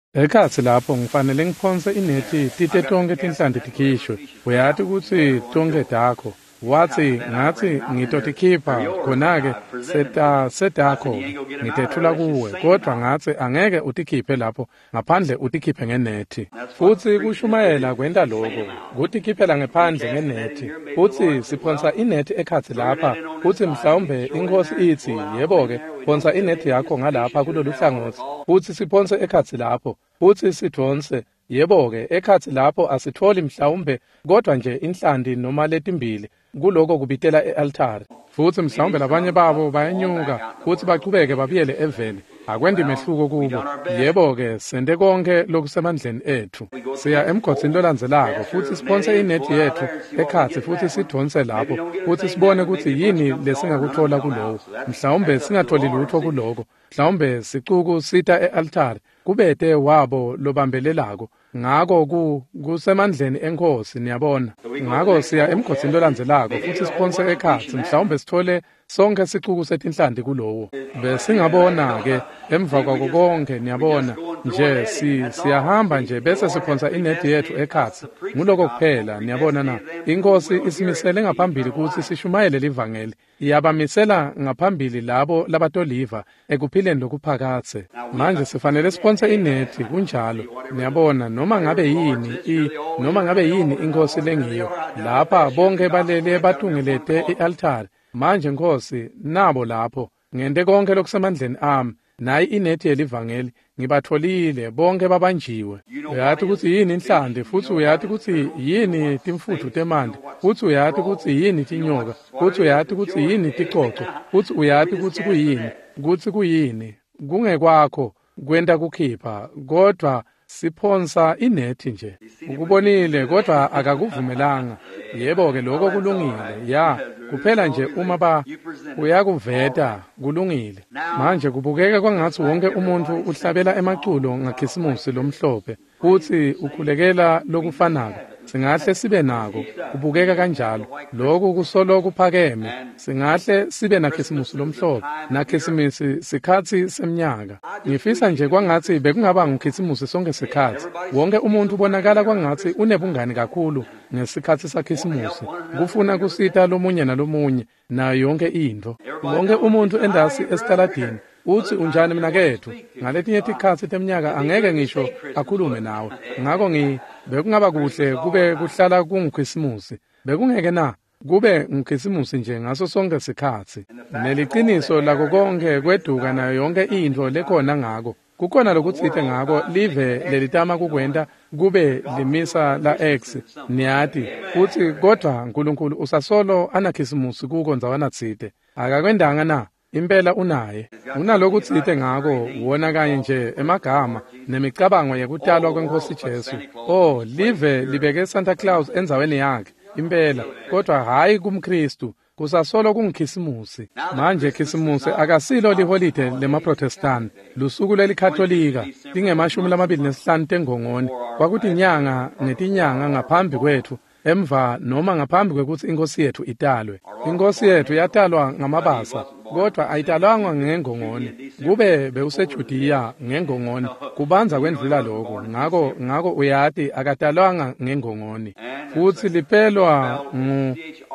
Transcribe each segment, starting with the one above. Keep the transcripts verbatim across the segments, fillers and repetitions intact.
Ekhatsi lapho ngifanele ngiphonse inethi tite tonke tinhlanti tikhishwe. Uyati ukuthi tonke takho. Wathi ngathi ngitotikhipha khona-ke seta setakho ngitethula kuwe kodwa ngathi angeke utikhiphe lapho ngaphandle utikhiphe ngenethi. Futhi kushumayela kwenta lokho kutikhiphela ngaphandle ngenethi. Futhi siphonsa inethi ekhatsi lapha futhi mhlawumbe inkosi ithi yebo-ke phonsa inethi yakho ngalapha kulolu hlangothi. Futhi siphonse ekhatsi lapho futhi sidonse yebo-ke ekhatsi lapho asitholi mhlawumbe kodwa nje inhlanti noma letimbili kuloko kubitela e-altare. Futhi mhlawumbe labanye babo bayenyuka futhi bachubeke babiyele eveni. Akwendi mehluko kubo. Yebo-ke sente konke lokusemandleni ethu. Siya emgodini lolandzelako futhi siphonse inethi yethu ekhatsi futhi sidonse lapho futhi sibone ukuthi yini lesingakuthola kulowo. Mhlawumbe singatholi lutho kuloko. Mhlawumbe sicuku sita e-altare kubete wabo lobambelelako. Ngako ku kusemandleni enkosi niyabona. Ngako siya emgodini lolandzelako futhi siphonse ekhatsi mhlawumbe sithole sonke sicuku setinhlanti kulowo. Besingabona ke emva kwako konke niyabona nje si siyahamba nje bese siphonsa inethi yethu ekhatsi. Nguloko kuphela niyabona na. Inkosi isimisele ngaphambili ukuthi sishumayele livangeli. Iyabamisela ngaphambili labo labatoliva ekuphileni lokuphakathe. Manje sifanele siphonse inethi kunjalo. Niyabona noma ngabe yini i noma ngabe yini inkosi lengiyo lapha bonke balele batungelete i-altare. Manje Nkosi nabo lapho ngente konke lokusemandleni ami nayi inethi yelivangeli ngibatholile bonke babanjiwe. Uyathi ukuthi yini inhlanti futhi uyathi ukuthi yini timfuthu temandi futhi uyathi ukuthi yini tinyoka futhi uyathi ukuthi yini ticoco futhi uyathi ukuthi kuyini ukuthi kuyini kungekwakho kwenta kukhipha kodwa siphonsa inethi nje. Ukubonile kodwa akakuvumelanga. Yebo-ke lokho kulungile ya kuphela nje uma ba uyakuveta kulungile. Manje kubukeka kwangathi wonke umuntu uhlabela emaculo ngakhisimusi lomhlophe futhi ukhulekela lokufanako. Singahle sibe nako kubukeka kanjalo lokho kusolo kuphakeme. Singahle sibe nakhisimusi lomhlophe nakhisimisi sikhathi semnyaka. Ngifisa nje kwangathi bekungaba ngukhisimusi sonke sikhathi. Wonke umuntu ubonakala kwangathi unebungani kakhulu ngesikhathi sakhisimusi. Kufuna kusita lomunye nalomunye nayo yonke into. Wonke umuntu endasi esitaladini uthi unjani mina kethu ngaletinye tikhathi temnyaka angeke ngisho akhulume nawe. Ngako ngi bekungaba kuhle kube kuhlala kungukhisimusi. Bekungeke na kube ngukhisimusi nje ngaso sonke sikhathi. Neliqiniso lako konke kweduka nayo yonke into lekhona ngako. Kukhona lokutsite ngako live lelitama kukwenta kube limisa la X niyati futhi kodwa uNkulunkulu usasolo anakhisimusi kuko ndzawana tsite. Akakwendanga na impela unaye unalokutsite ngako wona kanye nje emagama nemicabango yekutalwa kwenkosi Jesu. Oh live libeke Santa Claus endzaweni yakhe impela kodwa hayi kumKristu. Kusasolo kungikhisimusi. Manje khisimusi akasilo liholide lemaprotestant lusuku lelikatolika lingemashumi lamabili nesihlanu tengongoni kwakuthi inyanga ngetinyanga ngaphambi kwethu emva noma ngaphambi kwekuthi inkosi yethu italwe. Inkosi yethu yatalwa ngamabasa kodwa ayitalwanga ngengongoni. Kube bewuseJudiya ngengongoni kubanza kwendlula lokho. Ngako ngako uyati akatalwanga ngengongoni. Futhi lipelwa ngu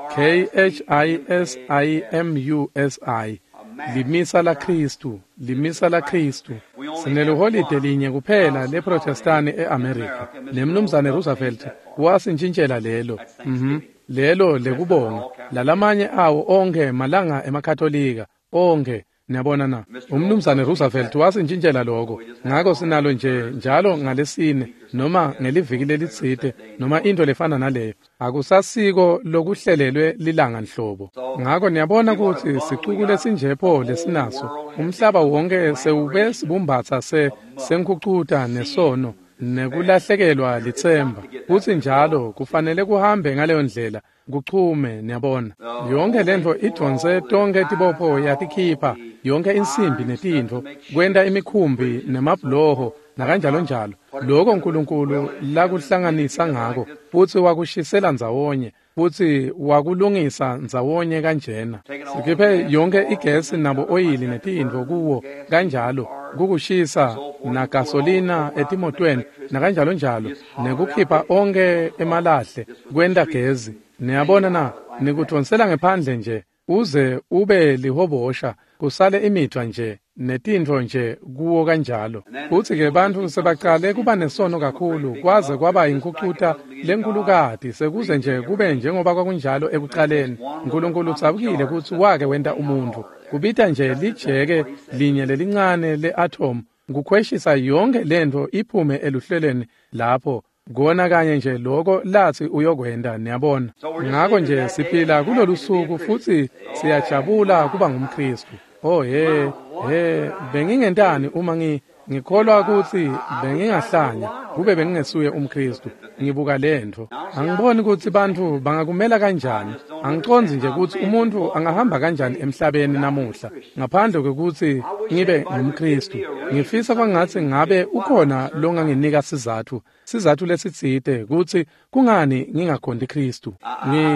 K H I S I M U S I limisa la Kristu limisa la Kristu. Sineluholide linye kuphela leprotestani eAmerica nemnumzane Roosevelt wasintshintshela lelo. Mhm lelo lekubonga lalamanye awo onke malanga emakatolika onke. Niyabona na umnumzane Roosevelt wasintshintshela lokho. Ngako sinalo nje njalo ngalesine noma ngeliviki lelitsite noma into lefana naleyo. Akusasiko lokuhlelelwe lilanga nhlobo. Ngako niyabona ukuthi sicuku lesinjepho lesinaso umhlaba wonke sewube sibumbatha se senkucuta nesono nekulahlekelwa lithemba. Futhi njalo kufanele kuhambe ngaleyo ndlela kuchume. Niyabona yonke lento idonse tonke tibopho yatikhipha yonke insimbi netindvo kwenda imikhumbi nemabloho nakanjalo njalo. Lokho uNkulunkulu la kuhlanganisa ngako futhi wakushisela ndzawonye futhi wakulungisa ndzawonye kanjena. Sikhiphe yonke igesi nabo oyili netindvo kuwo kanjalo kukushisa nagasolina etimotweni nakanjalo njalo nekukhipha onke emalahle kwenda gezi. Niyabona na, nikutonsela ngephandle nje uze ube lihobosha kusale imithwa nje netintfo nje kuwo kanjalo. Uthi ke bantu sebaqale kuba nesono kakhulu kwaze kwaba inkucuta lenkulukati sekuze nje kube njengoba kwakunjalo ekuqaleni. uNkulunkulu utsabukile ukuthi wake wenta umuntu kubita nje lijeke linye lelincane le-atom kukhweshisa yonke lento iphume eluhlelweni lapho kona kanye nje lokho lathi uyokwenda. Niyabona, ngakho nje siphila kulolu suku futhi siyajabula kuba ngumKristu. Oh he he bengingentani uma ngi ngikholwa ukuthi bengingahlanya kube bengingesuye umKristu ngibuka lento. Angiboni ukuthi bantu bangakumela kanjani. Angiconzi nje ukuthi umuntu angahamba kanjani emhlabeni namuhla ngaphandle kokuthi ngibe ngumKristu. Ngifisa kwangathi ngabe ukhona lo nganginika sizathu sizathu lesitsite ukuthi kungani ngingakhondi Kristu. Ngi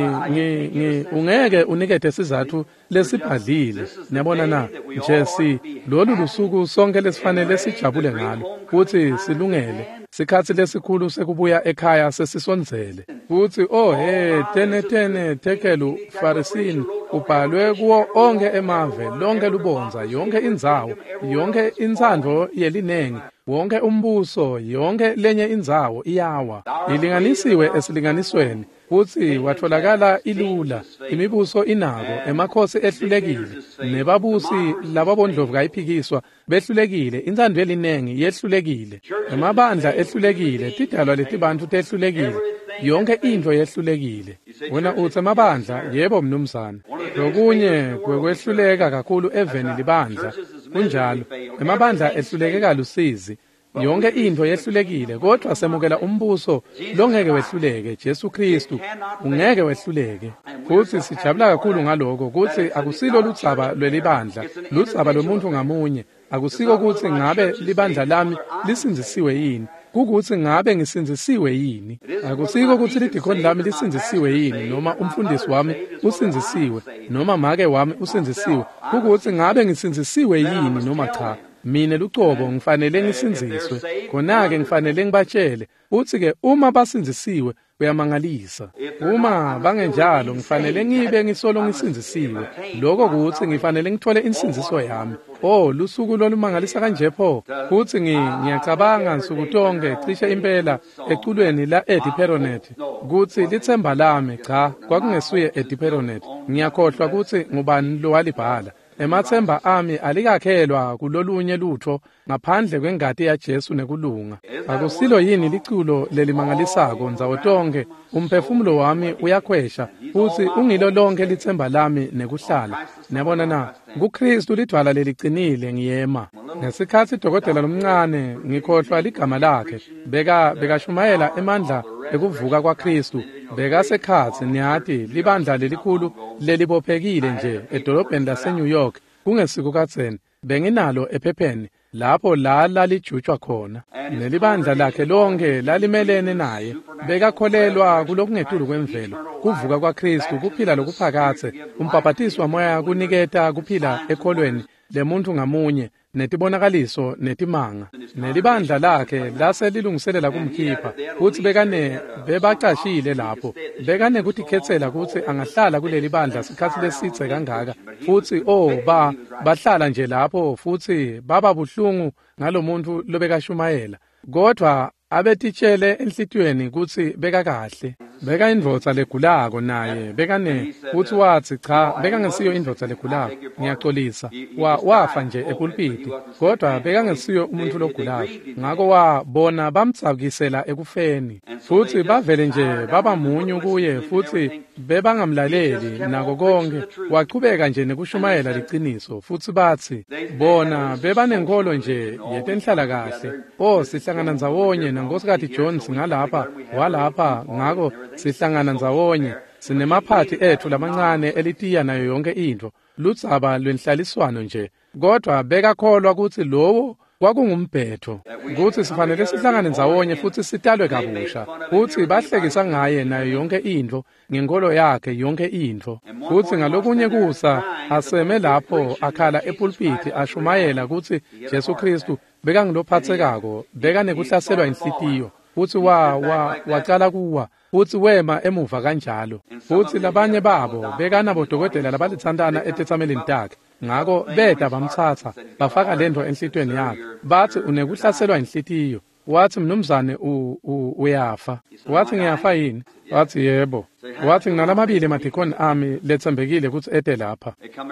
ngi ungeke unikete sizathu lesibhadlile. Niyabona na, nje si lolu lusuku sonke lesifanele sijabule ngalo futhi silungele. Sikhathi lesikhulu sekubuya ekhaya sesisonzele futhi oh he tene tene tekelu farisini ubhalwe kuwo onke emave lonke lubonza yonke indzawo yonke insandvo yelinengi wonke umbuso yonke lenye indzawo iyawa ilinganisiwe esilinganisweni futhi watholakala ilula imibuso inako emakhosi ehlulekile nebabusi lababondlovu kayiphikiswa behlulekile insandvo yelinengi yehlulekile emabandla ehlulekile tidalwa letibantu tehlulekile yonke into yehlulekile. Wena uthi amabandla yebo mnumzana lokunye kwekwehluleka kakhulu eveni libandla kunjalo emabandla ehluleke kalusizi yonke into yehlulekile kodwa semukela umbuso longeke wehluleke Jesu Kristu ungeke wehluleke futhi sijabula kakhulu ngaloko ukuthi akusilo lutsaba lwelibandla lutsaba lomuntu ngamunye akusiko ukuthi ngabe libandla lami lisinzisiwe yini kukuthi ngabe ngisinzisiwe yini akusiko ukuthi lidikoni lami lisinzisiwe yini noma umfundisi wami usinzisiwe noma make wami usinzisiwe kukuthi ngabe ngisinzisiwe yini noma cha mina lucobo ngifanele ngisinziswe khona-ke ngifanele ngibatshele uthi-ke uma basinzisiwe uyamangalisa uma bangenjalo ngifanele ngibe ngisolo ngisinzisiwe lokho kuthi ngifanele ngithole insinziso yami. Oh lusuku lolumangalisa kanje pho futhi ngiyacabanga nsuku tonke cishe impela eculweni la Ediperonet kuthi lithemba lami cha kwakungesuye Ediperonet ngiyakhohlwa ukuthi ngubani lo walibhala emathemba ami alikakhelwa kulolunye lutho ngaphandle kwengadi yaJesu nekulunga. Akusilo yini liculo lelimangalisako nzawo tonke umphefumulo wami uyakhwesha futhi ungilo lonke lithemba lami nekuhlala. Niyabona na kuKristu lidwala lelicinile ngiyema ngesikhathi idokotela lomncane ngikhohlwa ligama lakhe beka bekashumayela emandla ekuvuka kwaKristu beka sekhathi niyathi libandla lelikhulu lelibophekile nje edolobheni laseNew York kungesiku katseni benginalo ephepheni lapho la lalijutshwa khona nelibandla lakhe lonke lalimelene naye bekakholelwa kulokungetulu kwemvelo kuvuka kwaKristu kuphila lokuphakathe umpaphathiso wamoya kuniketa kuphila ekholweni lemuntu ngamunye netibonakaliso netimanga nelibandla lakhe lase lilungiselela kumkhipha futhi bekane bebacashile lapho bekane kuthi khetsela ukuthi angahlala kuleli bandla sikhathi lesitse kangaka futhi oh ba bahlala nje lapho futhi baba buhlungu ngalomuntu lobekashumayela kodwa abetitshele enhlitweni ukuthi beka kahle beka indvodza legulako naye bekane futhi wathi cha beka ngesiyo indvodza legulako ngiyaxolisa wa wafa nje epulpiti kodwa beka ngesiyo umuntu logulako ngako wabona bamtsakisela ekufeni futhi bavele nje baba munyu kuye futhi bebangamlaleli nako konke waqhubeka nje nekushumayela liqiniso futhi bathi bona bebanenkolo nje yetenhlala kahle oh sihlangana ndzawonye nankosikazi Jones ngalapha walapha ngako sihlangana ndzawonye sinemaphathi ethu lamancane elitiya nayo yonke into lutsaba lwenhlaliswano nje kodwa bekakholwa ukuthi lowo kwakungumbhetho ukuthi sifanele sihlangane ndzawonye futhi sitalwe kabusha futhi bahlekisa ngaye nayo yonke into ngenkolo yakhe yonke into futhi ngalokunye kusa aseme lapho akhala epulpiti ashumayela ukuthi Jesu Kristu bekangilophathekako beka nekuhlaselwa inhlitiyo futhi wa wa waqala kuwa futhi wema emuva kanjalo futhi labanye babo bekanabo dokotela labalithandana etetsameleni takhe ngako beda bamthatha bafaka lento enhlitweni yakhe bathi unekuhlaselwa inhlitiyo wathi mnumzane uyafa wathi ngiyafa yini wathi yebo wathi nginalamabili emadikoni ami lethembekile ukuthi ede lapha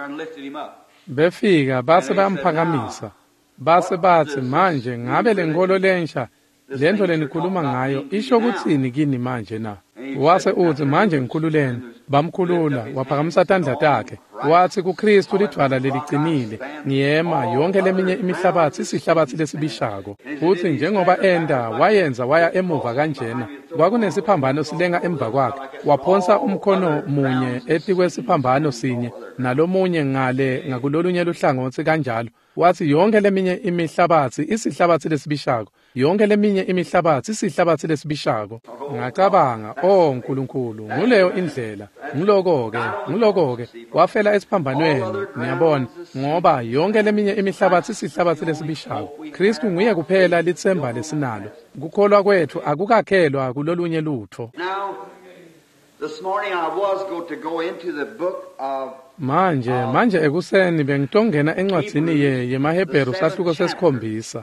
befika base bamphakamisa base bathi manje ngabe lenkolo lensha lento lenikhuluma ngayo isho kuthini kini manje na wase uthi manje ngikhululeni bamkhulula waphakamisa tandla takhe wathi kuKristu lidwala lelicinile ngiyema yonke leminye imihlabathi isihlabathi lesibishako futhi njengoba enda wayenza waya emuva kanjena kwakunesiphambano silenga emva kwakhe waphonsa umkhono munye eti kwesiphambano sinye nalomunye ngale ngakulolunye luhlangothi kanjalo wathi yonke leminye imihlabathi isihlabathi lesibishako yonke leminye imihlabathi isihlabathi lesibishako ngacabanga oh nkulunkulu nguleyo indlela ngiloko-ke ngiloko-ke wafela esiphambanweni ngiyabona ngoba yonke leminye imihlabathi isihlabathi lesibishako Kristu nguye kuphela lithemba lesinalo kukholwa kwethu akukakhelwa kulolunye lutho. This morning I was going to go into the book of manje manje ekuseni bengitongena encwadzini ye yemaHebheru sahluko sesikhombisa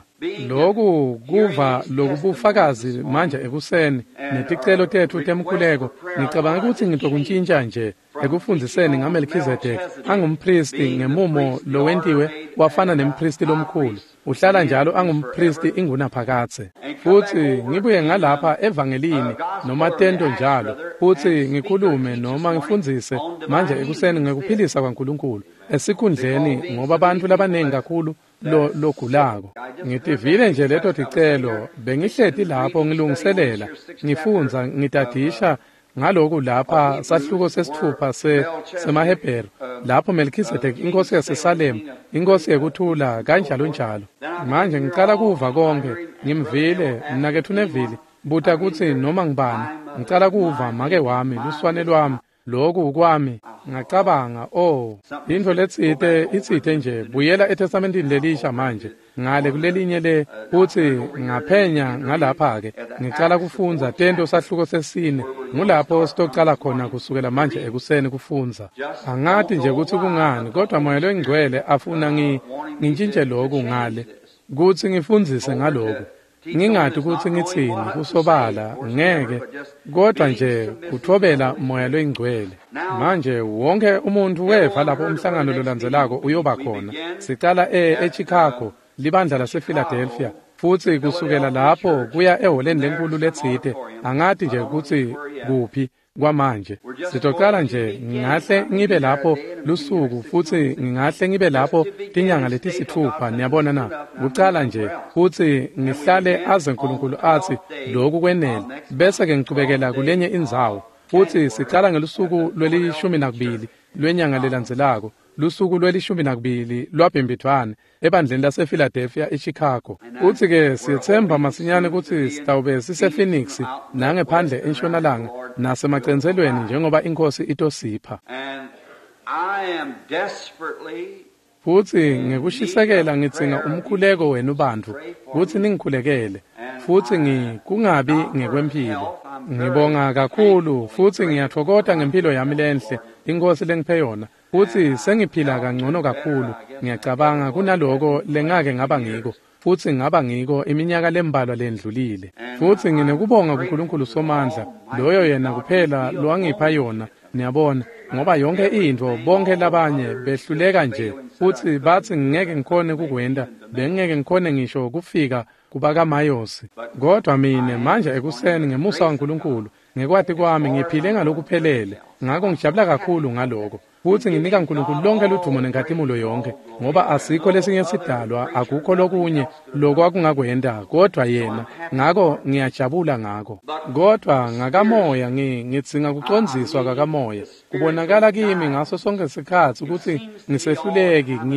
lokhu kuva lokubufakazi manje ekuseni neticelo tethu temkhuleko ngicabanga ukuthi ngitokuntshintsha nje ekufundiseni ngaMelchizedek angumpristi ngemumo lowentiwe wafana nempristi lomkhulu uhlala njalo angumpristi ingunaphakathe futhi ngibuye ngalapha evangelini noma tento njalo futhi ngikhulume noma ngifundzise manje ekuseni ngekuphilisa kwaNkulunkulu esikhundleni ngoba abantu labanengi kakhulu lo logulako ngitivile nje leto ticelo bengihleti lapho ngilungiselela ngifunza ngitadisha ngaloku lapha sahluko sesithupha se semaHebheru lapho Melchizedek inkosi yaseSalem inkosi yekuthula kanjalo njalo manje ngicala kuva konke ngimvile mnakethu nevili buta kuthi noma ngibani ngicala kuva make wami luswane lwami lokhu kwami ngacabanga oh into letsite itsite nje buyela eTestamentini lelisha manje ngale kulelinye le futhi ngaphenya ngalapha ke ngicala kufunza tento sahluko sesine ngulapho sitocala khona kusukela manje ekuseni kufunza angathi nje ukuthi kungani kodwa moya lengcwele afuna ngi ngintshintshe lokhu ngale kuthi ngifundzise ngalokho ngingathi ukuthi ngithini kusobala ngeke kodwa nje kuthobela moya lwengcwele manje wonke umuntu weva lapho umhlangano lolandzelako uyoba khona sicala eChicago libandla lasePhiladelphia futhi kusukela lapho kuya eholeni lenkulu letsite angathi nje ukuthi kuphi kwamanje sitocala nje ngingahle ngibe lapho lusuku futhi ngingahle ngibe lapho tinyanga letisithupha niyabona na kucala nje futhi ngihlale aze uNkulunkulu athi lokhu kwenele bese ke ngicubekela kulenye indzawo futhi sicala ngelusuku lwelishumi nakubili lwenyanga lelandzelako lusuku lwelishumi nakubili lwabhimbidvwane ebandleni lasePhiladelphia eChicago uthi ke siyethemba masinyane ukuthi sitawube sisePhoenix nangephandle entshonalanga nasemagcenzelweni njengoba inkosi itosipha futhi ngikushisekela ngitsinga umkhuleko wenu bantu ukuthi ningikhulekele futhi ngikungabi ngekwempilo ngibonga kakhulu futhi ngiyathokoza ngempilo yami lenhle inkosi lengiphe yona futhi sengiphila kangcono kakhulu ngiyacabanga kunaloko lengake ngaba ngiko futhi ngaba ngiko iminyaka lembalwa lendlulile futhi nginekubonga kuNkulunkulu somandla loyo yena kuphela lowangipha yona niyabona ngoba yonke into bonke labanye behluleka nje futhi bathi ngeke ngikhone kukwenda bengeke ngikhone ngisho kufika kubaka Mayosi kodwa mina manje ekuseni ngemusa kaNkulunkulu ngekwati kwami ngiphile ngalokuphelele ngakho ngijabula kakhulu ngaloko futhi nginika uNkulunkulu lonke ludumo nenkathimulo yonke ngoba asikho lesinye sidalwa akukho lokunye lokho akungakwenda kodwa yena ngakho ngiyajabula ngakho kodwa ngakamoya ngitsinga kucondziswa kakamoya kubonakala kimi ngaso sonke isikhathi ukuthi ngisehluleki ngi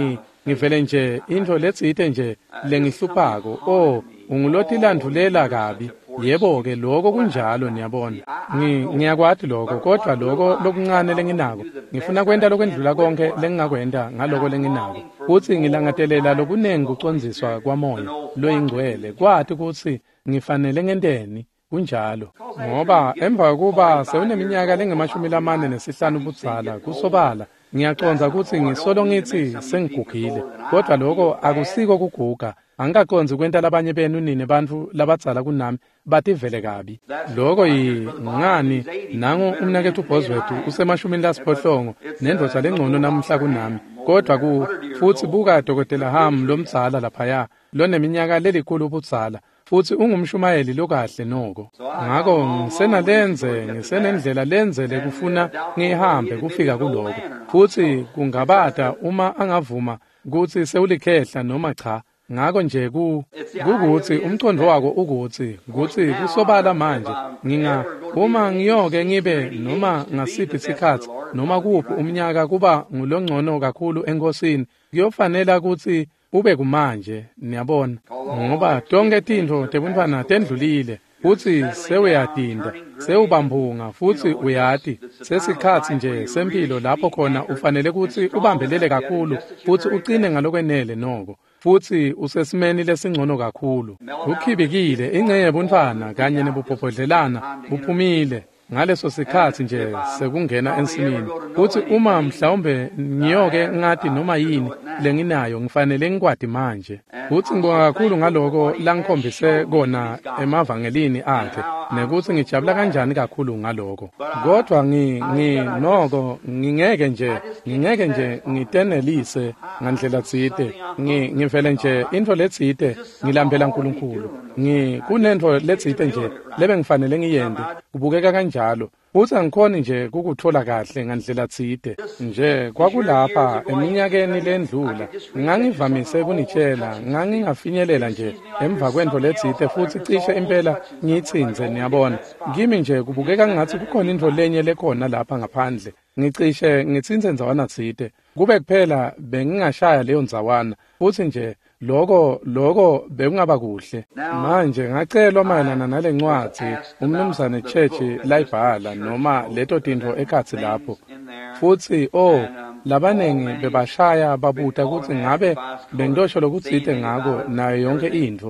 ngivele nje into letsite nje lengihluphako oh ungulotilandulela kabi yebo ke lokho kunjalo niyabona ngiyakwati lokho kodwa lokho lokuncane lenginako ngifuna kwenta lokwendlula konke lengingakwenda ngaloko lenginako futhi ngilangatelela lokunengi kucondziswa kwamoya loyingcwele kwathi ukuthi ngifanele ngenteni kunjalo ngoba emva kuba sewuneminyaka lengemashumi lamane nesihlanu budzala kusobala ngiyaconza ukuthi ngisolo ngithi sengigugile kodwa lokho akusiko kuguga angikaconzi kwenta labanye benu nini bantfu labadzala kunami bativele kabi lokho yingani nangu umnakethu uBhozwethu usemashumini lasiphohlongo nendvodza lengcono namhla kunami kodwa ku futhi buka dokotela Ham lomdzala laphaya loneminyaka lelikhulu budzala futhi ungumshumayeli lokahle noko ngako ngisena lenze ngisenendlela lenzele kufuna ngihambe kufika kuloko futhi kungabata uma angavuma ukuthi sewulikhehla noma cha ngako nje ku ukuthi umcondo wako ukuthi ukuthi kusobala manje nginga uma ngiyoke ngibe noma ngasiphi isikhathi noma kuphi umnyaka kuba ngulongcono kakhulu enkosini kuyofanele ukuthi ube kumanje niyabona ngoba tonke tintfo tebuntfwana tendlulile futhi sewuyadinda sewubambunga futhi uyati sesikhathi nje sempilo lapho khona ufanele ukuthi ubambelele kakhulu futhi ucine ngalokwenele noko futhi usesimeni lesingcono kakhulu ukhibikile ingcenye buntfwana kanye nebubhobhodlelana buphumile ngaleso sikhathi nje sekungena ensimini futhi uma mhlawumbe ngiyoke ngathi noma yini lenginayo ngifanele ngikwadi manje futhi ngibonga kakhulu ngaloko langikhombise kona emavangelini akhe nekuthi ngijabula kanjani kakhulu ngaloko kodwa ngi nginoko ngingeke nje ngingeke nje ngitenelise ngandlela tsite ngivele nje into letsite ngilambela uNkulunkulu ngi kunento letsite nje lebe ngifanele ngiyende ubukeka kanjalo futhi angikhoni nje kukuthola kahle ngandlela tsite nje kwakulapha eminyakeni lendlula ngangivamise kunitshela ngangingafinyelela nje emva kwento letsite futhi cishe impela ngitsinze niyabona kimi nje kubukeka ngathi kukhona into lenye lekhona lapha ngaphandle ngicishe ngitsinze nzawana tsite kube kuphela bengingashaya leyo nzawana futhi nje loko loko bekungaba kuhle manje ngacelwa mayelana nalencwadi umnumzane church layibhala noma leto tintfo ekhatsi lapho futhi oh labanengi bebashaya babuta ukuthi ngabe bengidosho lokutsite ngako nayo yonke intfo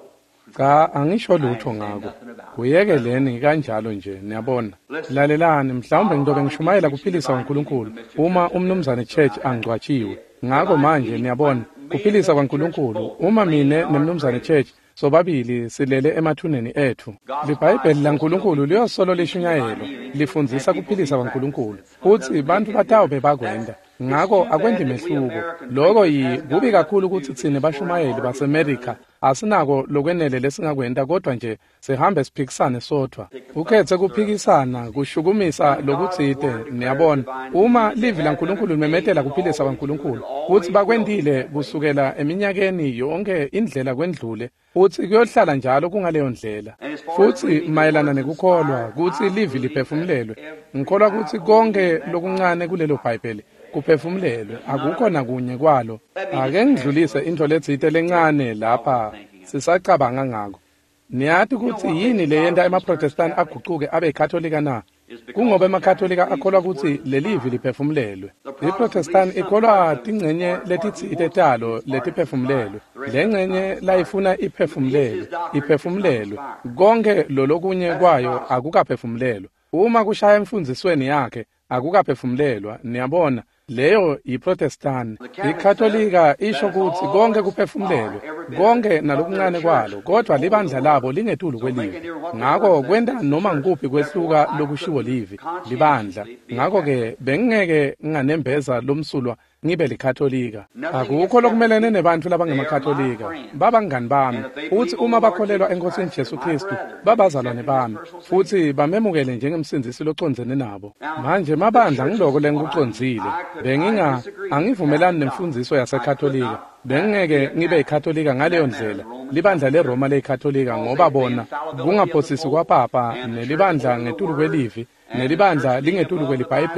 cha angisho lutho ngako kuyekeleni kanjalo nje niyabona lalelani mhlawumbe ngidobe ngishumayela kuphilisa uNkulunkulu uma umnumzane church angcwatshiwe ngako manje niyabona kuphilisa kwaNkulunkulu uma mine nemnumzane church sobabili silele emathuneni ethu libhayibheli laNkulunkulu liyosolo lishunyayelo lifundzisa kuphilisa kwaNkulunkulu futhi bantu batawo bebakwenda ngako akwendi mehluko lokho yibubi kakhulu ukuthi thine bashumayeli baseMerica asinako lokwenele lesingakwenda kodwa nje sihambe siphikisane sodwa ukhethe kuphikisana kushukumisa lokutsite niyabona uma livi laNkulunkulu limemetela kuphilisa kwaNkulunkulu futhi bakwendile kusukela eminyakeni yonke indlela kwendlule futhi kuyohlala njalo kungaleyo ndlela futhi mayelana nekukholwa ukuthi livi liphefumulelwe ngikholwa ukuthi konke lokuncane kulelo bhayibheli kuphefumulelwe akukho nakunye kwalo ake ngidlulise into letsite lencane lapha sisacabanga ngako niyathi ukuthi yini leyenta emaProtestant aguquke abe eKatholika na kungoba emakatholika akholwa ukuthi lelivi liphefumulelwe iProtestant ikholwa tingcenye letitsite talo letiphefumulelwe lengcenye layifuna iphefumulelwe iphefumulelwe konke lolokunye kwayo akukaphefumulelwe uma kushaya emfundzisweni yakhe akukaphefumulelwa niyabona leyo iProtestant iKatholika isho ukuthi konke kuphefumulelwe konke nalokuncane kwalo kodwa libandla labo lingetulu kwelivi ngako kwenda noma ngikuphi kwehluka lokushiwo livi libandla ngako ke bengingeke nganembeza lomsulwa ngibe liKatholika akukho lokumelene nebantu labangemakatholika babangani bami futhi uma bakholelwa enkosini Jesu Kristu babazalwane bami futhi bamemukele njengemsindisi locondzene nabo manje mabandla ngiloko lengikucondzile benginga angivumelani nemfundiso yaseKatholika bengeke ngibe iKatholika ngaleyo ndlela libandla leRoma leKatholika ngoba bona kungaphosisi kwaPapa nelibandla ngetulu kwelivi nelibandla lingetulu kwelibhayibheli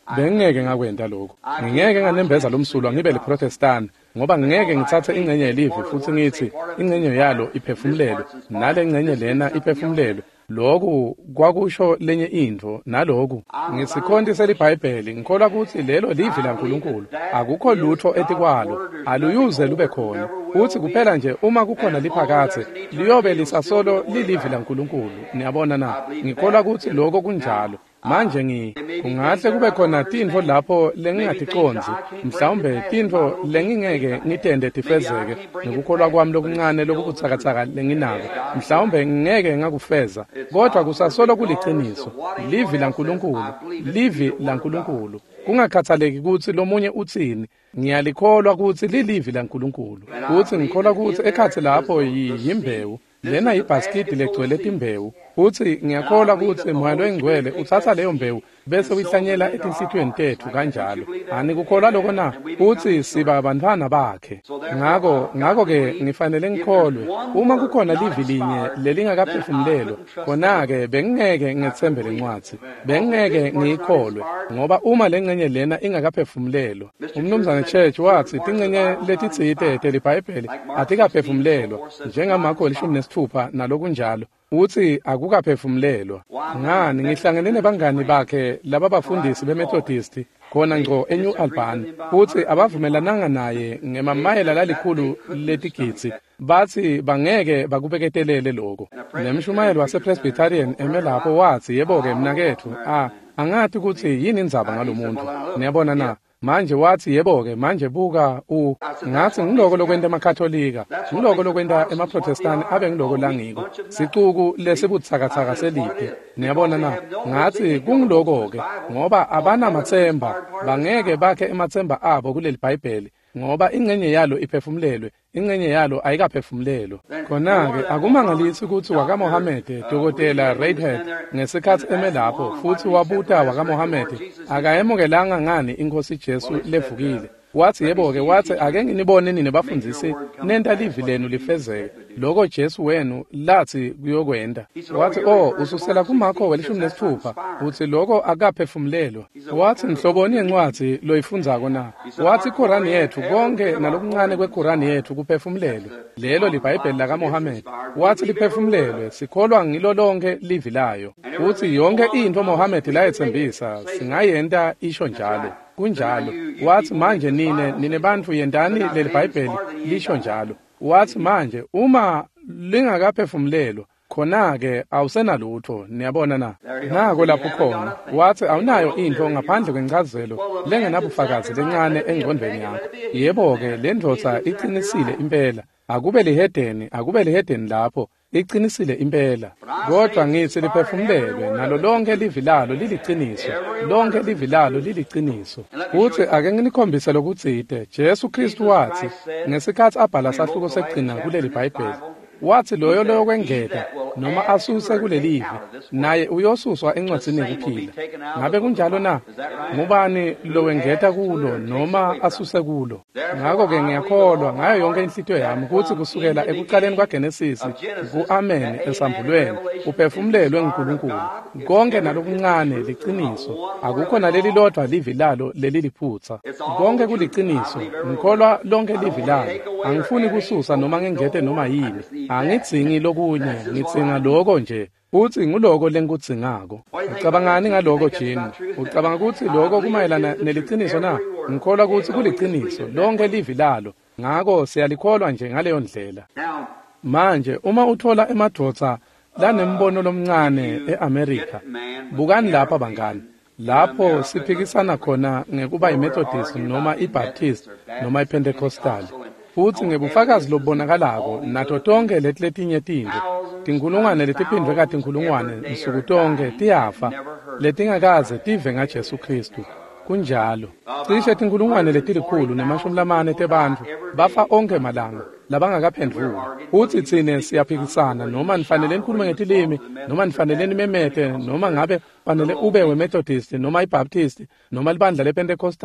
bengeke ngakwenda lokho. Ngingeke nganembeza lomsulwa ngibe liProtestant ngoba ngeke ngithathe ingcenye yelivi futhi ngithi ingcenye yalo iphefumulelwe nale ingcenye lena iphefumulelwe. Lokhu kwakusho lenye into nalokhu ngisikhonti seliBhayibheli ngikholwa ukuthi lelo livi laNkulunkulu akukho lutho etikwalo aluyuze lube khona uthi kuphela nje uma kukhona liphakathe liyobe lisasolo lilivi laNkulunkulu. Niyabona na, ngikholwa ukuthi lokho kunjalo. Manje ngi kungahle kube khona tintfo lapho lengingaticonzi mhlawumbe tintfo lengingeke ngitende tifezeke ngokukholwa kwami lokuncane lokubuthakathaka lenginako mhlawumbe ngeke ngakufeza kodwa kusasolo kuliqiniso livi laNkulunkulu livi laNkulunkulu kungakhathaleki ukuthi lomunye uthini. Ngiyalikholwa ukuthi lilivi laNkulunkulu ukuthi ngikholwa ukuthi ekhathi lapho yimbewu lena ibhaskidi legcwele timbewu uthi ngiyakholwa ukuthi moya loyingcwele uthatha leyo mbewu bese uyihlanyela etinhlitweni tethu kanjalo. Ani kukholwa lokho na uthi siba abantwana bakhe. Ngako ngako ke ngifanele ngikholwe uma kukhona livi linye lelingakaphefumulelwa khona ke bengeke ngethembe lencwadi bengeke ngikholwe ngoba uma lengcenye lena ingakaphefumulelwa. Umnumzane Church wathi tingcenye letitsite teliBhayibheli atikaphefumulelwa njengaMarko ishumi nesithupha nalokunjalo uthi akukaphefumulelwa. Ngani ngihlangene nebangani bakhe laba bafundisi beMethodist khona ngco eNew Albany uthi abavumelananga naye ngemamayela lalikhulu letigitsi bathi bangeke bakubeketelele lokho. Nemshumayelo wasePresbyterian emelapho wathi yebo ke mnakethu ah angathi ukuthi yini indzaba ngalomuntu. Niyabona na manje wathi yebo ke manje buka u ngathi ngiloko lokwenta emakatholika ngiloko lokwenta emaprotestani abe ngiloko langiko sicuku lesibuthakathaka selide. Niyabona na ngathi kungiloko ke ngoba abana mathemba bangeke bakhe emathemba abo kuleli Bhayibheli ngoba ingcenye yalo iphefumulelwe ingcenye yalo ayikaphefumulelwa. Khona ke akumangalisi ukuthi wakaMohammed dokotela Redhead ngesikhathi emelapho futhi wabuta wakaMohammed akayemukelanga ngani inkosi Jesu levukile. Wathi yebo ke wathi ake nginibone nini bafundisi nenta livi lenu lifezeke lokho Jesu wenu lathi kuyokwenda. Wathi oh ususela kuMarko welishumi nesithupha uthi lokho akaphefumulelwa. Wathi ngihloboni yencwadi loyifundzako na wathi iQuran yethu konke nalokuncane kweQuran yethu kuphefumulelwe lelo liBhayibheli lakaMohammed wathi liphefumulelwe sikholwa ngilo lonke livi layo uthi yonke into Mohammed layethembisa singayenta isho njalo kunjalo. Wathi manje nine nine bantu yendani leli Bhayibheli lisho njalo. Wathi manje uma lingakaphefumulelwa khona ke awusenalutho. Niyabona na nako lapho khona wathi awunayo into ngaphandle kwencazelo lengenabufakazi lencane engqondweni yakho. Yebo ke lendvodza iqinisile impela akube lihedeni akube lihedeni lapho iqinisile impela kodwa ngithi liphefumulelwe nalo lonke livi lalo liliqiniso lonke livi lalo liliqiniso. Uthi ake nginikhombise lokutsite Jesu Kristu wathi ngesikhathi abhala sahluko sekugcina kuleli Bhayibheli wathi loyo loyo kwengeta noma asuse kulelivi naye uyosuswa encwadzini yokuphila. Ngabe kunjalo na ngubani lo wengeta kulo noma asuse kulo? Ngako ke ngiyakholwa ngayo yonke inhlitiyo yami ukuthi kusukela ekuqaleni kwaGenesis ku-Amen esambulweni uphefumulelwe nguNkulunkulu konke nalokuncane liqiniso akukho naleli lodwa livi lalo leli liphutha konke kuliqiniso. Ngikholwa lonke livi lalo angifuni kususa noma ngengete noma yini angidzingi lokunye ngidzinga lokho nje uthi nguloko lenkudzingako. Ucabangani ngaloko jini? Ucabanga ukuthi lokho kumayelana neliqiniso na? Ngikholwa ukuthi kuliqiniso lonke livi lalo ngako siyalikholwa nje ngaleyo ndlela. Manje uma uthola emadvodza lanembono lomncane eAmerica bukani lapha bangani lapho siphikisana khona ngekuba iMethodist noma iBaptist noma iPentecostal futhi ngebufakazi lobubonakalako nato tonke leti letinye tintfo tinkulungwane letiphindwe kati inkulungwane nsuku tonke tiyafa letingakaze tive ngaJesu Kristu. Kunjalo cishe tinkulungwane letilikhulu nemashumi lamane tebantfu bafa onke malanga labangakaphendvuki. Uthi tsine siyaphikisana noma nifanele nikhulume ngetilimi noma nifanele nimemete noma ngabe fanele ube weMethodist noma iBaptist noma libandla lePentecostal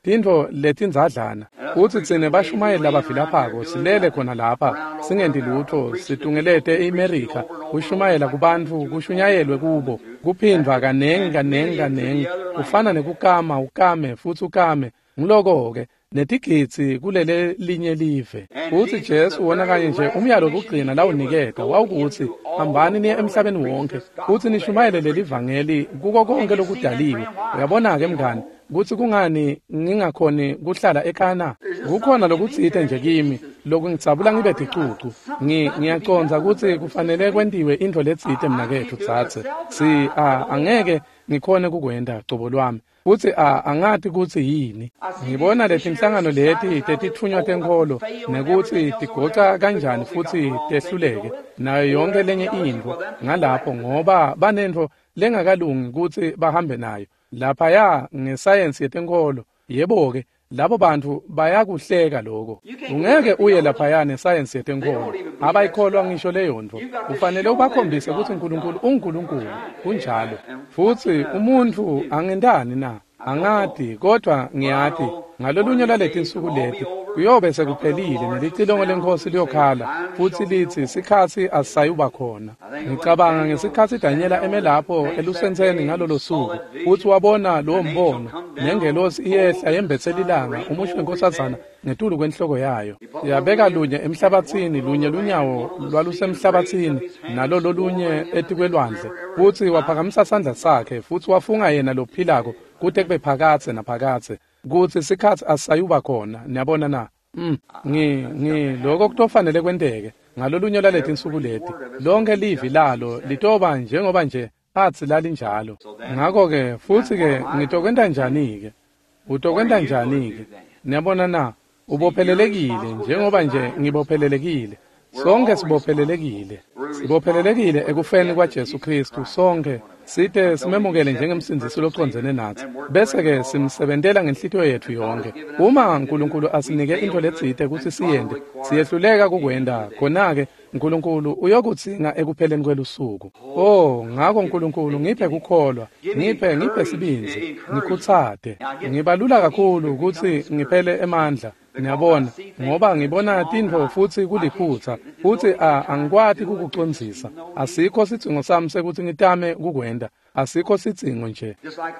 tintfo letindzadlana kutsi tsine bashumayeli labavilaphako silele khona lapha singendi lutho situngelete eAmerica kushumayela kubantfu kushunyayelwe kubo kuphindwa kanengi kanengi kanengi kufana nekukama ukame futhi ukame ngiloko-ke netigitsi kulele linye live futhi Jesu wona kanye nje umyalo wokugcina lawuniketa wawukuthi hambani niye emhlabeni wonke futhi nishumayele leli vangeli kuko konke lokudaliwe. Uyabona-ke mngani kuthi kungani ngingakhoni kuhlala ekhana kukhona lokutsite nje kimi lokhu ngijabula ngibe dicucu ngiyaconza ukuthi kufanele kwendiwe into letsite mina kethu tsatse si angeke ngikhone kukwenda cobo lwami futhi angati ukuthi yini ngibona leti inhlangano leti tetithunywa tenkolo nekuthi tigoca kanjani futhi tehluleke nayo yonke lenye into ngalapho ngoba banento lengakalungi ukuthi bahambe nayo lapha ya ngesayensi yetenkolo yebo-ke labo bantu bayakuhleka lokho ungeke uye lapha ya nesayensi yetenkolo abayikholwa ngisho leyo nto kufanele ubakhombise ukuthi uNkulunkulu uNkulunkulu kunjalo futhi umuntu angendani na angadi kodwa ngiyathi ngalolunye lwaleti insuku leti kuyobe sekuphelile nelicilongo lenkosi liyokhala futhi lithi sikhathi asisayuba khona. Ngicabanga ngesikhathi Daniela emelapho elusenseni ngalolo suku futhi wabona lo mbono nengelosi iyehla yembethela ilanga umushwe inkosazana ngetulu kwenhloko yayo yabeka lunye emhlabathini lunye lunyawo lwalusemhlabathini nalo lolunye etikwelwandle futhi waphakamisa isandla sakhe futhi wafunga yena lophilako kuthi kube phakathe naphakathe kuthi isikhathi asayuba khona. Niyabona na mm ngi ngi lokho kutofanele kwenteke ngalolunye lalethi insuku leti lonke livi lalo litoba njengoba nje athi lali njalo. Ngakho ke futhi ke ngitokwenda njani ke utokwenda njani ke niyabona na ubophelelekile njengoba nje ngibophelelekile sonke sibophelelekile sibophelelekile ekufeni kwaJesu Kristu sonke sithe simemukele njengemsindisi locondzene nathi bese ke simsebentela ngenhlitiyo yethu yonke. Uma uNkulunkulu asinike into letsite ukuthi siyende siyehluleka kukwenda khona ke uNkulunkulu uyokutsinga ekupheleni kwelusuku. Oh ngakho uNkulunkulu ngiphe kukholwa ngiphe ngiphe sibinzi ngikhuthade ngibalula kakhulu ukuthi ngiphele emandla. Niyabona ngoba ngibona tintfo futhi kuliphutha futhi angikwati kukucondzisa asikho sidingo sami sekuthi ngitame kukwenda asikho sidingo nje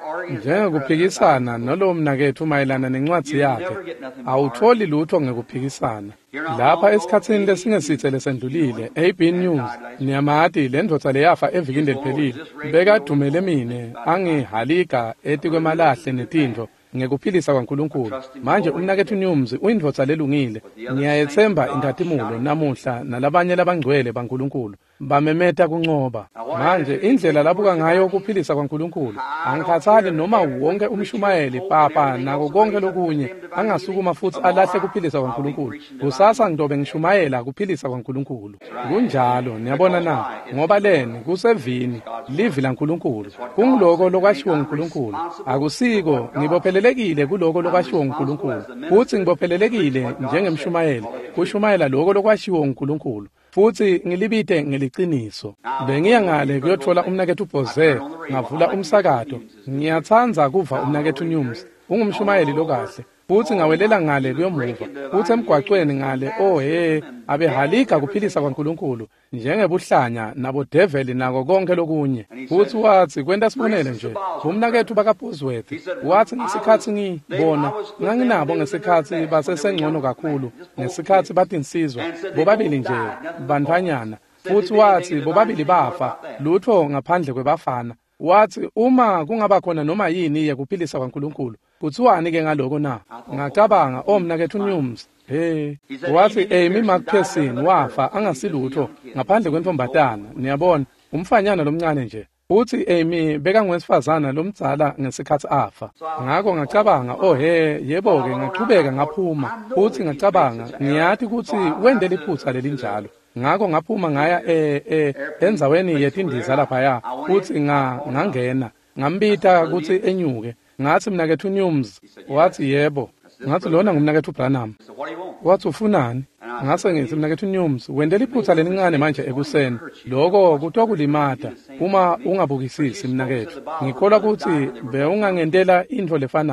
njengekuphikisana nalo mnakethu mayelana nencwadzi yakhe awutholi lutho ngekuphikisana lapha esikhatsini lesingesithe lesendlulile. A B News niyamati le ndvodza leyafa evikini leliphelile bekadumele mine angihalika eti kwemalahle netintfo ngekuphilisa kwaNkulunkulu. Manje umnakethu News uyindvodza lelungile ngiyayethemba inkazimulo namuhla nalabanye labangcwele baNkulunkulu bamemeta kuncoba. Manje indlela labuka ngayo ukuphilisa kwaNkulunkulu angikhathali noma wonke umshumayeli papa nako konke lokunye angasukuma futhi alahle kuphilisa kwaNkulunkulu kusasa ngidobe ngishumayela kuphilisa kwaNkulunkulu kunjalo. Niyabona na ngoba leni kusevini livi laNkulunkulu kungiloko lokwashiwo uNkulunkulu akusiko ngibophelelekile kuloko lokwashiwo uNkulunkulu futhi ngibophelelekile njengemshumayeli kushumayela lokho lokwashiwo uNkulunkulu futhi ngilibite ngeliciniso. Bengiya ngale kuyothola umnakethu uBoze ngavula umsakato ngiyathanza kuva umnakethu News ungumshumayeli lokahle futhi ngawelela ngale kuyomuva futhi emgwaqweni ngale oh he abehalika kuphilisa kwaNkulunkulu njengebuhlanya nabo devil nako konke lokunye futhi wathi kwenta sibonele nje umnakethu bakaBosworth wathi ngesikhathi ngibona nganginabo ngesikhathi basesengcono kakhulu ngesikhathi bathi insizwa bobabili nje banthanyana futhi wathi bobabili bafa lutho ngaphandle kwebafana. Wathi uma kungaba khona noma yini yekuphilisa kwaNkulunkulu kuthiwani ke ngaloko na ngacabanga omnakethu News hey wathi Amy McPherson wafa angasilutho ngaphandle kwentombatana. Niyabona umfanyana lomncane nje uthi Amy bekangowesifazana lomdzala ngesikhathi afa. Ngakho ngacabanga oh he yebo ke ngaqhubeka ngaphuma futhi ngacabanga ngiyathi ukuthi wende liphutha lelinjalo. Ngakho ngaphuma ngaya eh enzaweni yetindiza lapha ya futhi ngangena ngambita ukuthi enyuke ngathi mnakethu News wathi yebo ngathi lona ngumnakethu Branham wathi ufunani ngase ngithi mnakethu News wendela iphutha lelincane manje ekuseni lokho kuthiwa kulimata uma ungabukisisi mnakethu ngikholwa ukuthi bewungangendela into lefanako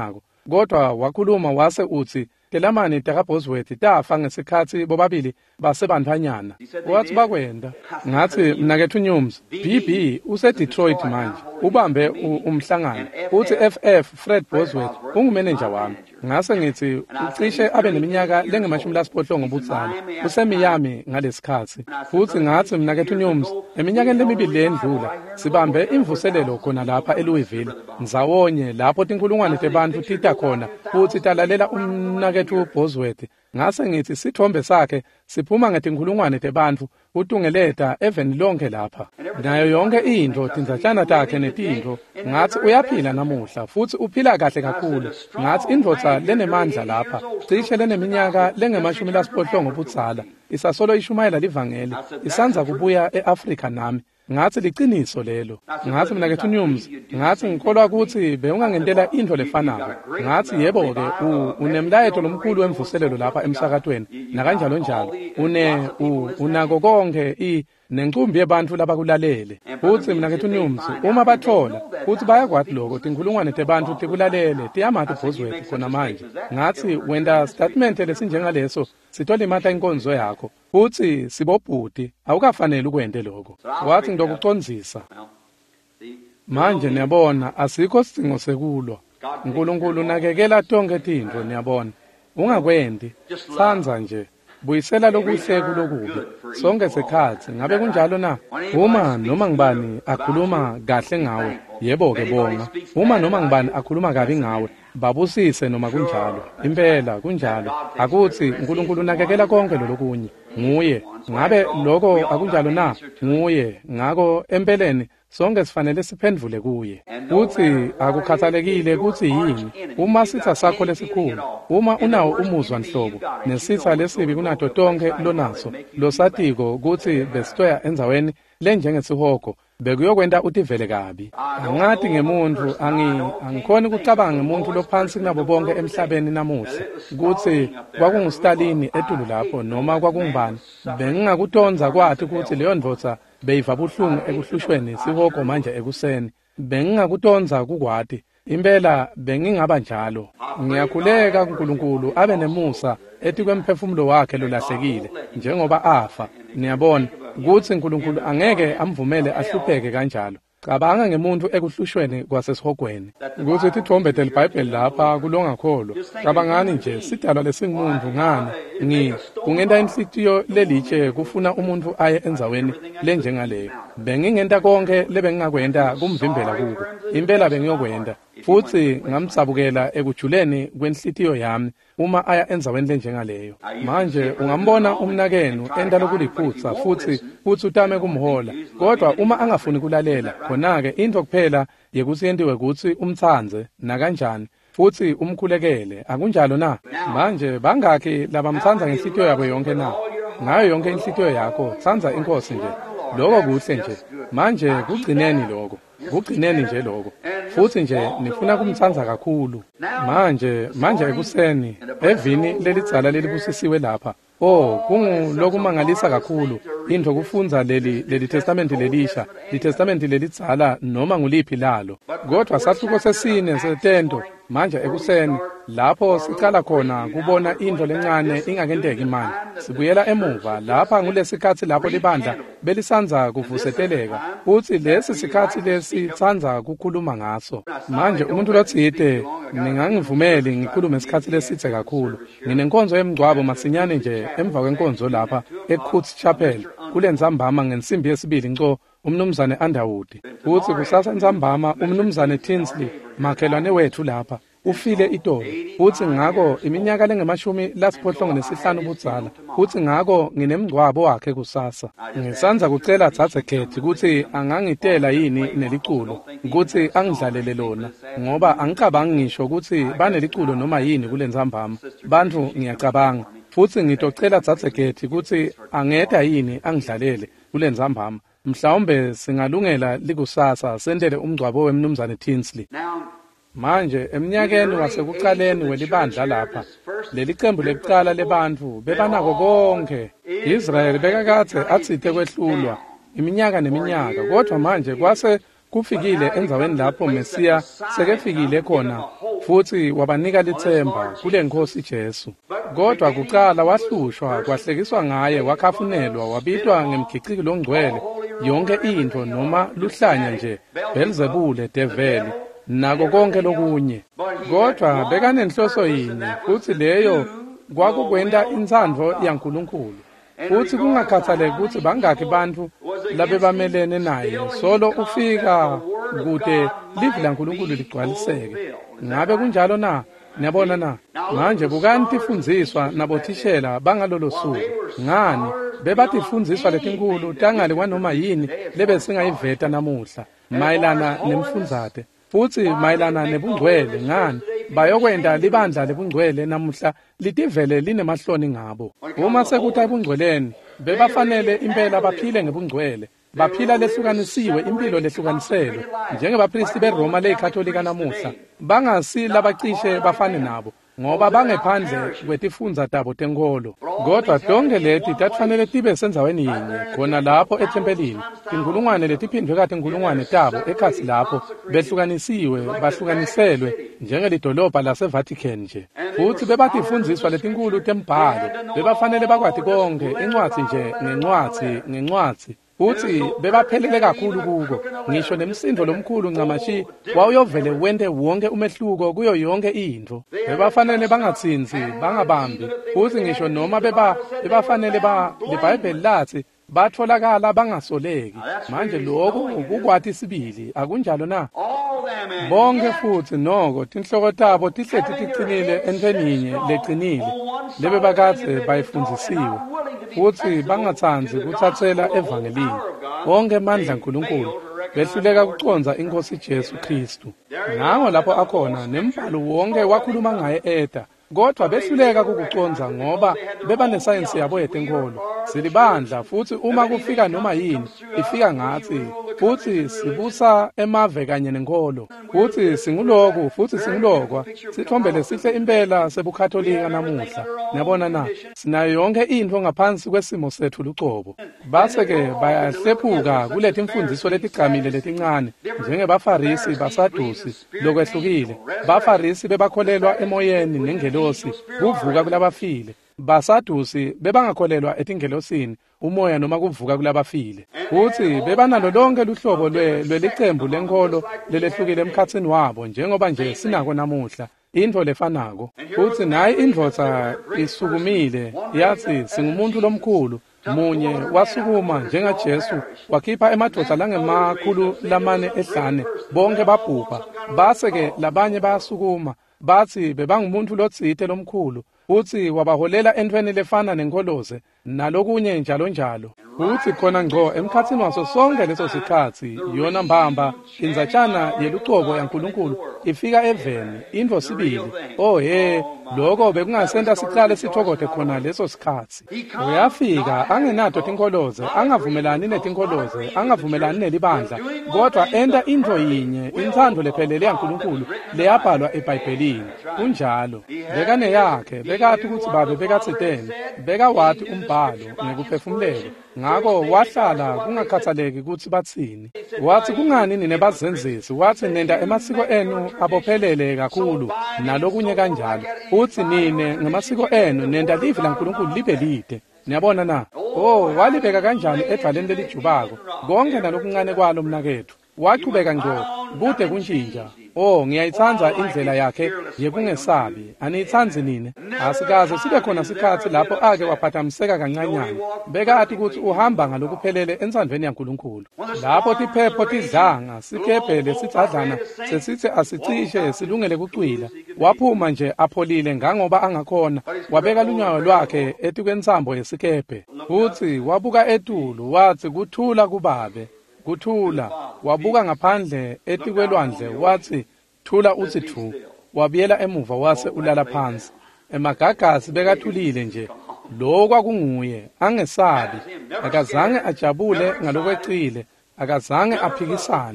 kodwa wakhuluma wase uthi telamani takabhozwethi tafa ngesikhathi bobabili basebandanyana wathi bakwenda ngathi mnakethu Nyumzi B B use Detroit manje ubambe umhlangano uthi F F Fred Bosworth ungumanager wami ngase ngithi ucishe abe neminyaka lengemashumi lasiphohlongo ubutsala usemiyami ngalesikhathi futhi ngathi mnakethu Nyumzi eminyakeni lemibili endlula sibambe imvuselelo khona lapha eLouisville nzawonye lapho tinkulungwane tebantu tita khona futhi talalela umnakethu Bosworth ngase ngithi sithombe sakhe siphuma ngetinkulungwane tebantu utungeleta even lonke lapha nayo yonke into tinzatshana takhe netinto ngathi uyaphila namuhla futhi uphila kahle kakhulu ngathi indvodza lenemandla lapha cishe leneminyaka lengemashumi lasiphohlongo ubutsala isasolo ishumayela livangeli isanza kubuya eAfrika nami ngathi liciniso lelo ngathi mina kethu Nyumzi ngathi ngikholwa ukuthi beungangentela into lefanako ngathi yebo ke unemlayeto lomkhulu wemvuselelo lapha emsakatweni nakanjalo njalo une unako konke i nencumbi yebantu labakulalele futhi mina kethu Nyumzi uma bathola futhi bayakwathi lokho tinkulungwane tebantu tikulalele tiyamathi Bosworth khona manje ngathi wenda statement lesinjengaleso sithola imata inkonzo yakho futhi sibobhuti awukafanele ukwende lokho wathi ngidokucondzisa manje niyabona asikho sidingo sekulwa uNkulunkulu nakekela tonke tinto niyabona ungakwendi sanza nje buyisela lokuhle kulokubi sonke sikhathi ngabe kunjalo na uma noma ngibani akhuluma kahle ngawe yebo ke bonga uma noma ngibani akhuluma kabi ngawe babusise noma kunjalo impela kunjalo akuthi uNkulunkulu nakekela konke lokunye nguye ngabe lokho akunjalo na nguye ngako empeleni sonke sifanele siphendvule kuye uthi akukhathalekile ukuthi yini uma sitha sakho lesikhulu uma unawo umuzwa nhlobo nesitha lesibi kunato tonke lonaso losatiko ukuthi besitoya enzaweni lenjengesihogo bekuyokwenda utivele kabi angathi ngemuntu angi angikhona ukucabanga ngemuntu lophansi kunabo bonke emhlabeni namuhla ukuthi kwakunguStalin etulu lapho noma kwakungibani bengingakutonza kwathi ukuthi leyo ndvodza beyiva buhlungu ekuhlushweni sihogo manje ekuseni bengingakutonza kukwati impela bengingaba njalo ngiyakhuleka kuNkulunkulu abe nemusa ethi kwemphefumulo wakhe lolahlekile njengoba afa niyabona ukuthi uNkulunkulu angeke amvumele ahlupheke kanjalo cabanga ngemuntu ekuhlushweni kwasesihogweni ukuthi tithombe telibhayibheli lapha kulongakholwa cabangani nje sidalwa lesingumuntu ngani ngi kungenta inhlitiyo lelitshe kufuna umuntu aye enzaweni lenjengaleyo bengingenta konke lebengingakwenda kumvimbela kuko impela bengiyokwenda futhi ngamsabukela ekujuleni kwenhlitiyo yami uma aya enzaweni lenjengaleyo manje ungambona umnakenu enda lokuliphutsa futhi futhi utame kumhola kodwa uma angafuni kulalela khona ke into kuphela yekuthi yentiwe ukuthi umthanze na kanjani futhi umkhulekele akunjalo na manje bangaki labamthanza ngenhlitiyo yabo yonke na ngayo yonke inhlitiyo yakho thanza inkosi nje lokho kuhle nje manje kugcineni lokho kugcineni nje lokho futhi nje nifuna kumthanza kakhulu manje manje ekuseni evini lelitsala lelibusisiwe lapha oh kungulokumangalisa kakhulu into kufunza leli leli testament lelisha li testament lelitsala noma nguliphi lalo kodwa sahluko sesine setento manje ekuseni lapho sicala khona kubona into lencane ingakenteki manje sibuyela emuva lapha ngulesikhathi lapho libandla belisanza kuvuseteleka uthi lesi sikhathi lesi tsanza kukhuluma ngaso manje umuntu lotsite ningangivumeli ngikhulume isikhathi lesithe kakhulu nginenkonzo yemgcwabo masinyane nje emva kwenkonzo lapha eCoutts Chapel kule nzambama ngensimbi yesibili nco umnumzane Underwood uthi kusasa nzambama umnumzane Tinsley makhelwane wethu lapha ufile itolo uthi ngako iminyaka lengemashumi lasiphohlongo nesihlanu ubudzala uthi ngako nginemgcwabo wakhe kusasa ngisanza kucela thathe khethi ukuthi angangitela yini neliculo ukuthi angidlalele lona ngoba angicabangi ngisho ukuthi baneliculo noma yini kulenzambama bantu ngiyacabanga futhi ngitocela thathe khethi ukuthi angeda yini angidlalele kulenzambama mhlawumbe singalungela likusasa sendele umgcwabo wemnumzane Tinsley manje eminyakeni wasekuqaleni welibandla lapha leli qembu lekuqala lebantu bebanako konke Israel bekakathe athithe kwehlulwa iminyaka neminyaka kodwa manje kwase kufikile enzaweni lapho Mesiya sekefikile khona futhi wabanika lithemba kule Nkosi Jesu. Kodwa kuqala wahlushwa, kwahlekiswa ngaye, wakhafunelwa, wabitwa ngemgicikilo ongcwele, yonke into noma luhlanya nje, Belzebule, develi, nako konke lokunye. Kodwa bekanenhloso yinye, futhi leyo kwakukwenta intsandvo yaNkulunkulu. Futhi kungakhathaleki ukuthi bangaki bantu labe bamelene naye, solo ufika kude livi laNkulunkulu ligcwaliseke. Ngabe kunjalo na? Niyabona na? Manje bukani tifundziswa nabothishela bangalolo suku. Ngani? Bebatifundiswa letinkulu tangale kwanoma yini lebe singayiveta namuhla mayelana nemfundzate. Futhi mayelana nebungcwele. Ngani? Bayokwenda libandla lebungcwele namuhla litivele linemahloni ngabo. Uma sekuthi ebungcweleni bebafanele impela baphile ngebungcwele, baphila lehlukanisiwe, impilo lehlukaniselwe njengebapristi beRoma leKatolika namuhla, bangasi labacishe bafane nabo ngoba bangephandle kwetifundza tabo tenkolo. Kodwa tonke leti tatifanele tibe senzaweni yinye khona lapho ethempelini, tinkulungwane letiphindwe kati inkulungwane tabo ekhatsi lapho behlukanisiwe, bahlukaniselwe njengelidolobha laseVatican nje. Futhi bebatifundziswa letinkulu tembhalo, bebafanele bakwati konke, incwadzi nje ngencwadzi ngencwadzi. Futhi bebaphelele kakhulu kuko, ngisho nemsindo lomkhulu ncamashi wawuyovele wente wonke umehluko kuyo yonke into. Bebafanele bangatsinzi, bangabambi, futhi ngisho noma beba bebafanele ba iBhayibheli lathi batholakala bangasoleki. Manje lokhu ukukwati sibili, akunjalo na? Bonke futhi noko tinhloko tabo tihleti tiqinile entweninye leqinile lebe bakathe bayifundzisiwe, futhi bangatsanzi kuthathela evangelini wonke amandla kaNkulunkulu, behluleka kuconza iNkosi Jesu Kristu. Ngawo lapho akhona nembhalo wonke wakhuluma ngaye Eda, kodwa behluleka kukuconza ngoba beba nesayensi yabo yetenkolo. Silibandla futhi uma kufika noma yini ifika ngathi, futhi sibusa emave kanye nenkolo, futhi singuloku futhi singulokwa, sithombele sihle impela sebukatolika namuhla. Niyabona na? Sinayo yonke into ngaphansi kwesimo sethu lucobo. Base ke bayahlephuka kuleti imfundiso letigqamile letincane njengebafarisi basadusi lokwehlukile. Bafarisi bebakholelwa emoyeni nengelosi, kuvuka kulabafile. Basadusi bebangakholelwa etingelosini, umoya noma kuvuka kulabafile. Futhi bebanalo lonke luhlobo lwelicembu lenkolo lelehlukile emkhatsini wabo njengoba nje sinako namuhla into lefanako. Futhi nayi indvodza isukumile yathi singumuntu lomkhulu munye wasukuma njengaJesu, wakhipha emadoda langemakhulu lamane ehlane, bonke babhubha. Base ke labanye bayasukuma bathi bebangumuntu lotsite lomkhulu, futhi wabaholela entweni lefana nenkoloze nalokunye njalo njalo. Futhi khona ngqo emkhatsini waso sonke leso sikhathi yona mbamba inzatshana yelucobo yaNkulunkulu ifika eveni into sibili. Oh he, lokho bekungasenta siqale sithokothe khona leso sikhathi. Uyafika angenato tinkoloze, angavumelani netinkoloze, angavumelani nelibandla, kodwa enta into yinye, inthando lephelele yaNkulunkulu leyabhalwa eBhayibhelini. Kunjalo bekane yakhe bekathi ukuthi babe bekathitene, beka wathi umbhalo ngekuphefumulelo. Ngakho wahlala kungakhathaleki ukuthi bathini. Wathi kungani nine bazenzisi, wathi nenda emasiko enu abophelele kakhulu nalokunye kanjalo. Uthi nine ngemasiko enu nenda livi laNkulunkulu libe lide. Niyabona na? Oh, walibeka kanjani edvaleni lelijubako konke nalokuncane kwalo mnakethu. Waqhubeka ngqo kude kunshintsha. Oh, ngiyayithanza indlela yakhe yekungesabi. Aniyithanzi nini? Asikaze sibe khona sikhathi lapho ake waphathamiseka kancanyana. Bekathi ukuthi uhamba ngalokuphelele entsandweni yaNkulunkulu. Lapho tiphepho tidlanga, sikebhele sithadlana, sesithi asicishe silungele kucwila. Waphuma nje apholile ngangoba angakhona, wabeka lunyawo lwakhe etikwensambo yesikebhe. Futhi wabuka etulu, wathi kuthula kubabe. Kuthula, wabuka ngaphandle etikwelwandle, wathi thula uthi thu, wabiyela emuva wase ulala phansi. Emagagasi bekathulile nje, lo kwakunguye, angesabi, akazange ajabule ngalokweqile, akazange aphikisane.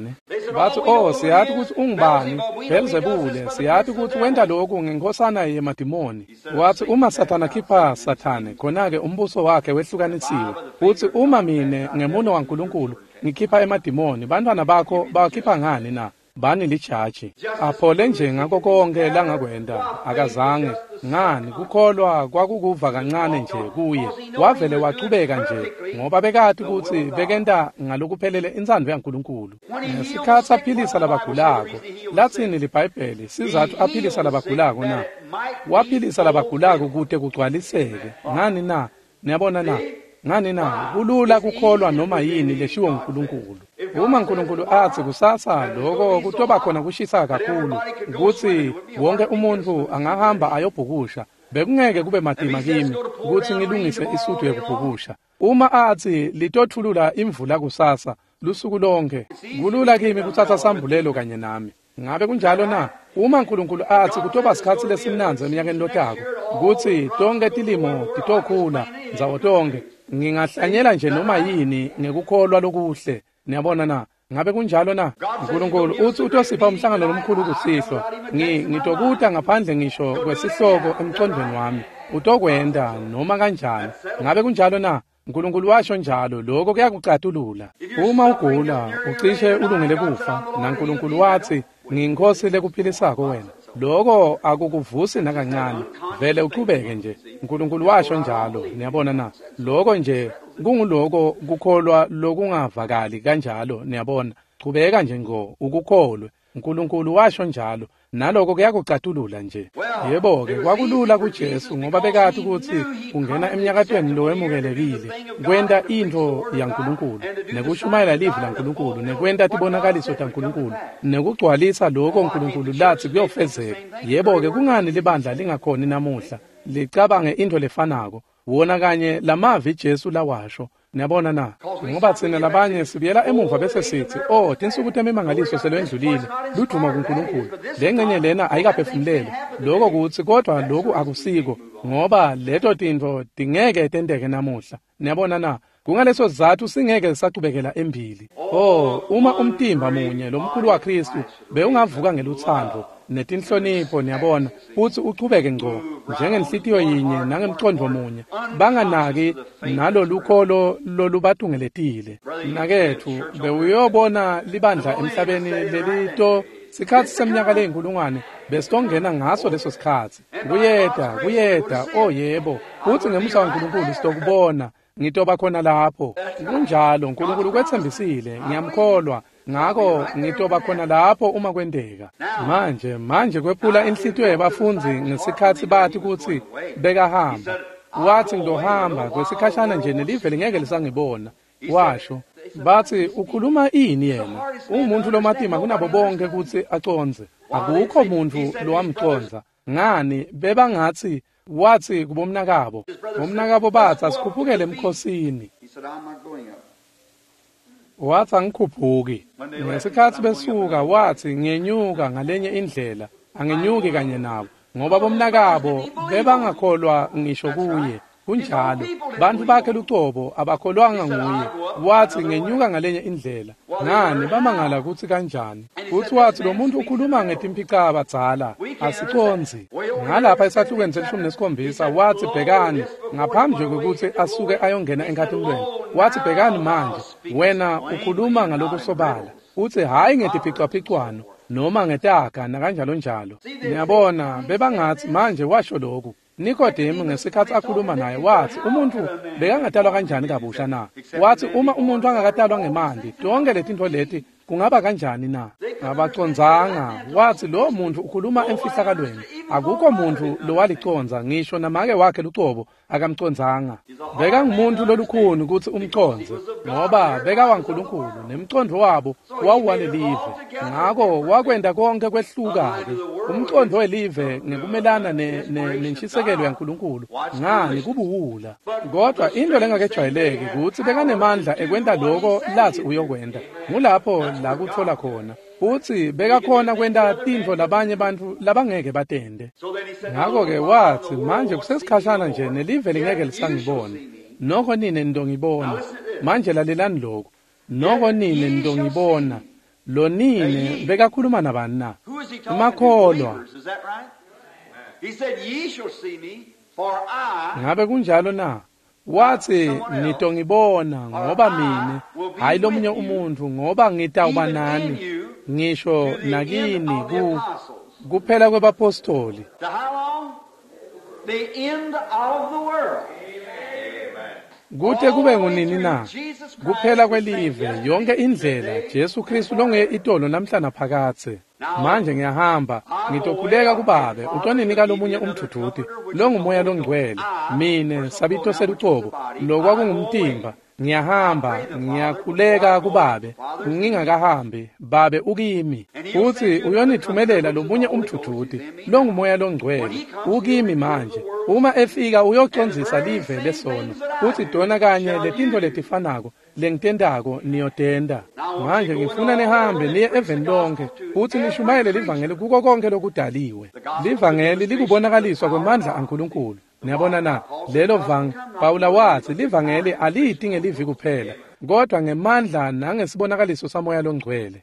bathi oh siyathi ukuthi ungubani Beelzebule siyathi ukuthi wenda lokhu ngenkosana yemadimoni wathi uma Sathana khipha Sathane khona-ke umbuso wakhe wehlukanisiwe uthi uma mine ngemuno waNkulunkulu ngikhipha emadimoni bantwana bakho bawakhipha ngani na bani lijaji aphole nje ngakho konke langakwenda akazange ngani kukholwa kwakukuva kancane nje kuye wavele waqhubeka nje ngoba bekade ukuthi bekenda ngalokuphelele insando yaNkulunkulu ngesikhathi aphilisa labagulako lathini liBhayibheli sizathu aphilisa labagulako na waphilisa labagulako kude kugcwaliseke ngani na niyabona na ngani na kulula kukholwa noma yini leshiwo uNkulunkulu uma uNkulunkulu athi kusasa lokho kutoba khona kushisa kakhulu ukuthi wonke umuntu angahamba ayobhukusha bekungeke kube madima kimi ukuthi ngilungise isuthu yokubhukusha uma athi litothulula imvula kusasa lusuku lonke kulula kimi kuthatha sambulelo kanye nami ngabe kunjalo na uma uNkulunkulu athi kutoba isikhathi lesimnanzi eminyakeni lotako ukuthi tonke tilimo titokhula nzawo tonke ngingahlanyela nje noma yini ngekukholwa lokuhle niyabona na ngabe kunjalo na uNkulunkulu uthi utosipha umhlangano lomkhulu kusihlwa ngitokuta ngaphandle ngisho kwesihloko emcondweni wami utokwenda noma kanjani ngabe kunjalo na uNkulunkulu washo njalo lokho kuyakucatulula uma ugula ucishe ulungele kufa naNkulunkulu wathi ngiyinkosi lekuphilisako wena lokho akukuvusi nakancane vele uqhubeke nje uNkulunkulu washo njalo niyabona na lokho nje kunguloko kukholwa lokungavakali kanjalo niyabona qhubeka nje ngo ukukholwe uNkulunkulu washo njalo naloko kuyakucatulula nje yebo ke kwakulula kuJesu ngoba bekade ukuthi ungena eminyakatweni lo wemukelekile kwenda into yaNkulunkulu nekushumayela livi laNkulunkulu nekwenda tibonakaliso taNkulunkulu nekugcwalisa lokho uNkulunkulu lathi kuyofezeka yebo ke kungani libandla lingakhoni namuhla licabange into lefanako wona kanye lamavi Jesu lawasho niyabona na ngoba thina labanye sibuyela emuva bese sithi oh tinsuku temimangaliso selwendlulile luduma kuNkulunkulu lengcenye lena ayikaphefumulele lokho kuthi kodwa lokhu akusiko ngoba leto tinto dingeke tenteke namuhla niyabona na kungaleso sizathu singeke sisaqhubekela embili oh uma umtimba munye lomkhulu waKristu beungavuka ngeluthando netinhlonipho niyabona futhi uqhubeke ngco njengenhlitiyo yinye nangemcondo munye banganaki nalo lukholo lolubatungeletile nakethu bewuyobona libandla emhlabeni lelito sikhathi seminyaka leyinkulungwane besitongena ngaso leso sikhathi kuyeda kuyeda oh yebo futhi ngemusa kaNkulunkulu sitokubona ngitoba khona lapho kunjalo uNkulunkulu kwethembisile ngiyamkholwa ngakho ngitoba khona lapho uma kwendeka manje manje kwephula inhlitiyo yabafundi ngesikhathi bathi ukuthi bekahamba wathi ngizohamba kwesikhashana nje nelive lingeke lisangibona washo bathi ukhuluma ini yena umuntu lomatima kunabo bonke ukuthi aconze akukho umuntu lowamconza ngani bebangathi wathi kubomnakabo bomnakabo bathi asikhuphukele emkhosini wathi angikhuphuki ngesikhathi besuka wathi ngenyuka ngalenye indlela angenyuki kanye nabo ngoba bomnakabo bebangakholwa ngisho kuye kunjalo bantu bakhe lucobo abakholwanga nguye wathi ngenyuka ngalenye indlela ngani bamangala ukuthi kanjani futhi wathi lo muntu ukhuluma ngetimphica abadzala asiconzi ngalapha esahlukweni selishumi nesikhombisa wathi bhekani ngaphambi kokuthi asuke ayongena enkathimlweni wathi bhekani manje wena ukhuluma ngalokusobala uthi hayi ngetiphicwaphicwano noma ngetaga nakanjalo njalo niyabona bebangathi manje washo lokhu Nikodemu ngesikhathi akhuluma naye wathi umuntu bekangatalwa kanjani kabusha na wathi uma umuntu angakatalwa ngemandi tonke letinto leti kungaba kanjani na abaconzanga wathi lo muntu ukhuluma emfihlakalweni akukho muntu lo waliconza ngisho namake wakhe lucobo akamconzanga beka ngumuntu lolukhuni ukuthi umconze ngoba beka waNkulunkulu nemcondo wabo wawuwalelive ngako wakwenda konke kwehluka-ke umcondo welive ngekumelana nentshisekelo yaNkulunkulu ngani kubuwula kodwa into lengakejwayeleki ukuthi bekanemandla ekwenda lokho lathi uyokwenda ngulapho la kuthola khona uthi bekakhona kwenda tinto labanye bantu labangeke batende ngako ke wathi manje kusesikhashana nje nelive lingeke lisangibona nokho nine nidongibona manje lalelani lokho nokho nine nidongibona lo nini bekakhuluma nabani na? Who is he talking to? Makholwa. Believers, is that right? He said, ye shall see me, for I Ngabe kunjalo na? Wathi nitongibona ngoba mina hayi lomunye umuntu ngoba ngitawuba nani ngisho nakini ku kuphela kwabapostoli. to how long? The end of the world. Kuthe kube ngunini na? Kuphela kwelive yonke indlela Jesu Kristu longe itolo namhlanje phakathe. Manje ngiyahamba ngitokhuleka kuBabe utonini kalomunye umthuthuthi lo ngumoya longcwele mina sabito selucobo lokwa kungumtimba ngiyahamba ngiyakhuleka kuBabe ngingakahambi Babe ukimi uthi uyonithumelela lomunye umthuthuthi lo ngumoya longcwele ukimi manje uma efika uyocondzisa live lesono uthi dona kanye letinto letifanako lengitendako niyotenda manje ngifuna nihambe niye eveni lonke uthi nishumayele livangeli kuko konke lokudaliwe livangeli likubonakaliswa kwamandla aNkulunkulu niyabona na lelo vang Pawula wathi livangeli alithi ngelivi kuphela kodwa ngemandla nangesibonakaliso samoya longcwele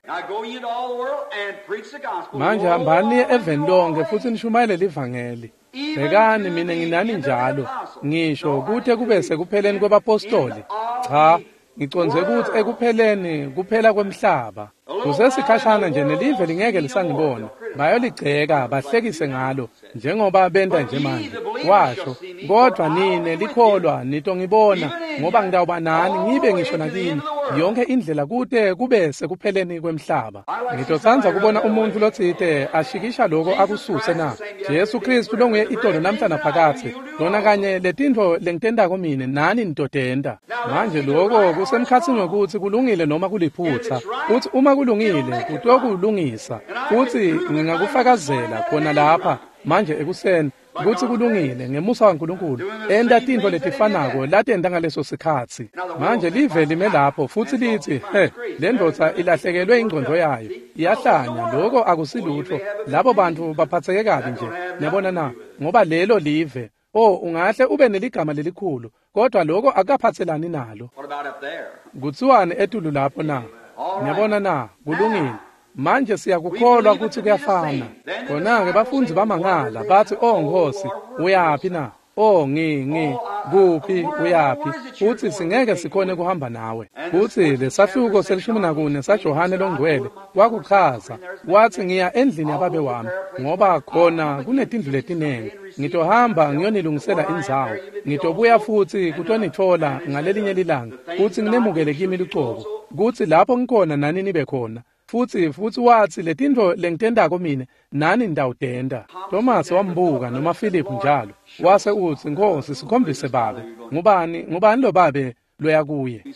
manje hambani niye eveni lonke futhi nishumayele livangeli bekani mina nginani njalo ngisho kuthe kube sekupheleni kwabapostoli cha ngiconze ukuthi ekupheleni kuphela kwemhlaba kusesikhashana nje nelive lingeke lisangibona bayoligceka bahlekise ngalo njengoba benda nje manje washo kodwa nine likholwa nitongibona ngoba ngidawuba nani ngibe ngisho nakini yonke indlela kude kube sekupheleni kwemhlaba ngitotsanza kubona umuntu lotsite ashikisha lokho akususe na Jesu Kristu longuye itolo namhlanje phakathe lona kanye letinto lengitendako mina nani nitotenda manje lokho kusemkhathini ukuthi kulungile noma kuliphutha uthi uma kulungile kutokulungisa uthi ngingakufakazela khona lapha manje ekuseni kuthi kulungile ngemusa kaNkulunkulu enda tinto letifanako latenda ngaleso sikhathi manje live lime lapho futhi lithi he le ndodza ilahlekelwe ingqondo yayo iyahlanya lokho akusilutho labo bantu baphatheke kabi nje niyabona na ngoba lelo live oh ungahle ube neligama lelikhulu kodwa lokho akaphathelani nalo kuthiwani etulu lapho na niyabona na kulungile manje siyakukholwa ukuthi kuyafana khona-ke bafundzi bamangala bathi oh Nkosi uyaphi na oh ngi ngi kuphi uyaphi uthi singeke sikhone kuhamba nawe uthi lesahluko selishumi nakune saJohane longcwele wakuchaza wathi ngiya endlini yababe wami ngoba khona kunetindlu letinenge ngitohamba ngiyonilungisela indzawo ngitobuya futhi kutonithola ngalelinye lilanga uthi nginemukele kimi licobo kuthi lapho ngikhona nani nibe khona futhi futhi wathi letinto lengitendako mina nani ndawudenda Thomas wambuka noma Philip njalo wase uthi Nkosi sikhombise babe ngubani ngubani lo babe loya kuye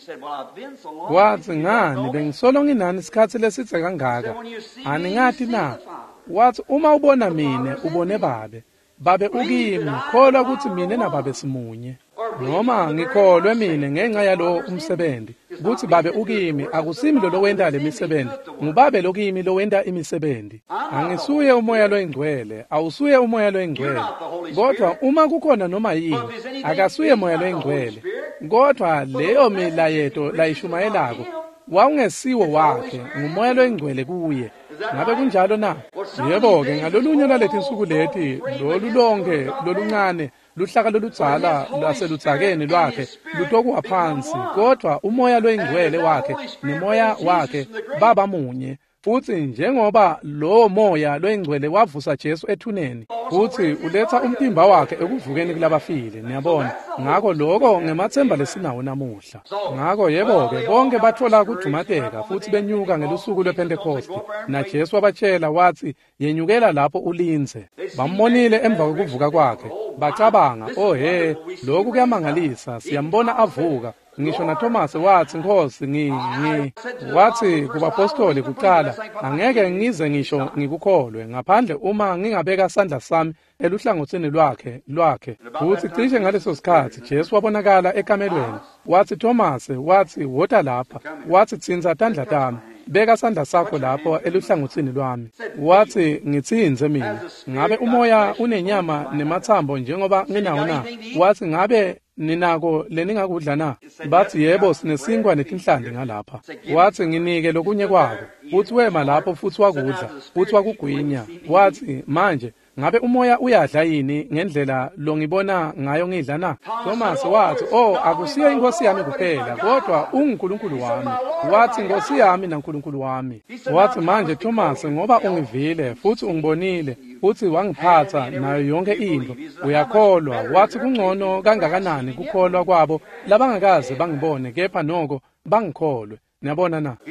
wathi ngani bengisolo nginani isikhathi lesithe kangaka aningathi na wathi uma ubona mina ubone babe babe ukimi kholwa ukuthi mina nababe simunye noma ngikholwe mina ngenxa yalo umsebenzi kuthi babe ukimi akusimi lo wenda lemisebenzi ngubabe lokimi lo wenda imisebenzi angisuye umoya loyingcwele awusuye umoya loyingcwele kodwa uma kukhona noma yini akasuye umoya loyingcwele kodwa leyo milayeto layishumayelako wawungesiwo wakhe ngumoya loyingcwele kuye ngabe kunjalo na yebo ke ngalolunye lalethi insuku lethi lolu lonke loluncane luhlaka loludzala laseludzakeni lwakhe lutokuwa phansi kodwa umoya loyingcwele wakhe nemoya wakhe baba munye futhi njengoba lo moya loyingcwele wavusa Jesu ethuneni futhi uletha umtimba wakhe ekuvukeni kulabafile niyabona ngakho lokho ngemathemba lesinawo namuhla ngakho yebo ke bonke bathola kudumateka futhi benyuka ngelusuku lwePentecost na Jesu wabatshela wathi yenyukela lapho ulinze bammonile emva kokuvuka kwakhe bacabanga oh he lokhu kuyamangalisa siyambona avuka ngisho na Thomas wathi Nkosi ngi ngi wathi kubapostoli kuqala angeke ngize ngisho ngikukholwe ngaphandle uma ngingabeka isandla sami eluhlangothini lwakhe lwakhe uthi cishe ngaleso sikhathi Jesu wabonakala ekamelweni wathi Thomas wathi wota lapha wathi tsinza tandla tami beka isandla sakho lapho eluhlangothini lwami wathi ngitsinze mina ngabe umoya unenyama nemathambo njengoba nginawo na wathi ngabe ninako leningakudla na bathi yebo sinesinkwa netinhlandi ngalapha wathi nginike lokunye kwako uthi wema lapho futhi wakudla uthi wakugwinya wathi manje ngabe umoya uyadla yini ngendlela lo ngibona ngayo ngidla na? Thomas wathi oh akusiyo inkosi yami kuphela kodwa unguNkulunkulu wami. Wathi inkosi yami naNkulunkulu wami. Wathi manje Thomas ngoba ungivile futhi ungibonile futhi wangiphatha nayo yonke into uyakholwa. Wathi kungcono kangakanani kukholwa kwabo labangakaze bangibone kepha noko bangikholwe. Niyabona na?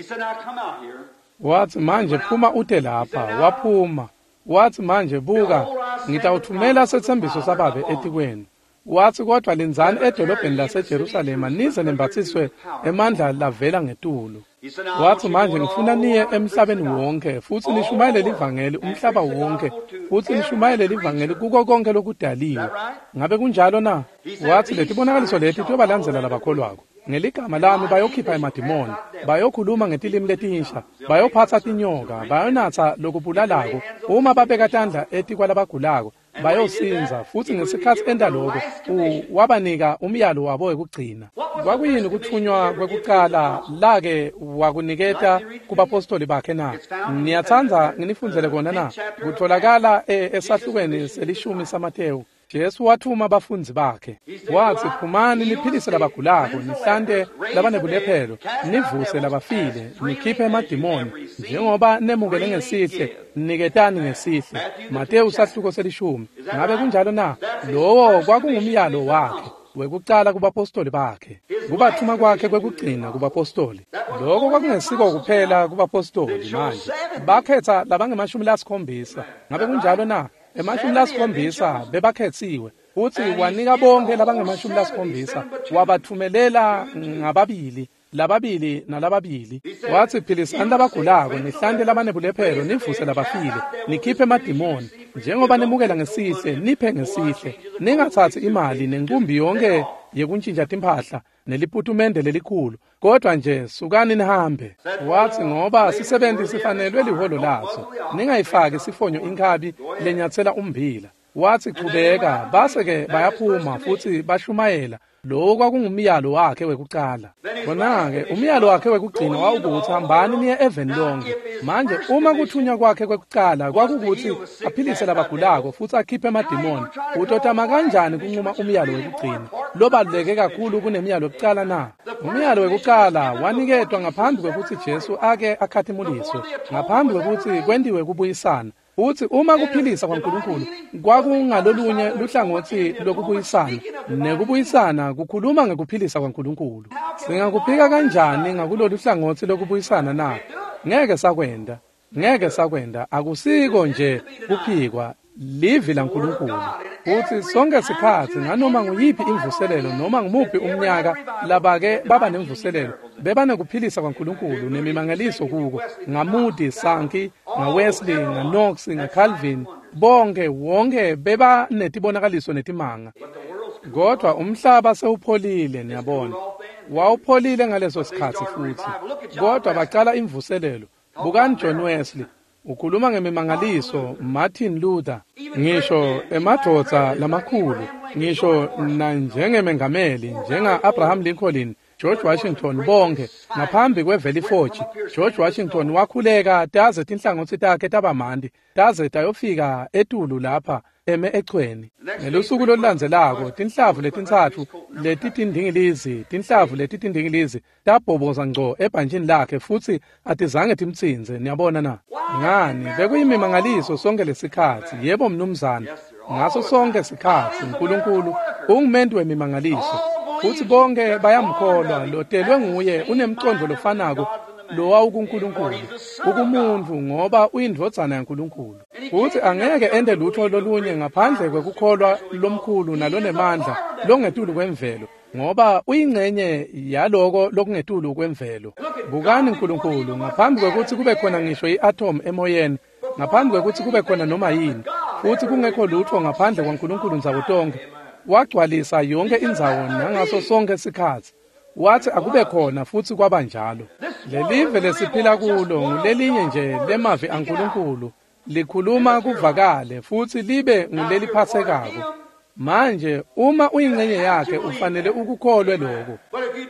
Wathi manje phuma ude lapha. Waphuma wathi manje buka ngitawuthumela sethembiso sababe etikweni. Wathi kodwa lenzani edolobheni laseJerusalema nize nembathiswe emandla lavela ngetulu. Wathi manje ngifuna niye emhlabeni wonke futhi nishumayele livangeli umhlaba wonke futhi nishumayele livangeli kuko konke lokudaliwe. Ngabe kunjalo na? Wathi letibonakaliso leti tobalandzela labakholwako. Ngeligama lami bayokhipha emadimoni, bayokhuluma ngetilimi letinsha, bayophatha tinyoka, bayonatha lokubulalako, uma babeka tandla eti kwalabagulako, bayosinza futhi ngesikhathi endaloko wabanika umyalo wabo wekugcina. Kwakuyini ukuthunywa kwekuqala lake wakuniketa kubapostoli bakhe na? Niyathanda nginifundzele kona na? Kutholakala esahlukweni selishumi saMateyu. Jesu wathuma abafunzi bakhe wathi phumani niphilise labagulako nihlante labanebulephero nivuse labafile nikhiphe emadimoni njengoba nemukele ngesihle niketani ngesihle. Mateyu sahluko selishumi. Ngabe kunjalo na? Lowo kwakungumyalo wakhe wekuqala kubapostoli bakhe kubathuma kwakhe kwekugcina kubapostoli. Lokho kwakungesiko kuphela kubapostoli manje bakhetha labangemashumi lasikhombisa. Ngabe kunjalo na? Emashumi lasikhombisa bebakhethiwe uthi wanika bonke labangemashumi lasikhombisa wabathumelela ngababili lababili nalababili. Wathi philisani labagulako nihlante labanebulephero nivuse labafile nikhiphe emadimoni njengoba nemukela ngesihle niphe ngesihle ningathathi imali nenkumbi yonke yekuntshintsha timphahla neliputumende lelikhulu kodwa nje sukani nihambe. Wathi ngoba sisebenzi sifanelwe liholo laso ningayifaki sifonyo inkabi lenyathela umbila. Wathi qhubeka base ke bayaphuma futhi bashumayela lo kwakungumyalo wakhe wekuqala. Khona-ke umyalo wakhe wekugcina wawukuthi hambani niye eveni lonke. Manje uma kuthunywa kwakhe kwekuqala kwakukuthi aphilise labagulako futhi akhiphe emadimoni. Utotama kanjani kunquma umyalo wekugcina lobaluleke kakhulu kunemyalo yokuqala na? Umyalo wekuqala waniketwa ngaphambi kwekuthi Jesu ake akhathimuliswe, ngaphambi kwekuthi kwendiwe kubuyisana. Uthi uma kuphilisa kwaNkulunkulu kwakungalolunye luhlangothi lokubuyisana nekubuyisana kukhuluma ngekuphilisa kwaNkulunkulu. Singakuphika kanjani ngakulolu hlangothi lokubuyisana na? Ngeke sakwenda, ngeke sakwenda akusiko nje kuphikwa livi laNkulunkulu. Uthi sonke sikhathi nganoma nguyiphi imvuselelo noma ngumuphi umnyaka labake baba nemvuselelo beba nekuphilisa kwaNkulunkulu nemimangaliso kuko ngaMoody, Sankey, ngaWesley, ngaKnox, ngaCalvin bonke wonke beba netibonakaliso netimanga. Kodwa umhlaba sewupholile niyabona. Wawupholile ngaleso sikhathi futhi. Kodwa baqala imvuselelo. Bukani John Wesley ukhuluma ngemimangaliso, Martin Luther, ngisho emadoda lamakhulu, ngisho na njengemengameli njenga Abraham Lincoln, George Washington bonke ngaphambi kweValley Forge. George Washington wakhuleka taze tinhlangothi takhe tabamandi taze tayofika etulu lapha eme echweni. Ngelusuku lolulandzelako tinhlavu letintsathu letitindingilizi tinhlavu letitindingilizi tabhoboza ngco ebhanjini lakhe futhi atizange timtsinze. Niyabona na? Ngani bekuyimimangaliso sonke lesikhathi. Yebo mnumzana, ngaso sonke isikhathi uNkulunkulu ungumendi wemimangaliso futhi bonke bayamkholwa lotelwe nguye unemcondo lofanako lo wawukuNkulunkulu ukumuntu ngoba uyindvodzana yaNkulunkulu. Futhi angeke ende lutho lolunye ngaphandle kwekukholwa lomkhulu nalonemandla longetulu kwemvelo ngoba uyingcenye yaloko lokungetulu kwemvelo. Bukani uNkulunkulu ngaphambi kwekuthi kube khona ngisho i-atom emoyeni, ngaphambi kwekuthi kube khona noma yini, futhi kungekho lutho ngaphandle kwaNkulunkulu nzawo tonke, wagcwalisa yonke indzawo nangaso sonke isikhathi. Wathi akube khona futhi kwaba njalo. Lelive lesiphila kulo ngulelinye nje lemavi aNkulunkulu likhuluma kuvakale futhi libe nguleliphathekako. manje uma uyingcenye yakhe ufanele ukukholwe lokho.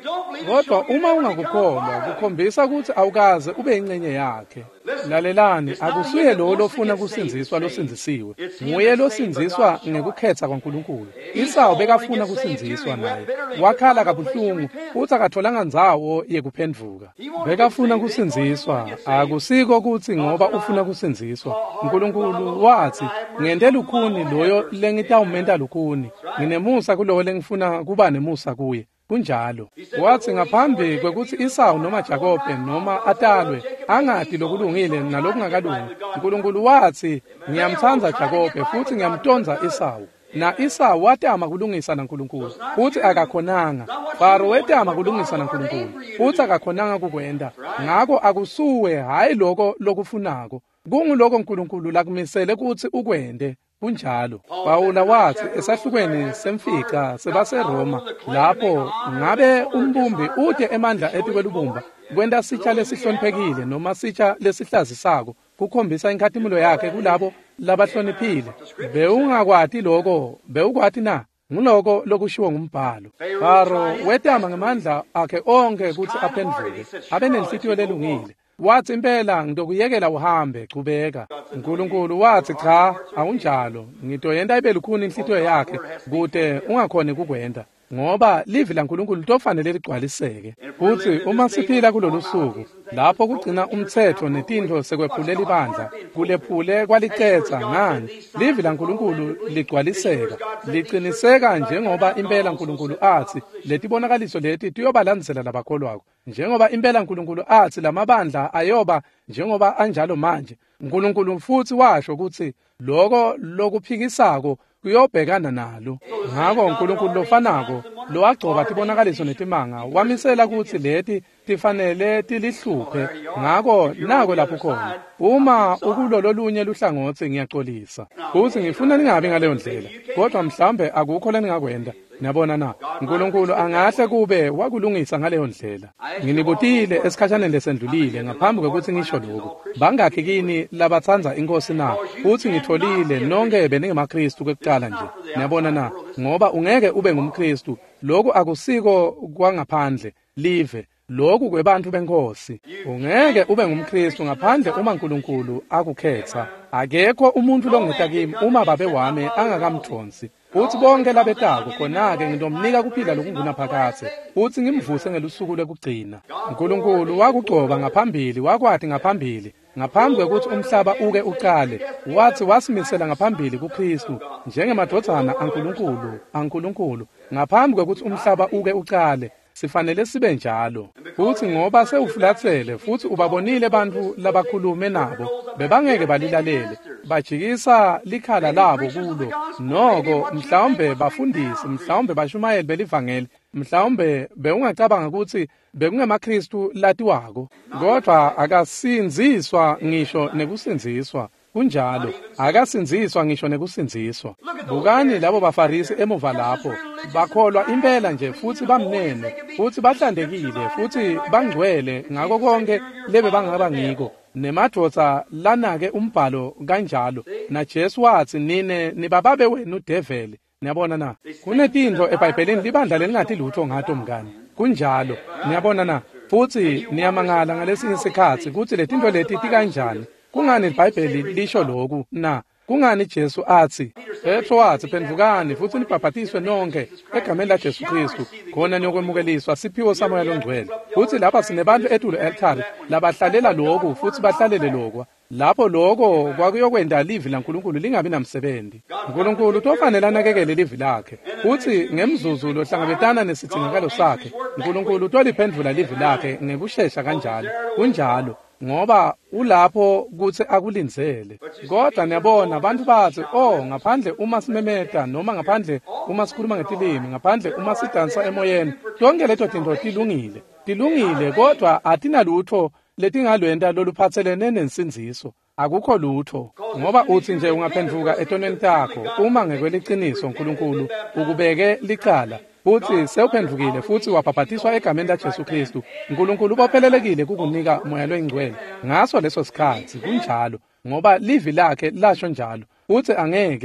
Kodwa uma ungakukholwa kukhombisa ukuthi awukaze ube ingcenye yakhe. Lalelani, akusuye lo lofuna kusinziswa losinzisiwe, nguye losinziswa ngekukhetha kwaNkulunkulu. Esau bekafuna kusinziswa naye, wakhala kabuhlungu futhi akatholanga ndzawo yekuphendvuka. Bekafuna kusinziswa, akusiko ukuthi ngoba ufuna kusinziswa. uNkulunkulu wathi, ngente lukhuni loyo lengitawumenta lukhuni, nginemusa kulowo lengifuna kuba nemusa kuye. Kunjalo wathi ngaphambi kwekuthi Esau noma Jakobe noma atalwe angadi lokulungile nalokungakalungi, uNkulunkulu wathi ngiyamthanda Jakobe futhi ngiyamtonza Esau. Na Esau watama kulungisa naNkulunkulu futhi akakhonanga. Faro wetama kulungisa naNkulunkulu futhi akakhonanga kukwenda. Ngakho akusuwe hayi lokho lokufunako, kunguloko uNkulunkulu lakumisele ukuthi ukwende. Kunjalo Pawula wathi esahlukweni semfica sebaseRoma, lapho ngabe umbumbi ude emandla ethi kwelubumba kwenda sitsha lesihloniphekile noma sitsha lesihlazisako kukhombisa inkathimulo yakhe kulabo labahloniphile. Bewungakwati lokho, bewukwathi na nguloko lokushiwo ngumbhalo. Faro wetama ngamandla akhe onke ukuthi aphendvuke, abe nenhlitiyo lelungile. Wathi impela ngidokuyekela uhambe, qhubeka. uNkulunkulu wathi cha, awunjalo, ngitoyenda ibe lukhuni inhlitiyo yakhe kude ungakhoni kukwenda, ngoba livi laNkulunkulu tofanele ligcwaliseke. Futhi uma siphila kulolu suku lapho kugcina umthetho netintho sekwephulela ibandla, kulephule kwalicetha ngani, livi laNkulunkulu ligcwaliseka, liqiniseka njengoba impela uNkulunkulu athi letibonakaliso leti tiyobalandzela labakholwako. Njengoba impela uNkulunkulu athi lamabandla ayoba njengoba anjalo manje, uNkulunkulu futhi washo ukuthi lokho lokuphikisako kuyobhekana nalo. Ngakho uNkulunkulu lofanako lo agcoba tibonakaliso netimanga wamisela ukuthi leti tifanele tilihluphe. Ngakho nako lapho khona uma ukulolo lunye luhlangothi ngiyaxolisa futhi ngifuna ningabi ngaleyo ndlela, kodwa mhlambe akukho leningakwenda. Niyabona na, uNkulunkulu angahle kube wakulungisa ngaleyo ndlela. Nginibutile esikhatshane lesendlulile ngaphambi kokuthi ngisho lokho, bangakhi kini labathanza inkosi na futhi ngitholile nonke beningemaKristu kwekuqala nje. Niyabona na, ngoba ungeke ube ngumKristu, lokhu akusiko kwangaphandle live, lokhu kwebantu benkosi. Ungeke ube ngumKristu ngaphandle uma uNkulunkulu akukhetha. Akekho umuntu longeta kimi uma babe wami angakamthonsi. Futhi bonke labetako khona-ke nginomnika kuphila lokungunaphakade futhi ngimvuse ngelusuku lekugcina. uNkulunkulu wakugcoba ngaphambili, wakwathi ngaphambili ngaphambi kwekuthi umhlaba uke uqale, wathi wasimisela ngaphambili kuKristu njengemadodana aNkulunkulu aNkulunkulu ngaphambi kwekuthi umhlaba uke uqale. Sifanele sibe njalo. Futhi ngoba sewufulathele futhi ubabonile abantu labakhulume nabo bebangeke balilalele, bajikisa likhala labo kulo, noko mhlawumbe bafundisi, mhlawumbe bashumayeli belivangeli, mhlawumbe bewungacabanga ukuthi bekungemaKristu latiwako, kodwa akasinziswa ngisho nekusinziswa. Kunjalo akasinziswa ngisho nekusinziswa. Bukani labo baFarisi emuva lapho, bakholwa impela nje futhi bamnene futhi bahlandekile futhi bangcwele ngako konke lebe bangaba ngiko. Nemadodza lanake umbhalo kanjalo, na Jesu wathi nine nibababe wenu udeveli. Niyabona na, kunetinto eBhayibhelini libandla lelingathi lutho ngato mngani. Kunjalo niyabona na, futhi niyamangala ngalesinye isikhathi ukuthi letinto leti tikanjani. Kungani iBhayibheli lisho lokhu na? Kungani Jesu athi, Petro wathi phendukani futhi nibhaphathiswe nonke egameni laJesu Kristu khona niyokwemukeliswa siphiwo samoya longcwele. Futhi lapha sinebantu etulo altari labahlalela lokhu futhi bahlalele lokho. Lapho lokho kwakuyokwenda livi laNkulunkulu lingabi namsebenzi. uNkulunkulu tofanele anakekele livi lakhe. Futhi ngemzuzu lohlangabetana nesithingakalo sakhe, uNkulunkulu toliphendvula livi lakhe ngekusheshsha kanjalo. Kunjalo ngoba ulapho kuthi akulindzele. Kodwa niyabona abantu bathi, oh ngaphandle uma simemeta noma ngaphandle uma sikhuluma ngetilimi, ngaphandle uma sidansa emoyeni, tonke leto tinto tilungile. Tilungile kodwa atinalutho letingalwenda loluphathelene nensinziso. Akukho lutho, ngoba uthi nje ungaphendvuka etonweni takho uma ngekweliciniso uNkulunkulu ukubeke licala. Futhi sewuphendvukile futhi wabhaphathiswa egameni laJesu Kristu, uNkulunkulu ubophelelekile kukunika umoya lwengcwele ngaso leso sikhathi. Kunjalo ngoba livi lakhe lasho njalo, futhi angeke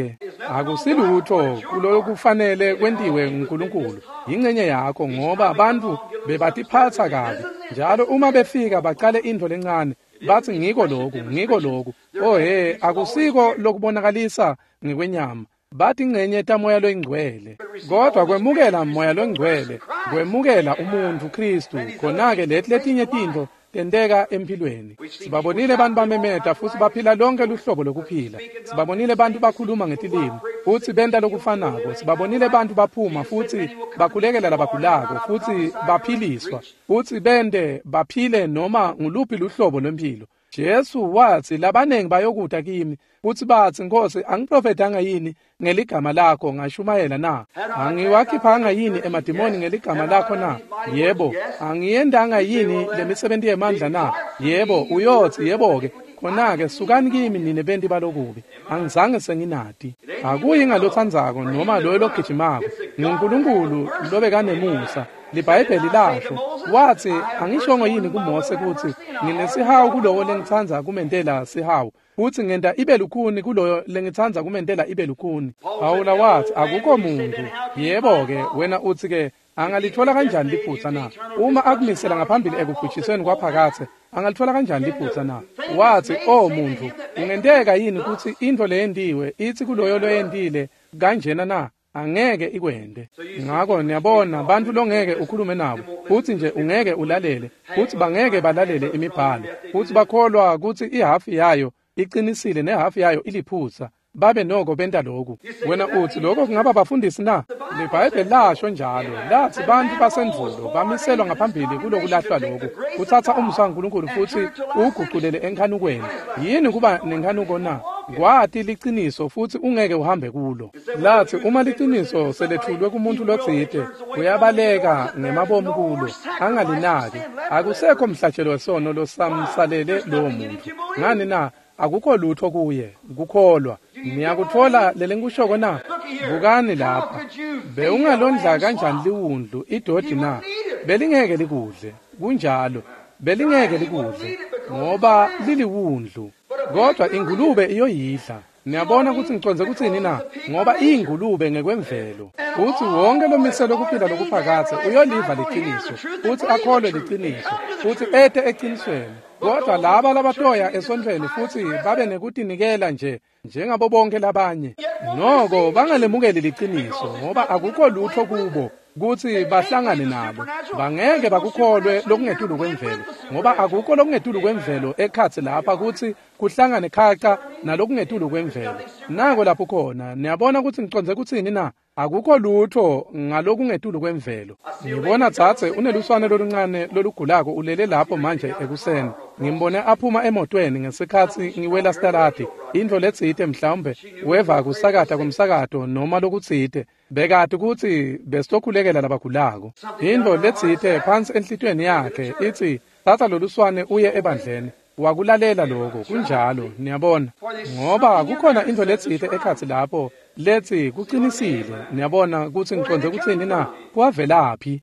akusilutho kuloko kufanele kwentiwe uNkulunkulu, ingcenye yakho ngoba abantu bebatiphatha kabi njalo uma befika baqale into lencane bathi ngiko lokhu ngiko lokhu oh he akusiko lokubonakalisa ngekwenyama bathi ingcenye tamoya loyingcwele kodwa kwemukela moya loyingcwele kwemukela umuntu Kristu khona-ke lethi letinye tinto tenteka empilweni. Sibabonile abantu bamemeta futhi baphila lonke luhlobo lokuphila. Sibabonile abantu bakhuluma ngetilimi futhi benta lokufanako. Sibabonile abantu baphuma futhi bakhulekela labakhulako futhi baphiliswa futhi bende baphile noma nguluphi luhlobo lwempilo. Jesu wathi labanengi bayokuta kimi futhi bathi Nkosi angiprofetanga yini ngeligama lakho ngashumayela na angiwakhiphanga yini emadimoni ngeligama lakho na yebo angiyendanga yini lemisebenzi yemandla na yebo uyothi yebo ke khona ke sukani kimi nine benti balokubi angizange senginati akuyi ngalothandzako noma lo lokugijimako nguNkulunkulu lobe kanemusa libhayibheli lakho wathi angishongo yini kuMose kuthi nginesihawu kulowo lengithandza kumentela sihawu futhi ngenta ibe lukhuni kuloyo lengithandza kumentela ibe lukhuni. Phawula wathi akukho muntu yebo ke wena uthi ke angalithola kanjani liphutha na uma akumisela ngaphambili ekubhutshisweni kwaphakathe angalithola kanjani liphutha na wathi oh muntu ungenteka yini ukuthi into leyendiwe ithi kuloyo loyendile kanjena na angeke ikwende. Ngakho niyabona abantu longeke ukhulume nabo futhi nje ungeke ulalele futhi bangeke balalele imibhalo futhi bakholwa ukuthi ihafu yayo iqinisile nehafu yayo iliphutha babe noko benta lokhu. Wena uthi lokho kungaba bafundisi na? LeBhayibheli lasho njalo lathi bantu basendulo bamiselwa ngaphambili kulokulahlwa lokhu kuthatha umsa kaNkulunkulu futhi uguqulele enkhanukweni. Yini kuba nenkhanuko na? Kwathi liqiniso futhi ungeke uhambe kulo. Lathi uma liqiniso selethulwe kumuntu lotsite uyabaleka ngemabomu kulo angalinaki akusekho mhlatshelo wesono losamsalele lo muntu. Ngani na akukho lutho kuye kukholwa niyakuthola lele nkushoko na bukani lapha beungalondla kanjani liwundlu idodi na belingeke likudle kunjalo belingeke likudle ngoba liliwundlu kodwa ingulube iyoyidla. Niyabona ukuthi ngiconze kuthini na ngoba ingulube ngekwemvelo uthi wonke lomiselo kuphila lokuphakathe uyoliva liqiniso uthi akholwe liqiniso uthi ete eqinisweni kodwa laba labatoya esondweni futhi babe nekutinikela nje njengabo bonke labanye noko bangalemukeli liqiniso ngoba akukho lutho kubo kuthi bahlangane nabo bangeke bakukholwe lokungetulu kwemvelo ngoba akukho lokungetulu kwemvelo ekhathi lapha kuthi kuhlangane khaqa nalokungetulu kwemvelo. Nako lapho khona niyabona ukuthi ngiconze kuthini na akukho lutho ngalokungetulu kwemvelo. Ngibona thathe uneluswane loluncane lolugulako ulele lapho manje ekuseni ngimbone aphuma emotweni ngesikhathi ngiwela staradi into letsite mhlawumbe weva kusakata komsakato noma lokutsite bekade ukuthi besitokhulekela labagulako into letsite phansi enhlitweni yakhe ithi thatha loluswane uye ebandleni wakulalela lokho kunjalo. Niyabona ngoba kukhona into letsite ekhathi lapho lethi kuqinisile. Niyabona ukuthi ngiconze kuthini na kwavelaphi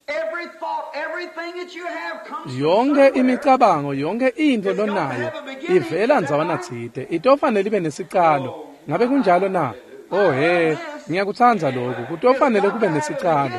yonke imicabango yonke into lonayo ivela nzawana thide itofanele ibe nesicalo. Ngabe kunjalo na oh he ngiyakuthanda lokho kutofanele kube nesicalo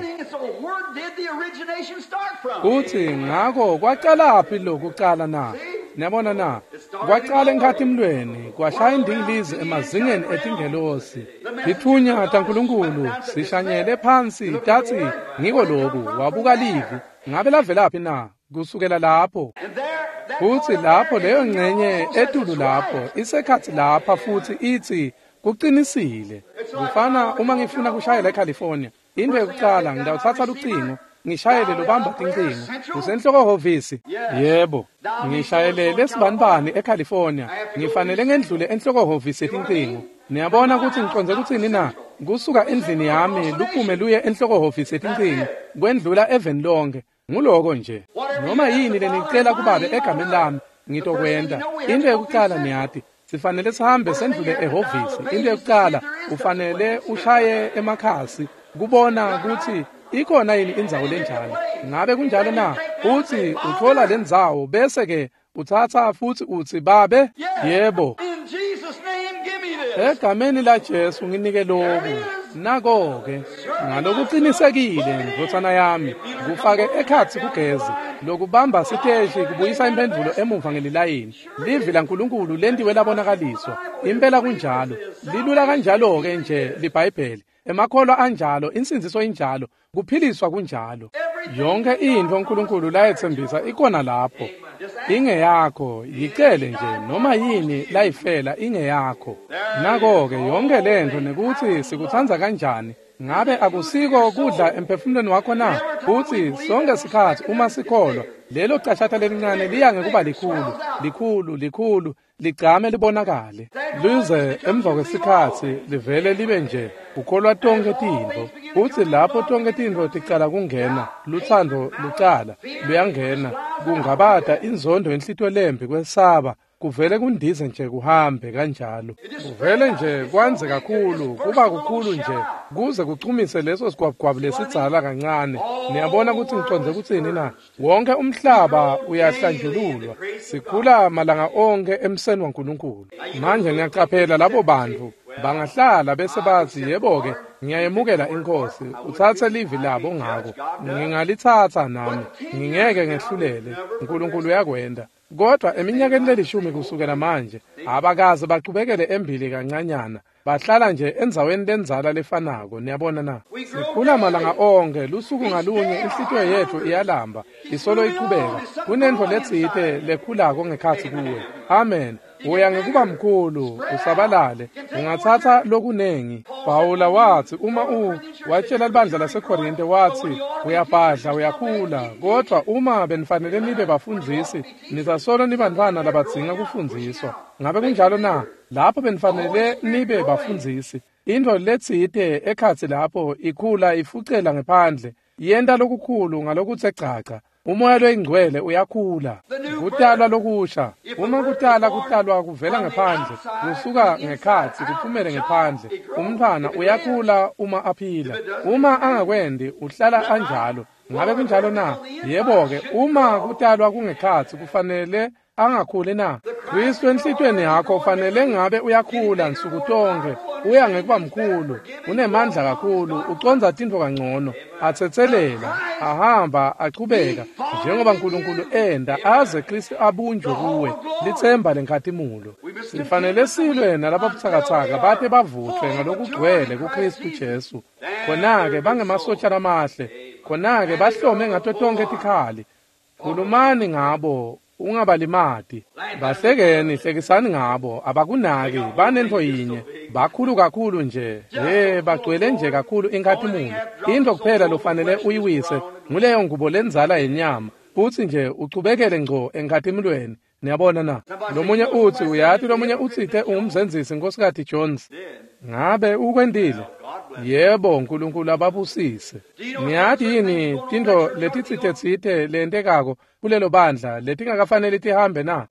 uthi ngakho kwaqalaphi lokuqala na. Niyabona na kwaqala enkathi imlweni kwashaya indingilizi emazingeni etingelosi lithunya taNkulunkulu sishanyele phansi tathi ngiko lokhu wabuka livi ngabe lavelaphi na kusukela lapho futhi lapho leyo ngcenye etulu lapho isekhathi lapha futhi ithi kuqinisile. Kufana uma ngifuna kushayela eCalifornia into yokuqala ngidawuthatha lucingo ngishayele lobamba tincingo kusenhloko hovisi yebo ngishayelele sibanibani eCalifornia ngifanele ngendlule enhloko hovisi tincingo. Niyabona ukuthi ngiconze kuthini na kusuka endlini yami luphume luye enhloko hovisi tincingo kwendlula even lonke nguloko nje noma yini lenicela kubabe egameni lami ngitokwenda. Into yokuqala niyathi sifanele sihambe sendlule ehovisi. Into yokuqala ufanele ushaye emakhasi kubona ukuthi ikhona yini indzawo lenjalo. Ngabe kunjalo na uthi uthola lendzawo bese ke uthatha futhi uthi babe yebo egameni la Jesu nginike lokhu nako-ke ngalokuqinisekile ndothana yami kufake ekhathi kugezi lokubamba siteshi kubuyisa impendulo emuva ngelilayini livi laNkulunkulu lendiwe labonakaliswa impela kunjalo lilula kanjalo-ke nje libhayibheli emakholwa anjalo insinziso injalo kuphiliswa kunjalo yonke into uNkulunkulu layethembisa ikona lapho ingeyakho yicele nje noma yini layifela ingeyakho nako-ke yonke lento nekuthi sikuthanza kanjani ngabe akusiko kudla emphefumulweni wakho na uthi sonke sikhathi uma sikholwa lelo cashata lelincane liya ngekuba likhulu likhulu likhulu ligcame libonakale luze emva kwesikhathi livele libe nje ukholwa tonke tintfo uthi lapho tonke tintfo ticala kungena luthando lucala luyangena kungabata inzondo enhlityo lembi kwesaba kuvele kundize nje kuhambe kanjalo kuvele nje kwanze kakhulu kuba kukhulu nje kuze kuchumise leso sigwabugwabu lesidzala kancane niyabona ukuthi ngiconze kuthini na wonke umhlaba uyahlanjululwa sikhula malanga onke emseni waNkulunkulu manje ngiyacaphela labo bantu bangahlala bese bathi yebo-ke ngiyayemukela inkosi uthathe livi labo ngako ngingalithatha nami ngingeke ngehlulele uNkulunkulu uyakwenda kodwa eminyakeni lelishumi kusukela manje abakazi baqhubekele embili kancanyana bahlala nje enzaweni lenzala lefanako niyabona na sikhula malanga onke lusuku ngalunye inhlityo yethu iyalamba isolo ichubeka kunento letsite lekhulako ngekhathi kuwe amen uya ngekuba mkhulu usabalale ungathatha lokunengi Pawula wathi uma u watshela libandla laseKorinte wathi uyabhadla uyakhula kodwa uma benifanele nibe bafundzisi nizasolo nibantwana labadzinga kufundziswa ngabe kunjalo na lapho benifanele nibe bafundzisi into letsite ekhatsi lapho ikhula ifucela ngephandle yenta lokukhulu ngalokuthe caca umoya loyingcwele uyakhula kutalwa lokusha uma kutala kutalwa kuvela ngephandle kusuka ngekhathi kuphumele ngephandle umntwana uyakhula uma aphila uma angakwendi uhlala anjalo ngabe kunjalo na yebo-ke uma kutalwa kungekhathi kufanele angakhuli na Kristu enhlitweni yakho fanele ngabe uyakhula nsuku tonke uya ngekuba mkhulu unemandla kakhulu uconza tintfo kangcono athethelela ahamba achubeka njengoba uNkulunkulu enda aze Kristu abunjwe kuwe lithemba lenkhatimulo sifanele silwe nalabo buthakathaka bate bavuthwe ngalokugcwele kuKristu Jesu khona-ke bangemasotshana amahle khona-ke bahlome ngato tonke tikhali khulumani ngabo ungabalimati bahlekeni hlekisani ngabo abakunaki banento yinye bakhulu kakhulu nje he bagcwele nje kakhulu inkathimulo into kuphela lofanele uyiwise nguleyo ngubo lenzala yenyama uthi nje uchubekele ngco enkathimulweni niyabona na lomunye uthi uyathi lomunye uthithe ungumzenzisi nkosikazi Jones ngabe ukwendile yebo uNkulunkulu ababusise niyathi yini tinto letitsithe lentekako kulelo bandla letingakafanele tihambe na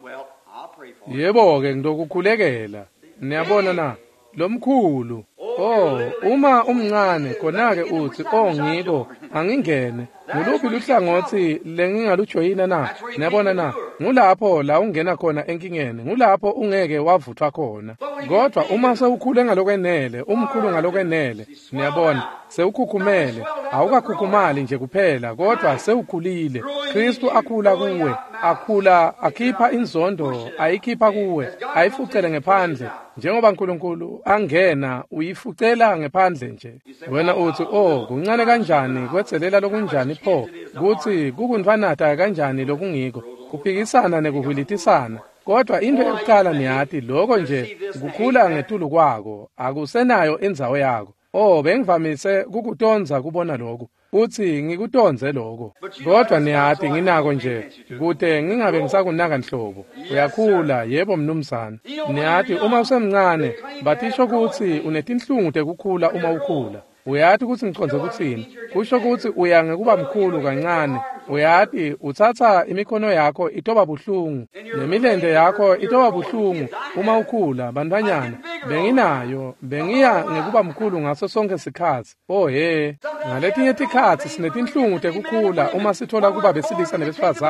yebo-ke ngizokukhulekela niyabona na lomkhulu oh uma umncane khona-ke uthi oh ngiko angingene nguluphi luhlangothi lengingalujoyina na niyabona na ngulapho la ungena khona enkingeni ngulapho ungeke wavuthwa khona kodwa uma sewukhule ngalokwenele umkhulu ngalokwenele niyabona sewukhukhumele awukakhukhumali nje kuphela kodwa sewukhulile Kristu akhula kuwe akhula akhipha inzondo ayikhipha kuwe ayifucele ngephandle njengoba uNkulunkulu angena uyifucela ngephandle nje wena uthi oh kuncane kanjani kwetselela lokunjani pho kuthi kukunfanata kanjani lokungiko kuphikisana nekuhwilitisana kodwa into yokuqala niyathi lokho nje kukhula ngetulu kwako akusenayo enzawo yakho oh bengivamise kukutonza kubona lokho uthi ngikutonze lokho kodwa niyathi nginako nje kude ngingabe ngisakunaka nhlobo uyakhula yebo mnumzana niyathi uma usemncane bathisho ukuthi unetinhlungu tekukhula uma ukhula uyathi ukuthi ngiconze kuthini kusho ukuthi uya ngekuba mkhulu kancane uyathi uthatha imikhono yakho itoba buhlungu nemilende yakho itoba buhlungu uma ukhula bantwanyana benginayo bengiya ngekuba mkhulu ngaso sonke isikhathi oh he ngaletinye tikhathi sinetinhlungu tekukhula uma sithola kuba besilisa nebesifazane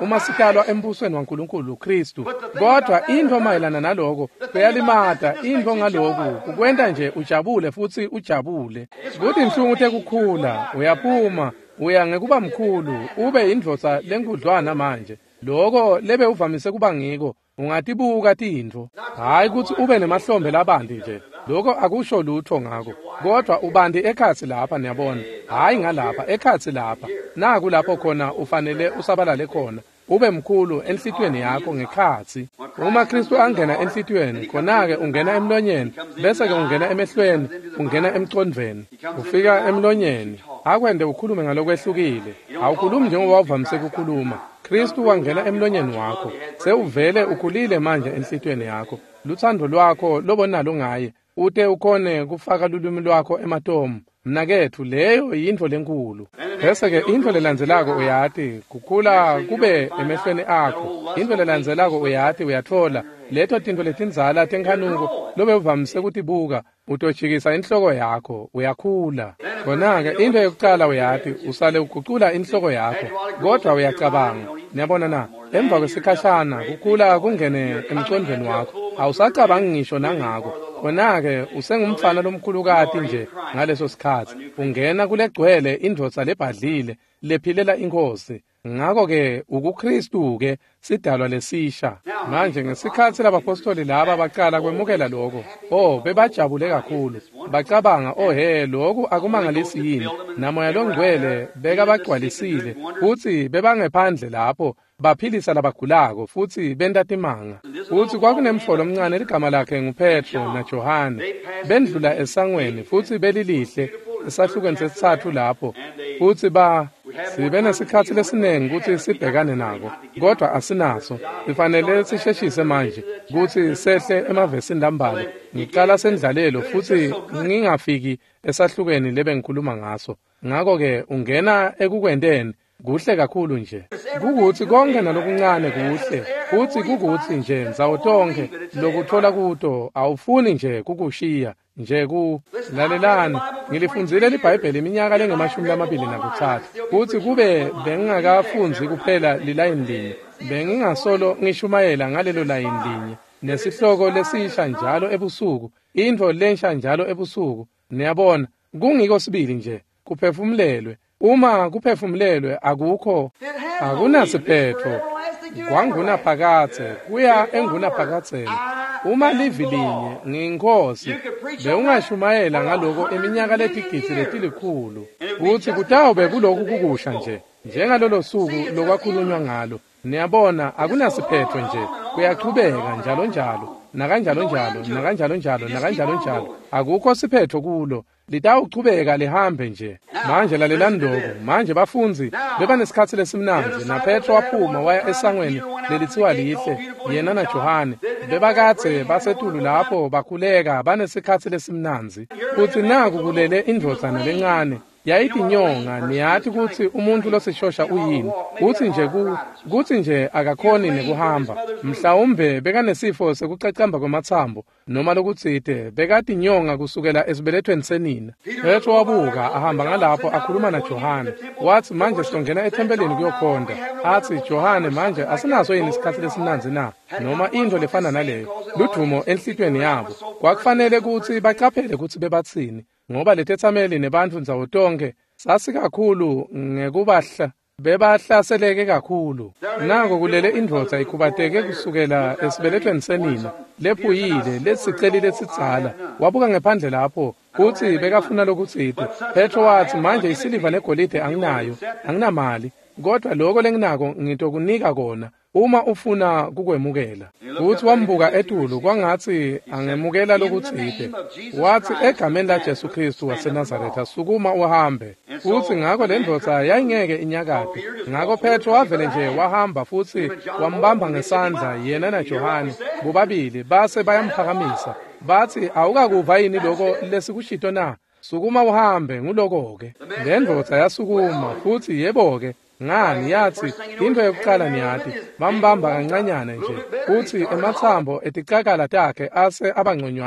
uma sitalwa embusweni waNkulunkulu uKristu. Kodwa into mayelana naloko kuyalimata, into ngaloko ukwenta nje ujabule futhi ujabule. Kuthi inhlungu tekukhula uyaphuma uya ngekuba mkhulu ube indvodza lenkudlwana manje. Lokho lebe uvamise kuba ngiko ungatibuka tintfo, hayi kuthi ube nemahlombe labandi nje. Lokho akusho lutho ngako, kodwa ubandi ekhatsi lapha niyabona, hayi ngalapha ekhatsi lapha. Naku lapho khona ufanele usabalale khona, ube mkhulu enhlitweni yakho ngekhatsi. Uma Kristu angena enhlitweni khona-ke ungena emlonyeni, bese-ke ungena emehlweni, ungena emcondveni, ufika emlonyeni. Akwende ukhulume ngalokwehlukile, awukhulumi njengoba uvamise ukukhuluma. Kristu wangena emlonyeni wakho, sewuvele ukhulile manje enhlitweni yakho. Luthando lwakho lobonalo ngaye, ute ukhone kufaka lulwimi lwakho ematomu. Mnakethu leyo yindvo lenkulu. Bese-ke indvo lelandzelako uyati kukhula kube emehlweni akho. Indvo lelandzelako uyati uyatfola leto tintfo letindzala tenkhanuko lobe uvamise kutibuka, utojikisa inhloko yakho uyakhula. Khona-ke into yokucala uyati usale ugucula inhloko yakho, kodwa uyacabanga. Niyabona na, emva kwesikhashana kukhula kungene emcondweni wakho, awusacabangi ngisho nangako. Khona-ke usengumfana lomkhulukati nje ngaleso sikhathi, ungena kule gcwele indvodza lebhadlile lephilela inkosi. Ngako-ke ukuKristu-ke sidalwa lesisha. Manje ngesikhathi labapostoli laba baqala kwemukela lokho, oh bebajabule kakhulu, bacabanga oh he lokhu akumangalisi yini, namoya longcwele beka bagcwalisile futhi bebangephandle lapho baphilisa labagulako futhi benta timanga. Futhi kwakunemfolo omncane ligama lakhe nguPetro na Johane, bendlula esangweni futhi belilihle esahlukweni sesithathu lapho. Futhi ba sibe nesikhathi lesinengi ukuthi sibhekane nako, kodwa asinaso. Sifanele sisheshise manje ukuthi sehle emavesini lambala ngiqala sendlalelo futhi ngingafiki esahlukweni lebe ngikhuluma ngaso. Ngako-ke ungena ekukwenteni kuhle kakhulu nje, kukuthi konke nalokuncane kuhle, futhi kukuthi nje nzawo tonke lokuthola kuto awufuni nje kukushiya nje ku lalelani. Ngilifundzile libhayibheli iminyaka lengemashumi lamabili nakuthathu, futhi kube bengingakafunzi kuphela lilayini linye, bengingasolo ngishumayela ngalelo layini linye nesihloko lesisha njalo ebusuku, indvo lensha njalo ebusuku. Niyabona, kungiko sibili nje kuphefumulelwe. Uma kuphefumulelwe akukho akunasiphetho, kwanguna phakathe kuya enguna phakatheni. Uma livi linye ngiyinkosi beungashumayela ngaloko eminyaka letigidi letilikhulu, futhi kutawube kulokhu kukusha nje njengalolo suku lokwakhulunywa ngalo. Niyabona akunasiphetho nje, kuyaqhubeka njalo njalo nakanjalo njalo nakanjalo njalo nakanjalo njalo, akukho siphetho kulo, litawuchubeka lihambe nje. Manje lalelani ndogo, manje bafunzi beba nesikhathi lesimnanzi, na Petro waphuma waya esangweni lelithiwa lihle, yena na Johane bebakathe basetulu lapho bakhuleka banesikhathi lesimnanzi. Futhi naku kulele indvodzana lencane yayithi nyonga, niyathi ukuthi umuntu losishosha uyini, uthi nje ku kuthi nje akakhoni nekuhamba, mhlawumbe bekanesifo sekucacamba kwamathambo noma lokutsite, bekati nyonga kusukela esibelethweni senina. Petro wabuka ahamba ngalapho akhuluma na Johane, wathi manje sitongena ethempelini kuyokhonda. Athi Johane, manje asinaso yini isikhathi lesimnanzi na noma into lefana naleyo? Ludumo enhlitweni yabo kwakufanele ukuthi baqaphele ukuthi bebathini, ngoba letethameli nebantu nzawo tonke sasi kakhulu ngekubahla bebahlaseleke kakhulu. Nako kulele indvodza ikhubateke kusukela esibelethweni senina, lephuyile lesicelile sitsala, wabuka ngephandle lapho futhi bekafuna lokutsite. Petro wathi manje isiliva negolide anginayo, anginamali, kodwa lokho lenginako ngitokunika kona uma ufuna kukwemukela. Futhi wambuka etulu kwangathi angemukela lokutsite, wathi egameni la Jesu Kristu waseNazaretha sukuma uhambe. Futhi ngako le ndvodza yayingeke inyakade. Ngako Petro wavele nje wahamba futhi wambamba ngesandla yena na Johane, bobabili base bayamphakamisa. Bathi awukakuva yini lokho lesikushito na? Sukuma uhambe. Nguloko-ke le ndvodza yasukuma futhi yebo-ke ngani yathi into yokuqala niyathi bambamba kancanyana nje, futhi emathambo eticakala takhe ase abangconywana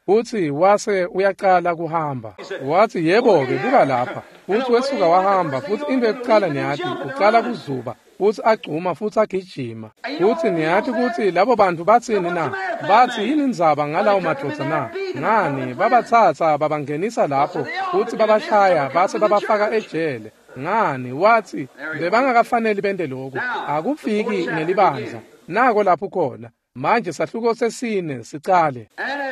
uthi wase uyaqala kuhamba. Wathi yebo-ke buka lapha. Uthi wesuka wahamba futhi into yokuqala niyathi uqala kuzuba. Uthi agcuma futhi agijima. Uthi niyathi ukuthi labo bantu bathini na? Bathi yini indzaba ngalawo madoda na? Ngani babathatha babangenisa lapho uthi babashaya base babafaka ejele. Ngani wathi bebangakafanele bende lokho. Akufiki ngelibandla. Nako lapho khona. Manje sahluko sesine sicale.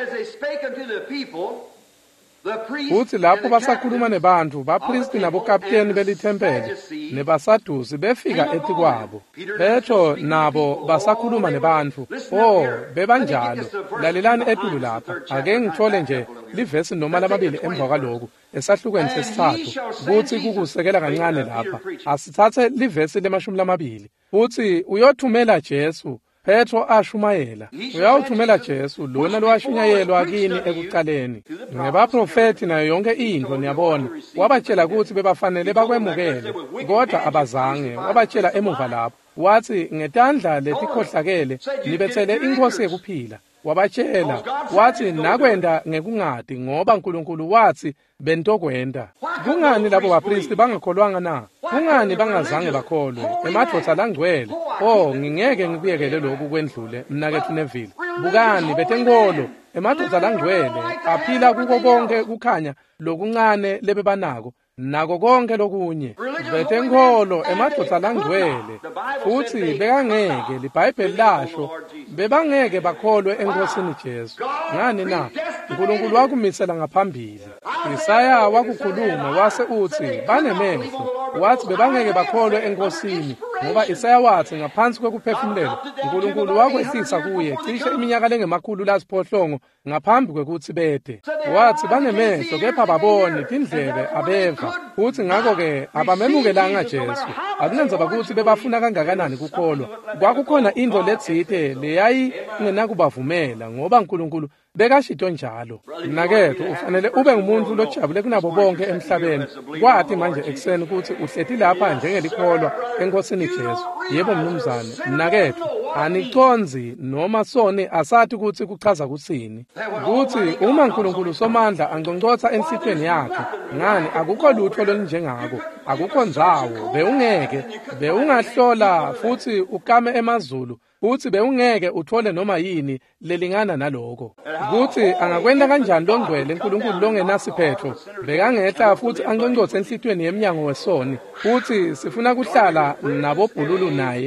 Uthi lapho basakhuluma nebantu bapristi nabokapteni belithempeli nebasadusi befika ethi kwabo. Petro nabo basakhuluma nebantu. Oh, bebanjalo. Lalelani etulu lapha. Ake ngithole nje livesi noma lamabili emva kwalokho esahlukweni sesithathu. Kuthi kukusekela kancane lapha. Asithathe livesi lemashumi lamabili. Uthi uyothumela Jesu. Petro ashumayela. Uyawuthumela Jesu lona lowashunyayelwa kini ekuqaleni. Ngebaprofeti nayo yonke into niyabona. Wabatshela ukuthi bebafanele bakwemukele kodwa abazange. Wabatshela emuva lapho. Wathi ngetandla letikhohlakele nibethele inkosi yekuphila. Wabatshela wathi nakwenda ngekungadi ngoba uNkulunkulu wathi bentokwenda. Kungani labo bapristi bangakholwanga na? Kungani bangazange bakholwe? Emadoda langcwele. Oh, ngingeke ngibiyekele lokhu kwendlule mina kethu nevile. Bukani betenkolo emadoda langcwele aphila kuko konke kukhanya lokuncane lebebanako. Nako konke lokunye betenkolo emadoda langcwele futhi bekangeke liBhayibheli lasho bebangeke bakholwe enkosini Jesu. Ngani na? uNkulunkulu wakumisela ngaphambili. Isaya wakukhuluma wase uthi banemehlo. Wathi bebangeke bakholwe enkosini ngoba Isaya wathi ngaphansi kwekuphefumulelo uNkulunkulu wakwehlisa kuye cishe iminyaka lengemakhulu lasiphohlongo ngaphambi kwekuthi bethe. Wathi banemehlo kepha babone, indlebe abeva. Uthi ngako ke abamemukelanga Jesu. Akunenzaba ukuthi bebafuna kangakanani kukholwa. Kwakukhona into letsithe leyayi ngenakubavumela ngoba uNkulunkulu bekashito njalo. Nakethu ufanele ube ngumuntu lojabule kunabo bonke emhlabeni. Kwathi manje ekseni ukuthi uhlethi lapha njengelikholwa enkosini Jesu. Yebo mnumzane, nakethu aniconzi noma sone asathi ukuthi kuchaza kuthini. Kuthi uma uNkulunkulu somandla angconcotha ensithweni yakhe, ngani akukho lutho lonjengako, akukho nzawo, beungeke, beungahlola futhi ukame emazulu. Uthi beungeke uthole noma yini lelingana naloko. Kuthi angakwenda kanjani longcwele uNkulunkulu longenasiphetho bekangehla futhi angconcothe enhlitweni yeminyango wesoni. Uthi sifuna kuhlala nabobhululu naye.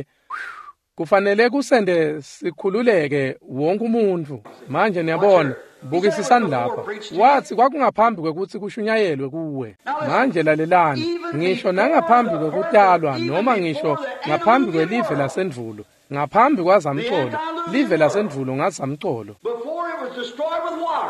Kufanele kusende sikhululeke wonke umuntu. Manje niyabona bukisisani lapha. Wathi kwakungaphambi kwekuthi kushunyayelwe kuwe. Manje lalelani ngisho nangaphambi kwekutalwa noma ngisho ngaphambi kwelive lasendvulo. Ngaphambi kwazamcolo live lasendvulo ngazamcolo. Before it was destroyed with water,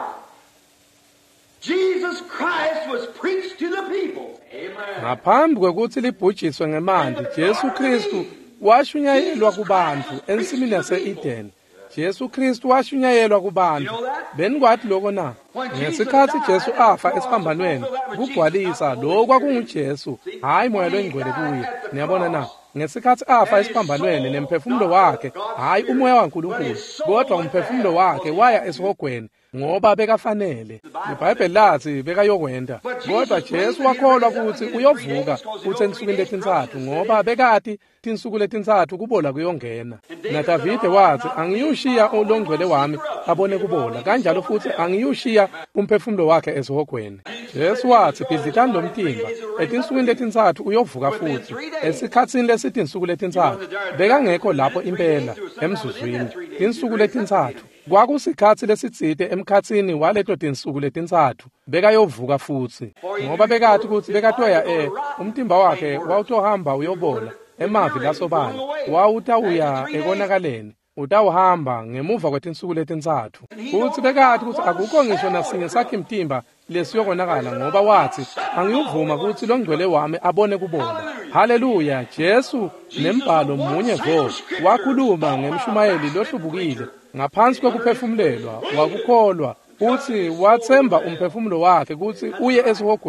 Jesus Christ was preached to the people. Amen. Ngaphambi kwekuthi libhujiswe ngemanti Jesu Kristu washunyayelwa kubantu ensimini yase-Eden. Jesu Kristu washunyayelwa kubantu. Benikwathi lokho na? Ngesikhathi Jesu afa esiphambanweni kugcwalisa lokho kwakunguJesu, hayi moya longcwele kuye. Niyabona na? Ngesikhathi afa esiphambanweni nemphefumulo wakhe, hayi umoya waNkulunkulu, kodwa umphefumulo wakhe waya esihogweni ngoba bekafanele. IBhayibheli lathi bekayokwenda, kodwa Jesu wakholwa ukuthi uyovuka uthi ensukwini letintathu ngoba bekati tinsuku letintathu kubola kuyongena. NaDavide wathi angiyushiya ulongcwele wami abone kubola, kanjalo futhi angiyushiya umphefumulo wakhe esihogweni. Jesu wathi bhidlikani lomtimba, etinsukwini letintathu uyovuka futhi. Esikhatsini lesithi insuku letintathu bekangekho lapho impela emzuzwini. Insuku letintathu kwakusikhathi lesitsite emkhatsini waleto tinsuku letintathu bekayovuka futhi ngoba bekathi ukuthi bekatoya eh umtimba wakhe wawutohamba uyobola emavi lasobala wawutawuya ekonakaleni utawuhamba ngemuva kwetinsuku letintathu. Uthi bekathi ukuthi akukho ngisho nasinye sakhe imtimba lesiyokonakala ngoba wathi angiyuvuma ukuthi longcwele wami abone kubola. Haleluya. Jesu nembhalo munye vo wakhuluma ngemshumayeli lohlubukile ngaphansi kokuphefumulelwa wakukholwa uthi wathemba umphefumulo wakhe ukuthi uye esihogweni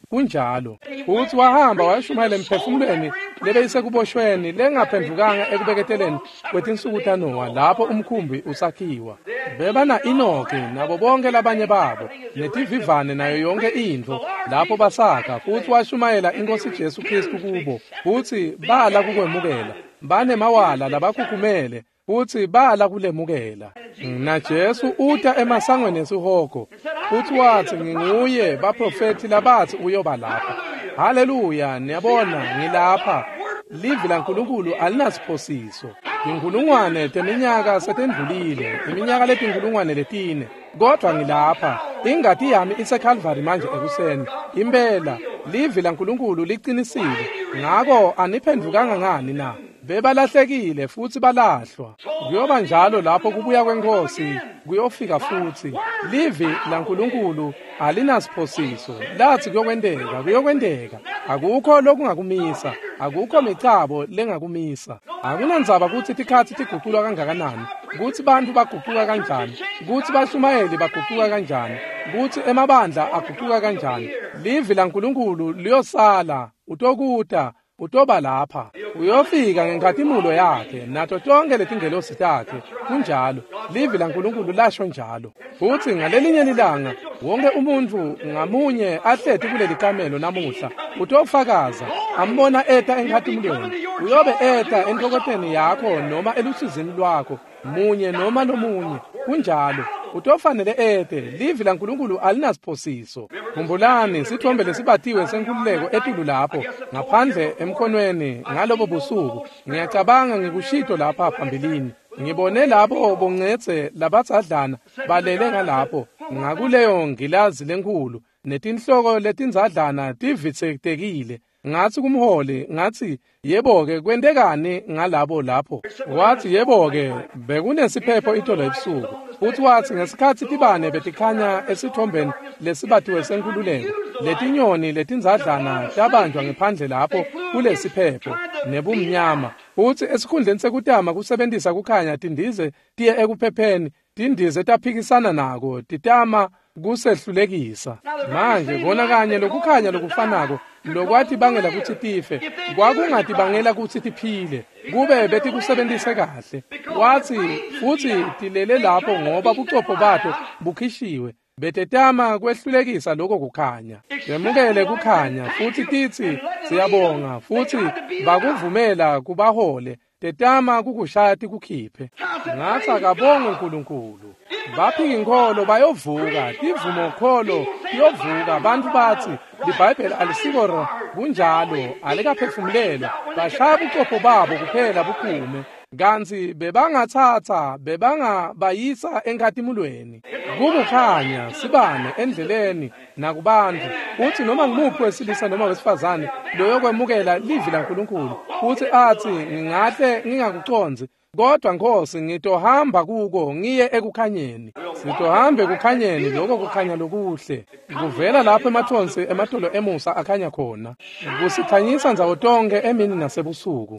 kunjalo futhi wahamba wayashumayela emphefumulweni lebeyisekuboshweni lengaphendukanga ekubeketeleni kwetinsuku taNowa lapho umkhumbi usakhiwa. Bebana Inoke nabo bonke labanye babo netivivane nayo yonke into lapho basakha futhi washumayela iNkosi Jesu Kristu kubo futhi bala kukwemukela bane mawala labakhukhumele futhi bala kulemukela. Na Jesu uta emasangweni esihogo futhi wathi nginguye baprofeti labathi uyoba lapha. Haleluya, niyabona ngilapha. Livi laNkulunkulu alinasiphosiso. Inkulungwane teminyaka setendlulile, iminyaka letinkulungwane letine. Kodwa ngilapha, ingati yami iseCalvary manje ekuseni. Impela, livi laNkulunkulu liqinisile. Ngako aniphendukanga ngani na? Bebalahlekile futhi balahlwa. Kuyoba njalo lapho kubuya kweNkosi kuyofika futhi. Livi laNkulunkulu alinasiphosiso. Lathi kuyokwendeka, kuyokwendeka. Akukho lokungakumisa, akukho micabo lengakumisa. Akunandzaba ukuthi tikhathi tiguqulwa kangakanani, ukuthi bantu baguquka kanjani, ukuthi bashumayeli baguquka kanjani, ukuthi emabandla aguquka kanjani. Livi laNkulunkulu liyosala, utokuta utoba lapha, uyofika ngenkathimulo yakhe nato tonke letingelosi takhe. Kunjalo livi laNkulunkulu lasho njalo. Futhi ngalelinye ilanga wonke umuntu ngamunye ahlethi kuleli kamelo namuhla utofakaza ambona eta enkathimulweni. Uyobe eta enkokoteni yakho noma elusizini lwakho munye noma nomunye. Kunjalo utofanele ete livi laNkulunkulu alinasiphosiso. Khumbulani sithombe lesibatiwe senkululeko etulu lapho ngaphandle emkhonweni ngalobo busuku. Ngiyacabanga ngikushito lapha phambilini. Ngibone labo bongcetse labatsadlana balele ngalapho ngakuleyo ngilazi lenkulu netinhloko letinzadlana tivitsekekile. Ngathi kumholi ngathi yebo-ke kwentekani ngalabo lapho. Wathi yebo-ke bekunesiphetho itolo ebusuku. Futhi wathi ngesikhathi tibane betikhanya esithombeni lesibatiwe senkululeko letinyoni letinzadlana tabanjwa ngephandle lapho kulesiphetho nebumnyama. Futhi esikhundleni sekutama kusebenzisa kukhanya tindize tiye ekuphepheni, tindize taphikisana nako titama kusehlulekisa. Manje kona kanye lokukhanya lokufanako lokwathi bangela kuthi tife kwakungathi bangela kuthi tiphile kube bethi kusebenzise kahle. Wathi futhi tilele lapho ngoba bucopho batho bukhishiwe betetama kwehlulekisa lokho kukhanya. Yemukele kukhanya futhi tithi siyabonga futhi bakuvumela kubahole tetama kukushaya kukhiphe. Ngathi akabonge uNkulunkulu. Baphika inkolo bayovuka, tivumo kholo yovuka. Abantu bathi iBhayibheli alisikora kunjalo alikaphefumulelwa. Bashaya ubucopho babo kuphela buphume. Kanti bebangathatha bebangabayisa enkathimulweni. Kukukhanya sibane endleleni nakubantu. Uthi noma ngimuphi wesilisa noma wesifazane loyo kwemukela livi laNkulunkulu uthi athi ngingahle ngingakuconzi kodwa Nkosi ngitohamba kuko ngiye ekukhanyeni. Sitohambe kukhanyeni lokho kukhanya lokuhle kuvela lapho emathonsi ematolo emusa akhanya khona kusikhanyisa nzawo tonke emini nasebusuku.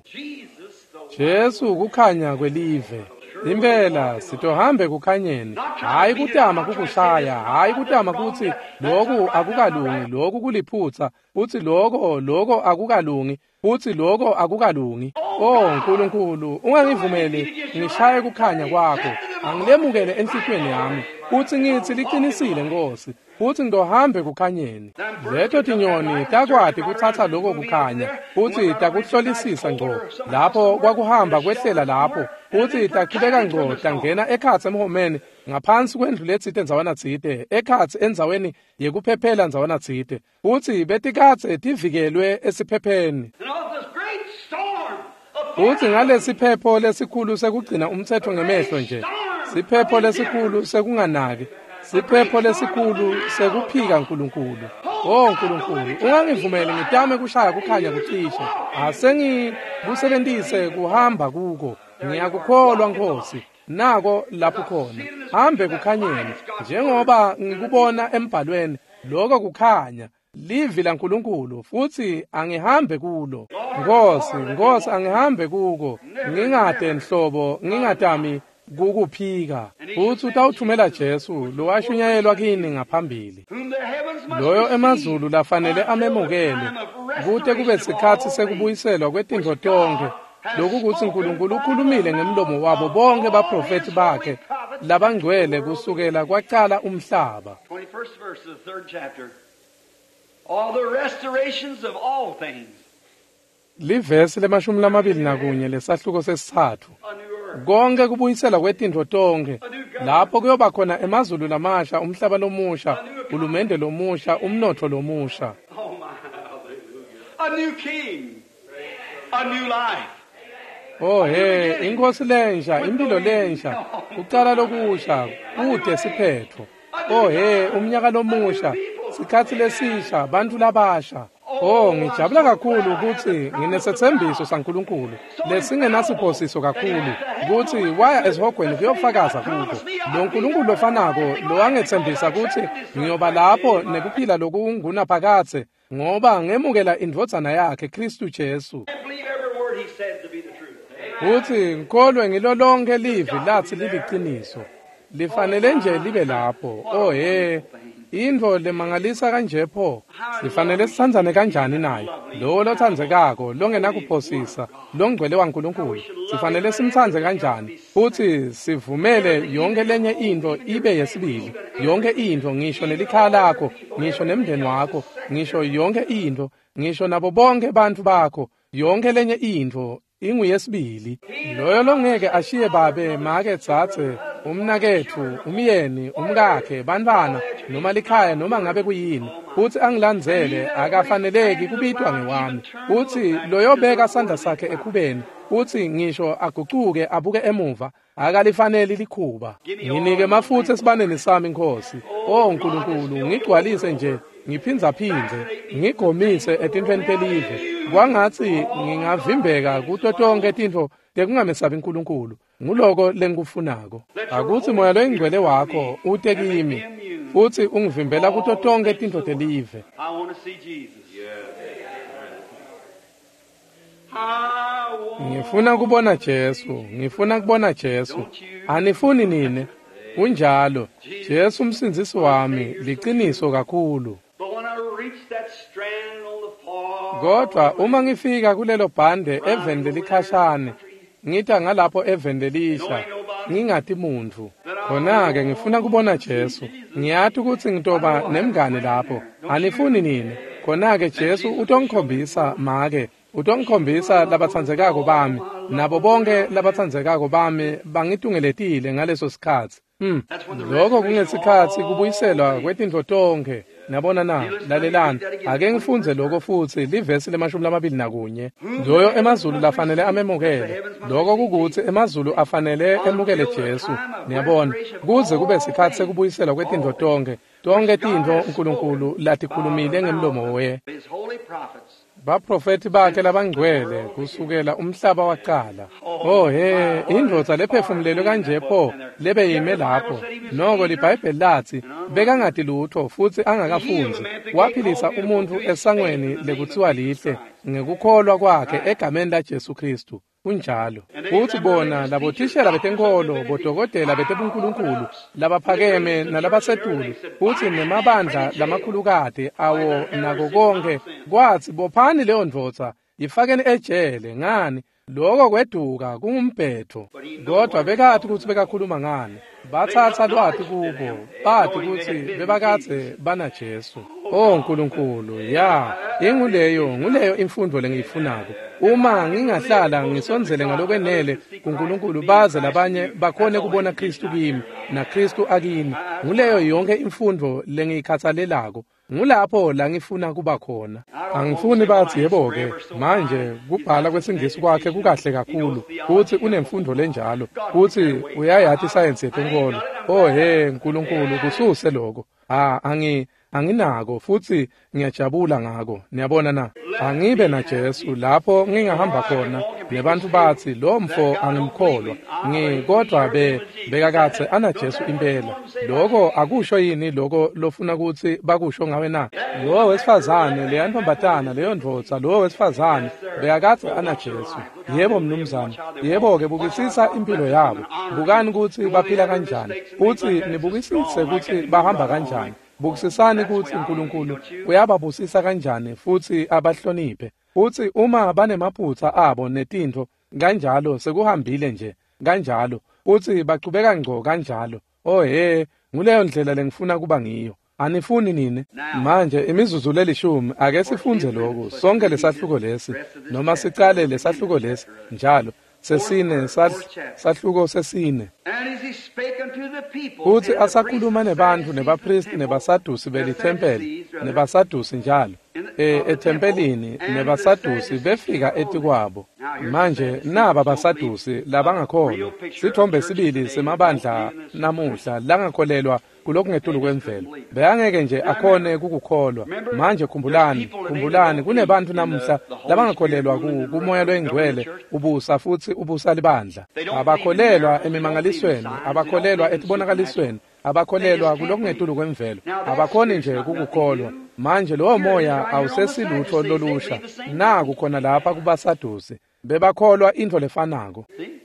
Jesu kukhanya kwelive. Impela sitohambe kukhanyeni, hayi kutama kukushaya, hayi kutama kuthi lokho akukalungi, lokho kuliphutha, uthi lokho lokho akukalungi, uthi lokho akukalungi. Oh Nkulunkulu, ungangivumeli ngishaye kukhanya kwakho, angilemukele enhlizweni yami. Uthi ngithi liqinisile Nkosi, uthi ngihambe kukhanyeni. Letho tinyoni takwati kuthatha lokho kukhanya, uthi takuhlolisisa ngco. Lapho kwakuhamba kwehlela lapho, uthi taqhubeka ngco tangena ekhatsi emhomeni ngaphansi kwendlu letsite enzawana tsite, ekhatsi enzaweni yekuphephela enzawana tsite. Uthi betikatse tivikelwe esiphepheni. Uthi ngalesiphepho lesikhulu sekugcina umthetho ngemehlo nje. Siphepho lesikhulu sekunganaki. Siphepho lesikhulu sekuphika uNkulunkulu. Oh Nkulunkulu, ungangivumeli ngitame kushaya kukhanya kucishe. Asengikusebenzise kuhamba kuko. Ngiyakukholwa Nkosi. Nako lapho khona. Hambe kukhanyeni njengoba ngikubona embhalweni lokho kukhanya. Livi laNkulunkulu futhi angihambe kulo. Nkosi, Nkosi angihambe kuko. Ngingade enhlobo, ngingatami kukuphika uthi utawuthumela Jesu lo washunyayelwa kini ngaphambili, loyo emazulu lafanele amemukele kude kube isikhathi sekubuyiselwa kwetindlo tonke, lokhu kuthi uNkulunkulu ukhulumile ngemlomo wabo bonke baprofeti bakhe labangcwele kusukela kwaqala umhlaba. twenty-first verse of the third chapter. All the restorations of all things. Livesi lemashumi lamabili nakunye lesahluko sesithathu. A new earth. Konke kubuyisela kwetindlo tonke lapho kuyoba khona emazulu lamasha, umhlaba lomusha, ulumende lomusha, umnotho lomusha. Oh my, hallelujah. A new king. A new life. Oh he, inkosi lensha, impilo lensha, uqala lokusha, kude siphetho. Oh he, umnyaka lomusha, sikhathi lesisha, abantu labasha. Oh, ngijabula kakhulu ukuthi nginesethembiso saNkulunkulu lesingenasiphosiso kakhulu ukuthi waya ezihogweni kuyofakaza kuko. Lo nkulunkulu ofanako lo angethembisa ukuthi ngiyoba lapho nekuphila lokunguna phakathe ngoba ngemukela indvodzana yakhe Kristu Jesu. Uthi ngikholwe ngilo lonke livi lathi liliqiniso, lifanele nje libe lapho. Oh he, indvo lemangalisa kanje pho, sifanele sithandzane kanjani naye, lo lothandzekako longenakuphosisa longcwele waNkulunkulu, sifanele simthandze kanjani, futhi sivumele yonke lenye into ibe yesibili, yonke into, ngisho nelikhaya lakho, ngisho nemndeni wakho, ngisho yonke into, ngisho nabo bonke bantu bakho, yonke lenye into inguyesibili. Loyo longeke ashiye babe make dzadze, umnakethu, umyeni, umkakhe, bantwana noma likhaya noma ngabe kuyini, uthi angilandzele akafaneleki kubitwa ngewami, uthi loyobeka sandla sakhe ekhubeni, uthi ngisho agucuke abuke emuva akalifanele likhuba. Nginike mafutha esibaneni sami Nkosi. Oh Nkulunkulu, ngigcwalise nje ngiphinza phindze, ngigomise etintweni telive, kwangathi ngingavimbeka kuto tonke tintfo tekungamesabi uNkulunkulu. Nguloko lengikufunako. Akuthi moya loyingcwele wakho ute kimi, futhi ungivimbela kuto tonke tintfo telive. I want to see Jesus. Ngifuna kubona Jesu, ngifuna kubona Jesu. Anifuni nini? Kunjalo, Jesu umsindzisi wami liqiniso kakhulu. Kodwa uma ngifika kulelo bhande eveni lelikhashane, ngita ngalapho eveni lelisha, ngingati muntu. Khona-ke ngifuna kubona Jesu. Ngiyathi ukuthi ngitoba nemngane lapho. Anifuni nini? Khona-ke Jesu utongikhombisa make, utongikhombisa labathandzekako bami, nabo bonke labathandzekako bami bangitungeletile ngaleso sikhathi. Hmm, lokho kungesikhathi kubuyiselwa kwetindlo tonke. Nabona na, lalelani, ake ngifunze lokho futhi livesi lemashumi lamabili nakunye. Loyo emazulu lafanele amemukele, lokho kukuthi emazulu afanele emukele Jesu. Niyabona, kuze kube isikhathi sekubuyiselwa kwetindlo tonke, tonke tintfo uNkulunkulu latikhulumile ngemlomo we. Baprofeti bakhe labangcwele kusukela umhlaba waqala. Oh he, indvodza lephefumulelwe kanje pho lebe yime lapho. Noko liBhayibheli lathi bekangati lutho futhi angakafunzi, waphilisa umuntu esangweni lekuthiwa lihle ngekukholwa kwakhe egameni laJesu Kristu. Kunjalo futhi bona labothishela betenkolo, bodokotela betebunkulunkulu, labaphakeme nalabasetulu, futhi nemabandla lamakhulukade awo nako konke, kwathi bophani leyo ndvodza yifakeni ejele. Ngani? Lokho kweduka kungumphetho. Kodwa bekathi ukuthi bekakhuluma ngani, bathatha lwathi kubo, bathi ukuthi bebakathe bana Jesu. Oh Nkulunkulu, ya, inguleyo, nguleyo imfundo lengiyifunako. Uma ngingahlala ngisonzele ngalokwenele kuNkulunkulu baze labanye bakhone kubona Kristu kimi na Kristu akini, nguleyo yonke imfundo lengiyikhathalelako. Ngulapho la ngifuna kuba khona. Angifuni bathi yebo-ke manje kubhala kwesingisi kwakhe kukahle kakhulu, futhi unemfundo lenjalo, futhi uyayathi isayensi yetenkolo. Oh he Nkulunkulu, kususe lokho. Ah, angi anginako futhi ngiyajabula ngako. Niyabona na, angibe na Jesu lapho ngingahamba khona nebantu bathi lo mfo angimkholwa ngikodwa be bekakathe ana Jesu impela. Lokho akusho yini lokho lofuna ukuthi bakusho ngawe na? Lo wesifazane le ntombatana leyo ndvodza lo wesifazane bekakathe ana Jesu. Yebo mnumzane, yebo ke bukisisa impilo yabo. Bukani ukuthi baphila kanjani. Uthi nibukisise ukuthi bahamba kanjani. Bukisisani ukuthi uNkulunkulu uyababusisa kanjani futhi abahloniphe. Uthi uma banemaphutha abo netinto kanjalo sekuhambile nje kanjalo. Uthi baqhubeka ngco kanjalo. Oh he, nguleyo ndlela lengifuna kuba ngiyo. Anifuni nini? Manje imizuzu lelishumi ake sifunze lokho. Sonke lesahluko lesi noma sicale lesahluko lesi njalo. Sesine sahluko sesine. Uthi asakhuluma nebantu nebapristi nebasadusi belithempeli nebasadusi njalo e ethempelini nebasadusi befika etikwabo. Manje naba basadusi labangakholwa sithombe sibili semabandla namuhla langakholelwa kulokungethulu kwemvelo. Beyangeke nje akhone kukukholwa. Manje khumbulani, khumbulani kunebantu namuhla labangakholelwa kumoya lwengcwele ubusa futhi ubusa libandla. Abakholelwa emimangalisweni, abakholelwa etibonakalisweni, abakholelwa kulokungethulu kwemvelo. Abakhoni nje kukukholwa. Manje lo moya awusesilutho lolusha. Naku khona lapha kubasadusi bebakholwa into lefanako.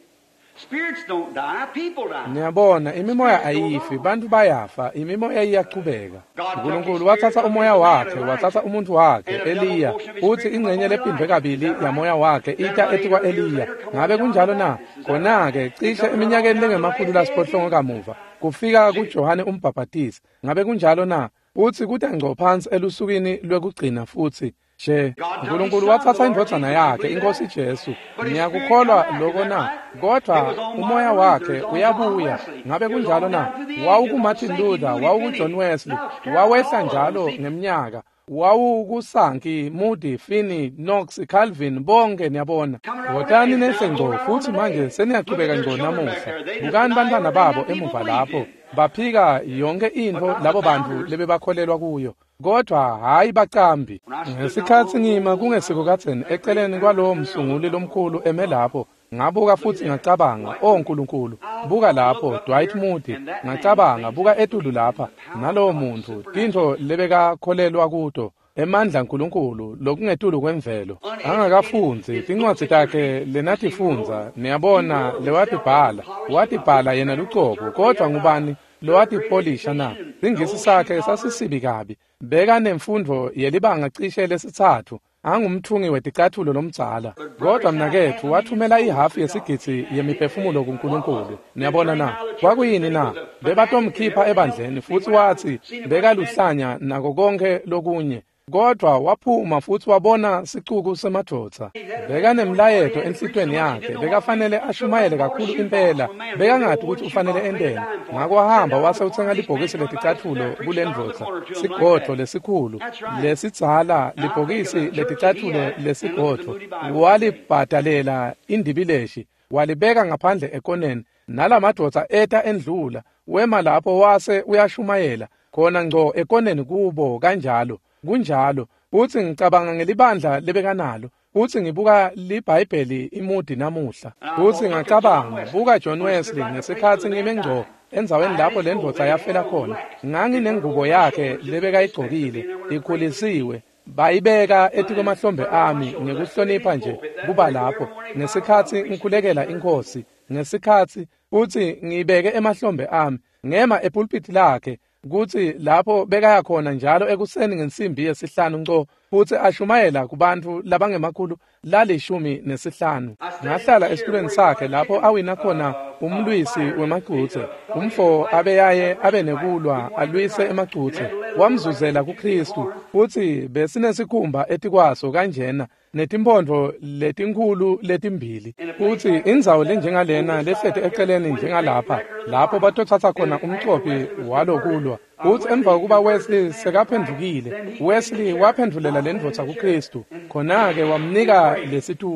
Spirits don't die, people die. Niyabona imimoya ayifi, bantu bayafa, imimoya iyaqhubeka. uNkulunkulu wathatha umoya wakhe, wathatha umuntu wakhe Eliya, uthi ingcenye lephindwe kabili yamoya wakhe ita ethi kwa Eliya. Ngabe kunjalo na? Khona-ke cishe eminyakeni lengemakhulu lasiphohlongo kamuva kufika kuJohane uMbhaphatisi. Ngabe kunjalo na? Uthi kude ngco phansi elusukini lwekugcina futhi nje uNkulunkulu wathatha indodana yakhe inkosi Jesu. Ngiyakukholwa lokho na, kodwa umoya wakhe uyabuya. Ngabe kunjalo na? WawukuMartin Luther, wawukuJohn Wesley, wawehla njalo ngeminyaka. WawukuSankey, Moody, Finney, Knox, Calvin, bonke niyabona. Wotani nehle ngco futhi manje seniyaqhubeka ngco namuhla. Bukani bantwana babo emuva lapho baphika yonke into labo bantu lebebakholelwa kuyo. Kodwa hayi baqambi. Ngesikhathi ngima kungesikukatheni eceleni kwalowo msunguli lomkhulu eme lapho ngabuka futhi ngacabanga o Nkulunkulu. Buka lapho Dwight Moody, ngacabanga buka etulu lapha nalowo muntu into lebekakholelwa kuto. Emandla Nkulunkulu lokungetulu kwemvelo. Angakafunzi tincwadi takhe lenathi funza. Niyabona lewatibhala, watibhala yena lucobo. Kodwa ngubani lowati polisha na? Ingisi sakhe sasisibi kabi. Beka nemfundo yelibanga cishe lesithathu. Angumthungi weticathulo lomdzala. Kodwa mnakethu wathumela ihafu yesigitsi yemiphefumulo kuNkulunkulu. Niyabona na? Kwakuyini na? Bebatomkhipha ebandleni futhi wathi beka luhlanya nako konke lokunye. Kodwa waphuma futhi wabona sicuku semadvodza. Beka nemlayeto enhlitweni yakhe, bekafanele ashumayele kakhulu impela. Beka ngathi ukuthi ufanele endene. Ngako wahamba wase uthenga libhokisi leticathulo kule ndvodza. Sigodlo lesikhulu, lesidzala libhokisi leticathulo lesigodlo. Walibhadalela indibileshi, walibeka ngaphandle ekoneni. Nalamadvodza eta endlula, wema lapho wase uyashumayela. Khona ngco ekoneni kubo kanjalo. Kunjalo, uthi ngicabanga ngelibandla lebekanalo, uthi ngibuka liBhayibheli imudi namuhla. Uthi ngacabanga, buka John Wesley ngesikhathi ngime ngco enzaweni lapho le ndvodza yafela khona. Nganginengubo yakhe lebekayigqokile, ikhulisiwe, bayibeka ethi kwamahlombe ami ngekuhlonipha nje kuba lapho. Ngesikhathi ngikhulekela inkosi, ngesikhathi uthi ngibeke emahlombe ami, ngema epulpit lakhe, kuthi lapho bekaya khona njalo ekuseni ngensimbi yesihlanu ngco futhi ashumayela kubantu labangemakhulu lalishumi nesihlanu. Ngahlala esitulweni sakhe lapho awina khona umlwisi wemagcuthe, umfo abeyaye abenekulwa alwise emagcuthe. Wamzuzela kuKristu futhi besinesikhumba etikwaso kanjena netimpondo letinkulu letimbili. Uthi indzawo lenjengalena lehlethe eceleni njengalapha lapho batothatha khona umcophi walokulwa. Uthi emva kokuba Wesley sekaphendukile, Wesley waphendulela le ndvodza kuKristu. Khona-ke wamnika lesitulo.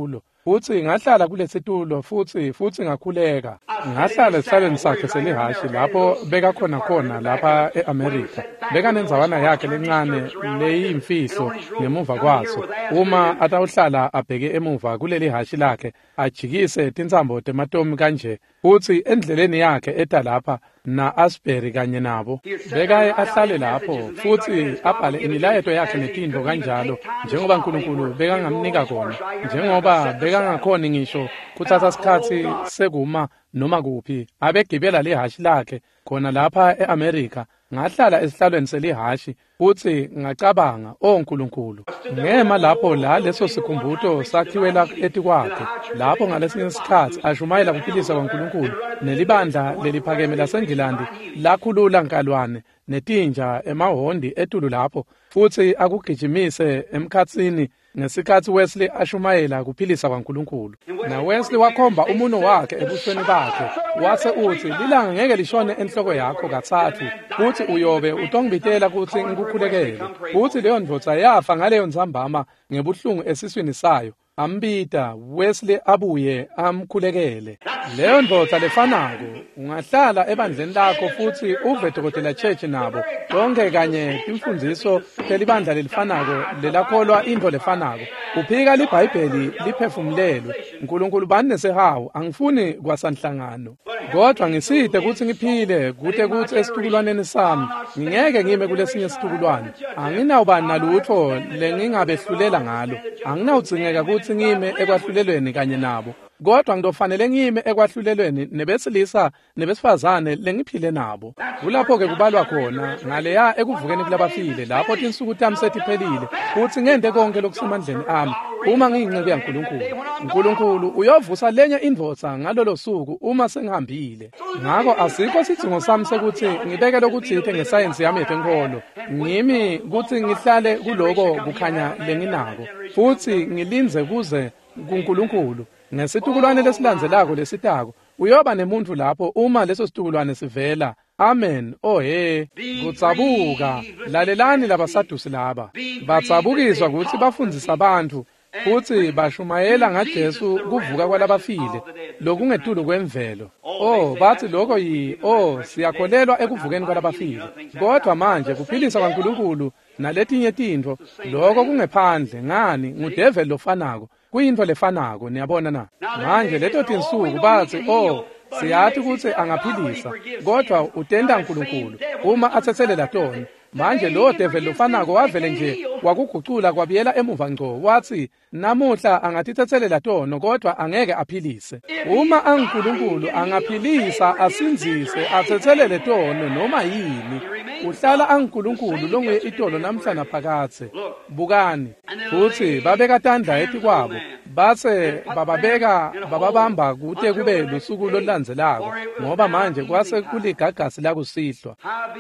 futhi ngahlala kulesitulo futhi futhi ngakhuleka ngahlala esihlalweni sakhe selihashi lapho beka khona khona lapha eAmerica beka nenzawana yakhe lencane leyimfihlo ngemuva kwaso uma atawuhlala abheke emuva kuleli hashi lakhe ajikise tinsambo tematomi kanje futhi endleleni yakhe eta lapha na Asbury kanye nabo bekaye ahlale lapho futhi abhale imilayeto yakhe netinto kanjalo njengoba uNkulunkulu bekangamnika kona njengoba bekangakhona ngisho kuthatha isikhathi sekuma noma kuphi abegibela lehashi lakhe khona lapha eAmerica ngahlala esihlalweni selihashi futhi ngacabanga oNkulunkulu ngema lapho la leso sikhumbuto sakhiwela etikwakhe lapho ngalesinye isikhathi ashumayela kuphilisa kwaNkulunkulu nelibandla leliphakeme laseNgilandi lakhulula nkalwane netinja emahondi etulu lapho futhi akugijimise emkhatsini ngesikhathi Wesley ashumayela kuphilisa kwaNkulunkulu na Wesley wakhomba umuno wakhe ebusweni bakhe wase uthi lilanga ngeke lishone enhloko yakho kathathu futhi uyobe utongibitela ukuthi ngikukhulekele futhi leyo ndvodza yafa ngaleyo nzambama ngebuhlungu esiswini sayo ambita Wesley abuye amkhulekele leyo ndvodza lefanako ungahlala ebandleni lakho futhi uve dokotela church nabo tonke kanye timfundiso telibandla lelifanako lelakholwa into lefanako uphika liBhayibheli liphefumulelwe uNkulunkulu bani nesehawu angifuni kwasanhlangano kodwa ngiside ukuthi ngiphile kude kuthi esitukulwaneni sami ngingeke ngime kulesinye isitukulwane anginawubani nalutho lengingabehlulela ngalo anginawudzingeka ukuthi ngime ekwahlulelweni kanye nabo kodwa ngidofanele ngime ekwahlulelweni nebesilisa nebesifazane lengiphile nabo kulapho ke kubalwa khona ngaleya ekuvukeni kulabafile lapho tinsuku tami setiphelile futhi ngende konke lokusemandleni ami uma ngiyinceku yaNkulunkulu uNkulunkulu uyovusa lenye indvodza ngalolo suku uma sengihambile ngakho asikho sidingo sami sekuthi ngibeke lokuthithe ngesayensi yami yenkolo ngimi ukuthi ngihlale kuloko kukhanya lenginako futhi ngilinze kuze kuNkulunkulu ngesitukulwane lesilandzelako lesitako uyoba nemuntu lapho uma leso situkulwane sivela amen oh he kutsabuka lalelani labasadusi laba batsabukiswa ukuthi bafundisa abantu futhi bashumayela ngaJesu kuvuka kwalabafile lokungetulu kwemvelo oh bathi lokho yi oh siyakholelwa ekuvukeni kwalabafile kodwa manje kuphilisa kwaNkulunkulu naletinye tinto lokho kungephandle ngani ngudevil lofanako kuyinto lefanako niyabona na manje leto tinsuku bathi oh siyathi ukuthi angaphilisa kodwa utenda uNkulunkulu uma athethelela tona manje lo devil lofanako wavele nje wakugucula kwabiyela emuva ngco wathi namuhla angathithethelela tono kodwa angeke aphilise uma uNkulunkulu angaphilisa asinzise athethelele tono noma yini uhlala uNkulunkulu longuye itolo namhla naphakathe bukani futhi babeka tandla ethi kwabo base bababeka bababamba kude kube lusuku lolandzelako ngoba manje kwase kuligagasi la kusihlwa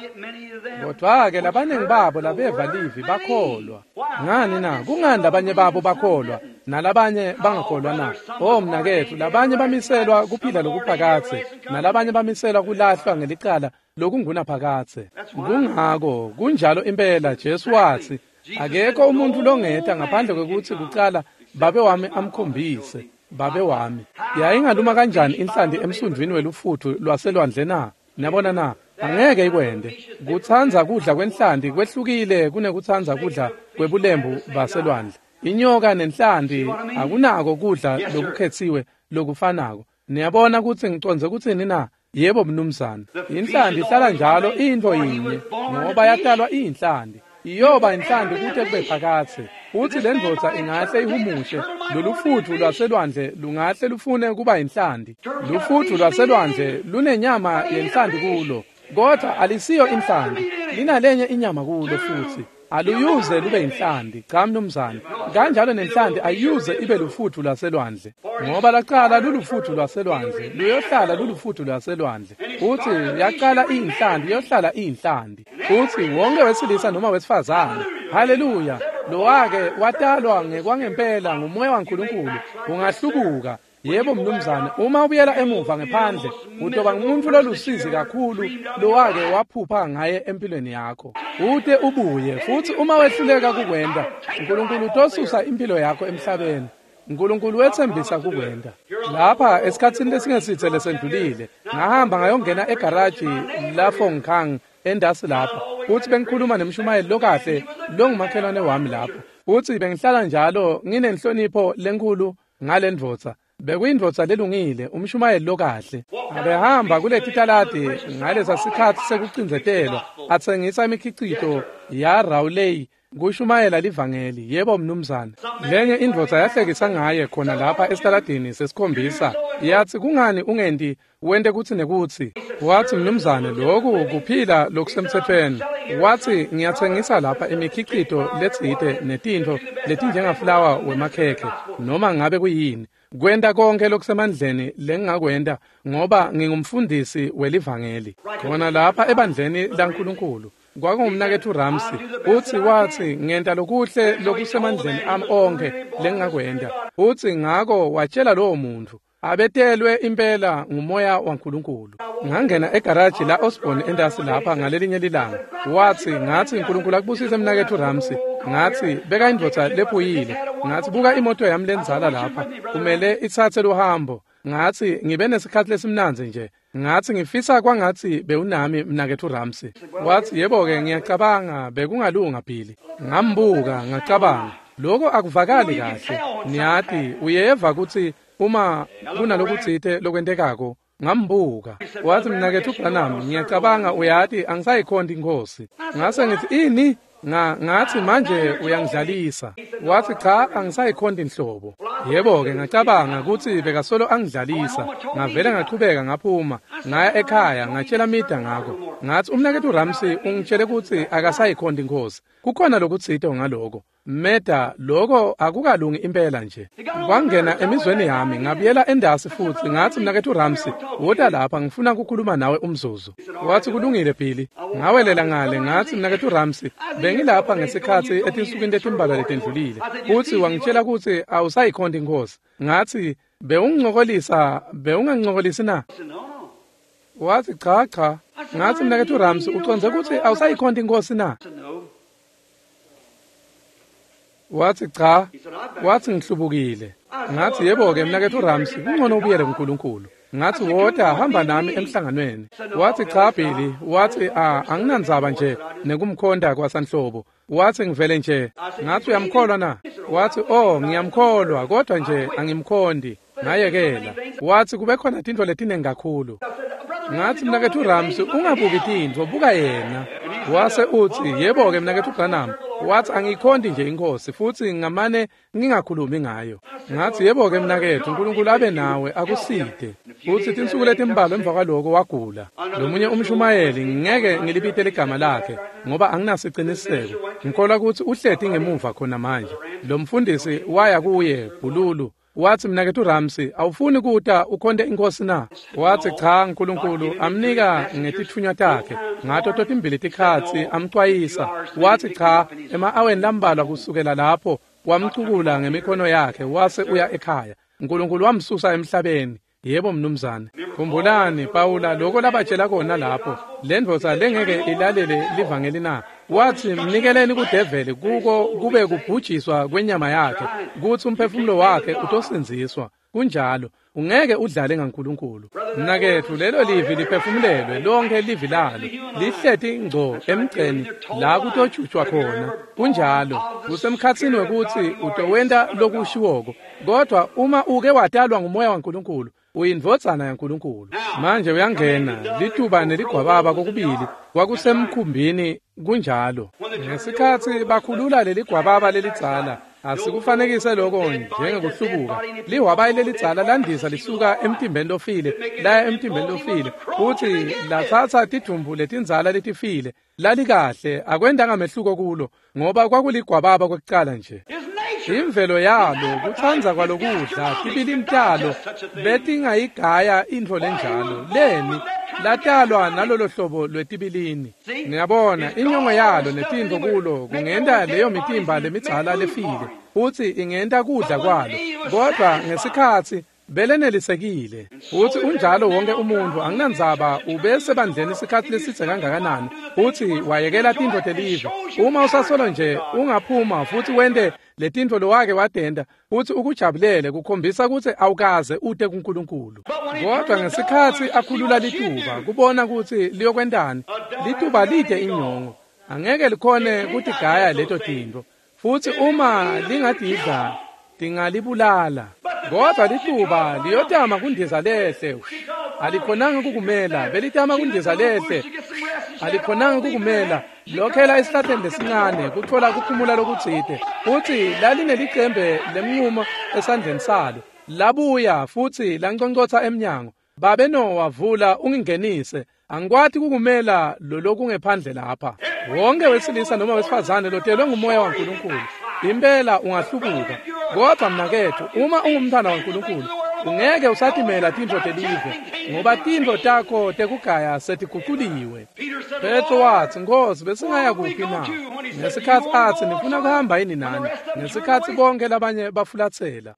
kodwa ke labanengi babo labeva livi bakholwa ngani na kungani abanye babo bakholwa nalabanye bangakholwa na oh mna kethu labanye bamiselwa kuphila lokuphakathe nalabanye bamiselwa kulahlwa ngelicala lokunguna phakathe kungako kunjalo impela Jesu wathi akekho umuntu longeta ngaphandle kwekuthi kuqala babe wami amkhombise babe wami yayingaluma kanjani inhlandi emsundwini welufuthu lwaselwandle na niyabona na angeke ikwende kuthanza kudla kwenhlandi kwehlukile kunekuthanza kudla kwebulembu baselwandle inyoka nenhlandi akunako kudla lokukhethiwe lokufanako niyabona ukuthi ngiconze ukuthini na yebo mnumzana inhlandi ihlala njalo into yinye ngoba yatalwa iyinhlandi iyoba inhlandi kude kube phakathe uthi le ndvodza ingahle ihumushe lolufuthu lwaselwandle lungahle lufune kuba inhlandi lufuthu lwaselwandle lunenyama yenhlandi kulo kodwa alisiyo inhlandi linalenye inyama kulo futhi aluyuze lube inhlandi cha mnumzane kanjalo nenhlandi ayuze ibe lufuthu lwaselwandle ngoba laqala lulufuthu lwaselwandle luyohlala lulufuthu lwaselwandle uthi yaqala inhlandi yohlala inhlandi uthi wonke wesilisa noma wesifazane haleluya lo wake watalwa ngekwangempela ngumoya waNkulunkulu ungahlubuka yebo mnumzane uma ubuyela emuva ngephandle utoba ngumuntu lolusizi kakhulu lo wake waphupha ngaye empilweni yakho ude ubuye futhi uma wehluleka kukwenda uNkulunkulu utosusa impilo yakho emhlabeni uNkulunkulu wethembisa kukwenda. Lapha esikhatsini lesingesithe lesendlulile ngahamba ngayongena egaraji lapho ngikhanga endasi lapha. Uthi bengikhuluma nemshumayeli lokahle longumakhelwane wami lapho. Uthi bengihlala njalo nginenhlonipho lenkulu ngalendvodza. Bekuyindvodza lelungile umshumayeli lokahle. Abehamba kuleti talati ngalesa sikhathi sekucinzetelwa athengisa imikhicito ya Rawley kushumayela livangeli. Yebo mnumzana. Lenye indvodza yahlekisa ngaye khona lapha esitaladini sesikhombisa. Yathi kungani ungendi wente kuthi nekuthi. Wathi mnumzane lokhu kuphila lokusemthethweni. Wathi ngiyathengisa lapha imikhicito letsite netintho letinjengaflower wemakhekhe noma ngabe kuyini. Kwenda konke lokusemandleni lengingakwenda ngoba ngingumfundisi welivangeli. Khona lapha ebandleni laNkulunkulu kwakungumnakethu Ramsi. Uthi wathi ngenta lokuhle lokusemandleni ami onke lengingakwenda. Uthi ngako watshela lowo muntu abetelwe impela ngumoya waNkulunkulu. Ngangena egaraji la Osborne endasi lapha ngalelinye lilanga. Wathi ngathi uNkulunkulu akubusise mnakethu Ramsi. Ngathi beka indvodza lephuyile. Ngathi buka imoto yami lenzala lapha. Kumele ithathe lo hambo. Ngathi ngibe nesikhathi lesimnanzi nje. Ngathi ngifisa kwangathi bewunami mnakethu Ramsi. Wathi yebo ke ngiyacabanga bekungalunga phili. Ngambuka ngacabanga. Lokho akuvakali kahle. Niyathi uyeva ukuthi uma kunalokutsite lokwentekako ngambuka. Wathi mnakethu Branham ngiyacabanga uyathi angisayikhonda inkosi. Ngase ngithi ini nga ngathi manje uyangidlalisa. Wathi cha angisayikhonda inhlobo. Yebo ke ngacabanga ukuthi bekasolo angidlalisa. Ngavela ngaqhubeka ngaphuma ngaya ekhaya ngatshela Mida ngako. Ngathi umnakethu Ramsi ungitshele ukuthi akasayikhonda inkosi. Kukhona lokutsite ngaloko. Meda lokho akukalungi impela nje. Kwangena emizweni yami ngabuyela endasi futhi ngathi mnakethu Ramsi woda lapha ngifuna ukukhuluma nawe umzuzu. Wathi kulungile phili. Ngawelela ngale ngathi mnakethu Ramsi bengilapha ngesikhathi etinsukwini etimbalwa letendlulile. Uthi wangitshela ukuthi awusayikhonda inkosi. Ngathi bewungincokolisa bewungangicokolisi na? Wathi cha cha. Ngathi mnakethu Ramsi uconze ukuthi awusayikhonda inkosi na? Wathi cha. Wathi ngihlubukile. Ngathi yebo ke mnakethu Ramsi kungcono ubuyele kuNkulunkulu. Ngathi woda hamba nami emhlanganweni. Wathi cha Billy. Wathi ah anginandzaba nje nekumkhonda kwasanhlobo. Wathi ngivele nje. Ngathi uyamkholwa na? Wathi oh ngiyamkholwa kodwa nje angimkhondi. Ngayekela. Wathi kube khona intintho letinengi kakhulu. Ngathi mnakethu Ramsi ungabuki intintho buka yena. Wase uthi yebo ke mnakethu Branham. Wathi angikhondi nje inkosi futhi ngamane ngingakhulumi ngayo. Ngathi yebo ke mnakethu uNkulunkulu abe nawe akuside. Uthi insuku letimbalwa emva kwaloko wagula. Lomunye umshumayeli ngeke ngilipite ligama lakhe ngoba anginasiqiniseko. Ngikholwa ukuthi uhleti ngemuva khona manje. Lo mfundisi waya kuye Bululu. Wathi mnakethu Ramsi awufuni kuta ukhonde inkosi na? Wathi cha uNkulunkulu amnika ngetithunywa takhe ngato totimbili tikhathi amxwayisa. Wathi cha ema aweni lambalwa kusukela lapho wamcukula ngemikhono yakhe wase uya ekhaya. uNkulunkulu wamsusa emhlabeni. Yebo mnumzane. Khumbulani Paula lokho labatshela kona lapho. Lendvodza lengeke ilalele livangeli na. Wathi mnikeleni kudeveli kuko kube kubhujiswa kwenyama yakhe kuthi umphefumulo wakhe utosinziswa. Kunjalo ungeke udlale ngaNkulunkulu. Mnakethu lelo livi liphefumulelwe lonke livi lalo. Lihleti ngco emgceni la kutojutshwa khona. Kunjalo kusemkhatsini wekuthi utowenda lokushiwoko. Kodwa uma uke wadalwa ngumoya waNkulunkulu uyindvodzana yaNkulunkulu. Manje uyangena lituba neligwababa kokubili kwakusemkhumbini. Kunjalo ngesikhathi bakhulula leli gwababa lelitsala asikufanekise lokho njengekuhlubuka. Liwabayi lelitsala landisa lisuka emtimbeni lofile laya emtimbeni lofile futhi lathatha tidumbu letinzala letifile lalikahle akwendanga mehluko kulo ngoba kwakuligwababa kwekucala nje. Imvelo yalo kuthanza kwalokudla kibili imtalo betingayigaya intfo lenjalo leni latalwa nalolo hlobo lwetibilini. Ngiyabona inyongo yalo netintfo kulo kungenta leyo mitimba lemitsala lefile futhi ingenta kudla kwalo. Kodwa ngesikhathi belenelisekile uthi unjalo wonke umuntu anginandzaba ubese bandleni isikhathi lesithe kangakanani uthi wayekela tintfo telive uma usasolo nje ungaphuma futhi wende letintfo lowake wadenda uthi ukujabulele kukhombisa ukuthi awukaze ude kuNkulunkulu kodwa ngesikhathi akhulula lituba kubona ukuthi liyokwendani lituba lide inyongo angeke likhone ukuthi gaya leto tintfo futhi uma lingadidla tingalibulala kodwa lituba liyotama kundiza lehle alikhonanga kukumela belitama kundiza lehle alikhonanga kukumela lokhela esihlahleni lesincane kuthola kuphumula lokutsite futhi lalineliqembe lemnqumo esandleni salo labuya futhi lanconcotha emnyango babe Nowa vula ungingenise angikwathi kukumela lo lokungephandle lapha wonke wesilisa noma wesifazane lotelwe ngumoya waNkulunkulu impela ungahlubuka kodwa mnakethu uma ungumntwana waNkulunkulu ungeke usatimela tintfo telive ngoba tintfo takho tekugaya setiguquliwe Petro wathi Nkosi besingaya kuphi na ngesikhathi athi nifuna kuhamba yini nani ngesikhathi bonke labanye bafulathela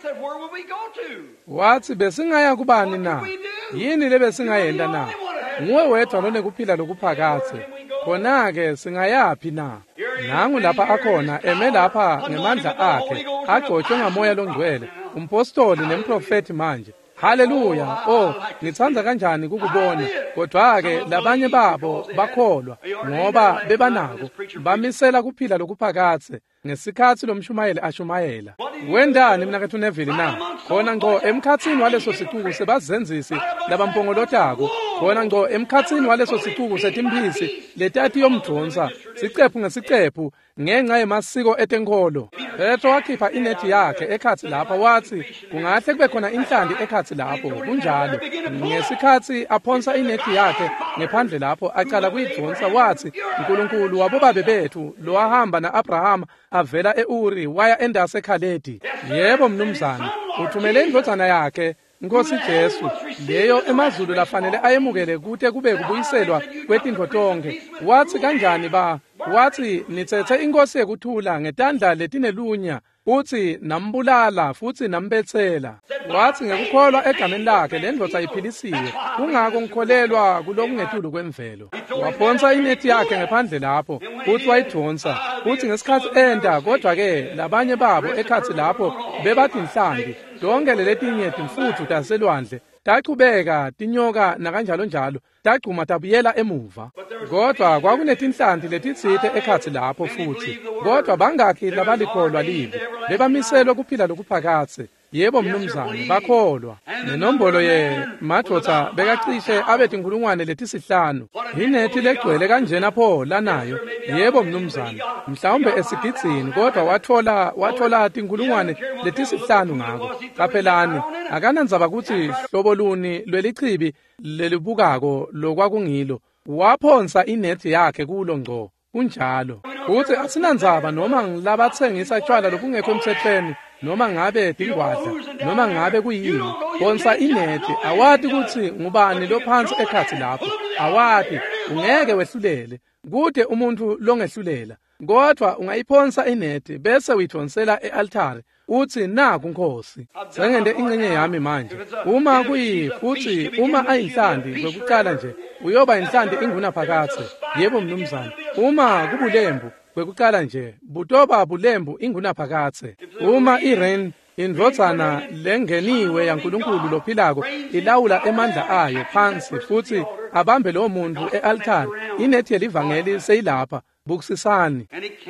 wathi besingaya kubani na yini lebesingayenda na nguwe wedwa lone kuphila lokuphakathe khona-ke singayaphi na nangu lapha akhona eme lapha ngemandla akhe agcotshwe ngamoya longcwele umpostoli nemprofethi manje haleluya oh ngithanda kanjani kukubona kodwa-ke labanye babo bakholwa ngoba bebanako bamisela kuphila lokuphakathe ngesikhathi lomshumayeli ashumayela wendani mnakethu Neville na khona ngco emkhathini waleso sicuku sebazenzisi labampongolotako khona ngco emkhathini waleso sicuku setimphisi letati yomdonsa sicephu ngesicephu ngenxa yemasiko etenkolo Petro wakhipha inethi yakhe ekhathi lapha wathi kungahle kube khona inhlandi ekhathi lapho kunjalo ngesikhathi aphonsa inethi yakhe ngephandle lapho aqala kuyidonsa wathi uNkulunkulu wabobabe bethu lo wahamba na-Abrahama avela e-Uri waya endase Khaledi yebo mnumzane uthumele indodana yakhe Nkosi Jesu leyo emazulu lafanele ayemukele kute kube kubuyiselwa kwetintfo tonke wathi kanjani ba wathi nithethe inkosi yekuthula ngetandla letinelunya uthi nambulala futhi nambethela wathi ngekukholwa egameni lakhe lendvodza iphilisiwe kungako ngikholelwa kulokungetulu kwemvelo waphonsa inethi yakhe ngephandle lapho uthi wayidonsa uthi ngesikhathi enda kodwa-ke labanye babo ekhathi lapho bebathi inhlambi donke leletinye timfuthu taselwandle tachubeka tinyoka nakanjalo njalo tagcuma tabuyela emuva kodwa kwakunetinhlanti letitsite ekhathi lapho futhi kodwa bangakhi labalikholwa live bebamiselwe kuphila lokuphakathe yebo mnumzane bakholwa nenombolo ye madoda bekacishe abethi inkulungwane letisihlanu inethi legcwele kanjena pho lanayo yebo mnumzane mhlawumbe esigitsini kodwa wathola wathola tinkulungwane letisihlanu ngako kaphelani akanandzaba ukuthi hlobo luni lwelichibi lelibukako lokwakungilo waphonsa inethi yakhe kulo ngco kunjalo uthi asinandzaba noma ngilabathengisa tshwala lokungekho emthethweni noma ngabe dingwadla noma ngabe kuyini phonsa inethi awati ukuthi ngubani lophansi ekhathi lapho awati ungeke wehlulele kude umuntu longehlulela kodwa ungayiphonsa inethi bese uyithonsela e-altare uthi naku Nkosi sengende ingcenye yami manje uma kuyi futhi uma ayinhlandi kwekuqala nje uyoba inhlandi inguna phakathe yebo mnumzane uma kubulembu kwekuqala nje butoba bulembu inguna phakathe uma iren indvodzana lengeniwe yaNkulunkulu lophilako ilawula emandla ayo phansi futhi abambe lo muntu e-altare inethi yelivangeli seyilapha bukusisani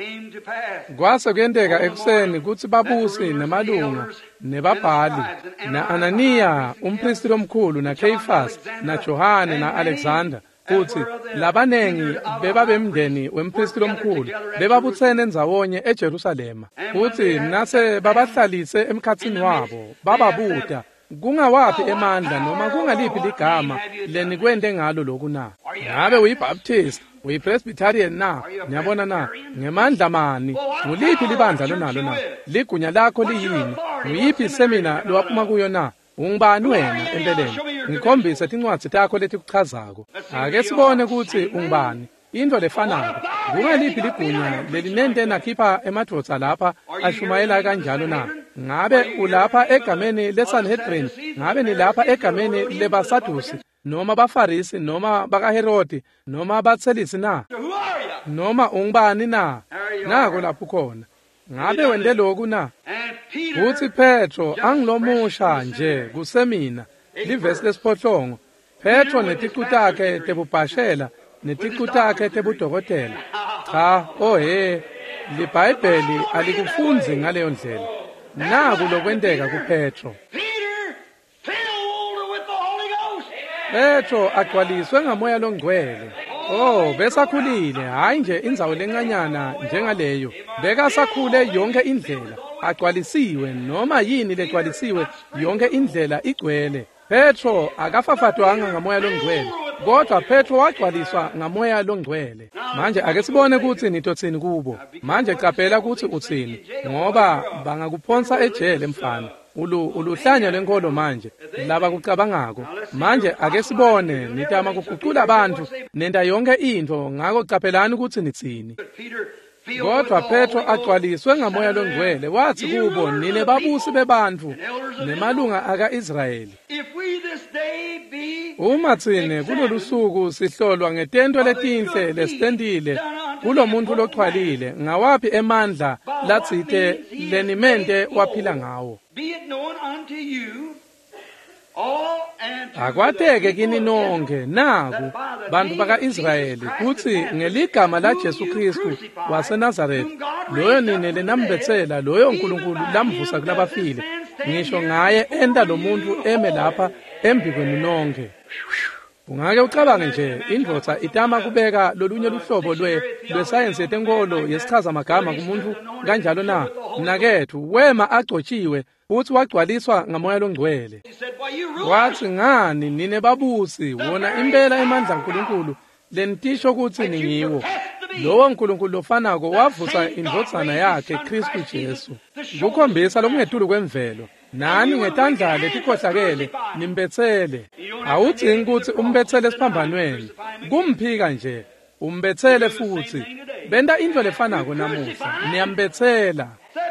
kwase kuyenteka ekuseni ukuthi babusi nemalunga nebabhali na-Ananiya umpristi lomkhulu na-Caiphas na-Johane na-Alexander futhi labanengi bebabemndeni wempristi lomkhulu bebabuthene ndzawonye eJerusalema futhi nase babahlalise emkhathini wabo bababuda kungawaphi emandla noma kungaliphi ligama lenikwende ngalo lokhu na ngabe uyibaptist uyipresbyterian na ngiyabona na ngemandla mani nguliphi libandla lonalo na ligunya lakho liyini uyiphi isemina lowaphuma kuyo na ungubani wena empeleni ngikhombise tincwadzi takho letikuchazako ake sibone ukuthi ungubani into lefanayo kungaliphi ligunya lelinente nakhipha emadvodza lapha ashumayela kanjalo na ngabe ulapha egameni leSanhedrin ngabe nilapha egameni lebaSadusi noma baFarisi noma bakaHerodi noma bathelisi na noma ungubani na nako lapho khona ngabe wende lokhu na uthi Petro angilomusha nje kusemina livesi lesiphohlongo Petro neticu takhe tebubhashela neticu takhe tebudokotela cha ohe libhayibheli alikufunzi ngaleyo ndlela naku lokwenteka kuPetro Petro agcwaliswe ngamoya longcwele oh besakhulile hayi nje indzawo lencanyana njengaleyo bekasakhule yonke indlela agcwalisiwe noma yini legcwalisiwe yonke indlela igcwele Petro akafafatwanga ngamoya longcwele kodwa Petro wagcwaliswa ngamoya longcwele manje ake sibone ukuthi nitotsini kubo manje qaphela ukuthi uthini ngoba bangakuphonsa ejele mfana ulu uluhlanya lenkolo manje laba kucabangako manje ake sibone nitama kuguqula abantu nenda yonke into ngako qaphelani ukuthi nitsini kodwa Petro agcwaliswe ngamoya longcwele wathi kubo nine babusi bebantu nemalunga aka-Israyeli uma thine kulolu suku sihlolwa ngetento letinhle lesitendile kulo muntu loxhwalile ngawaphi emandla latsite lenimente waphila ngawo akwateke kini nonke naku bantu baka-Israyeli kuthi ngeligama la Jesu Kristu waseNazaretha loyo nine lenambethela loyo uNkulunkulu lamvusa kulabafile ngisho ngaye enda lo muntu eme lapha embikweni nonke ungake ucabange nje indvodza itama kubeka lolunye luhlobo lwe lwesayensi yetenkolo yesichaza magama kumuntu kanjalo na nakethu wema agcotshiwe uthi wagcwaliswa ngamoya longcwele wathi ngani nine babusi wona impela emandla kaNkulunkulu lenitisho ukuthi ningiwo lowo uNkulunkulu lofanako wavusa indvodzana yakhe Kristu Jesu kukhombisa lokungetulu kwemvelo nani ngetandla letikhohlakele nimbetsele awudzingi ukuthi umbetsele esiphambanweni kumphika nje umbetsele futhi benta into lefanako namuhla niyambetsela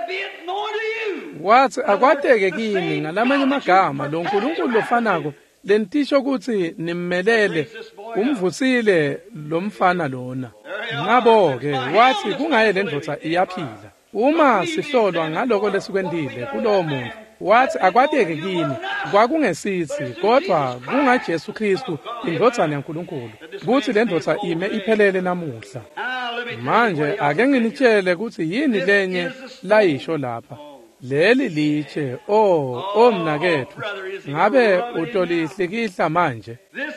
wathi akwateke kini ngalamanye amagama lo uNkulunkulu lofanako lenitisho ukuthi nimmelele umvusile lo mfana lona ngabo-ke wathi kungaye le ndvodza iyaphila uma sihlolwa ngaloko lesikwendile kulowo muntu wathi akwateke kini kwakungesithi kodwa kungaJesu Kristu indvodzana yaNkulunkulu kuthi le ndvodza ime iphelele namuhla manje ake nginitshele ukuthi yini lenye layisho lapha leli litshe oh omnakethu ngabe utolihlikihla manje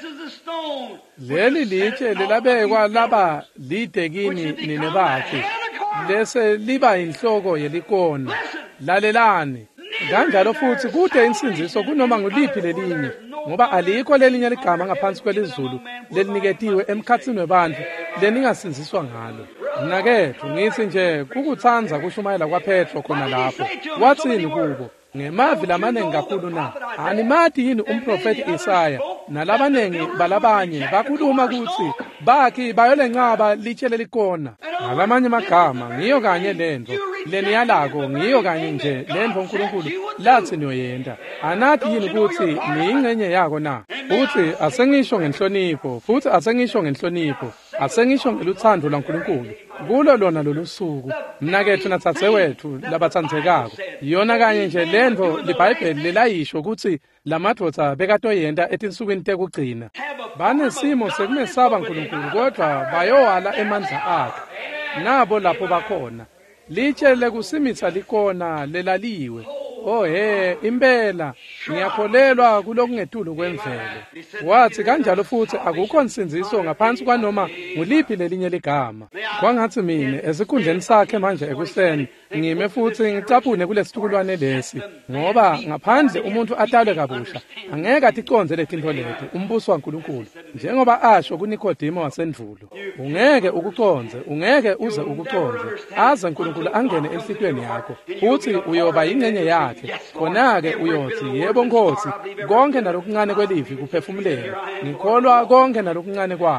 leli litshe lelabekwa laba lide kini nine bakhe lese liba inhloko yelikona lalelani kanjalo futhi kude insinziso kunoma nguliphi lelinye ngoba alikho lelinye ligama ngaphansi kwelizulu leliniketiwe emkhatsini webantu leningasinziswa ngalo nakethu ngithi nje kukuthanza kushumayela kwaPetro khona lapho wathini kubo ngemavi lamanengi kakhulu na animathi yini umprofeti Isaya nalabanengi balabanye bakhuluma ukuthi bakhi bayolencaba litshele likona ngalamanye amagama ngiyo kanye lento leniyalako ngiyo kanye nje lento uNkulunkulu lathi niyoyenda anathi yini ukuthi ngiyingcenye yako na uthi asengisho ngenhlonipho futhi asengisho ngenhlonipho asengisho ngeluthando laNkulunkulu kulo lona lolu suku mnakethu natsatse wethu labathandzekako yona kanye nje lento liBhayibheli lelayisho ukuthi lamadvodza bekatoyenda etinsukwini tekugcina banesimo sekumesaba uNkulunkulu kodwa bayowala emandla akhe nabo lapho bakhona litshele kusimitsa likona lelaliwe oh he impela ngiyakholelwa kulokungetulu kwemvelo wathi kanjalo futhi akukho nsinziso ngaphansi kwanoma nguliphi lelinye ligama kwangathi mina esikhundleni sakhe manje ekuseni ngime futhi ngicaphune kulesitukulwane lesi ngoba ngaphandle umuntu atalwe kabusha angeke aticonze letinto leto umbuso waNkulunkulu njengoba asho kuNikodimo wasendulo ungeke ukuconze ungeke uze ukuconze aze uNkulunkulu angene enhlitweni yakho futhi uyoba ingcenye yakhe khona-ke uyothi yebo Nkosi konke nalokuncane kwelivi kuphefumulelwa ngikholwa konke nalokuncane kwalo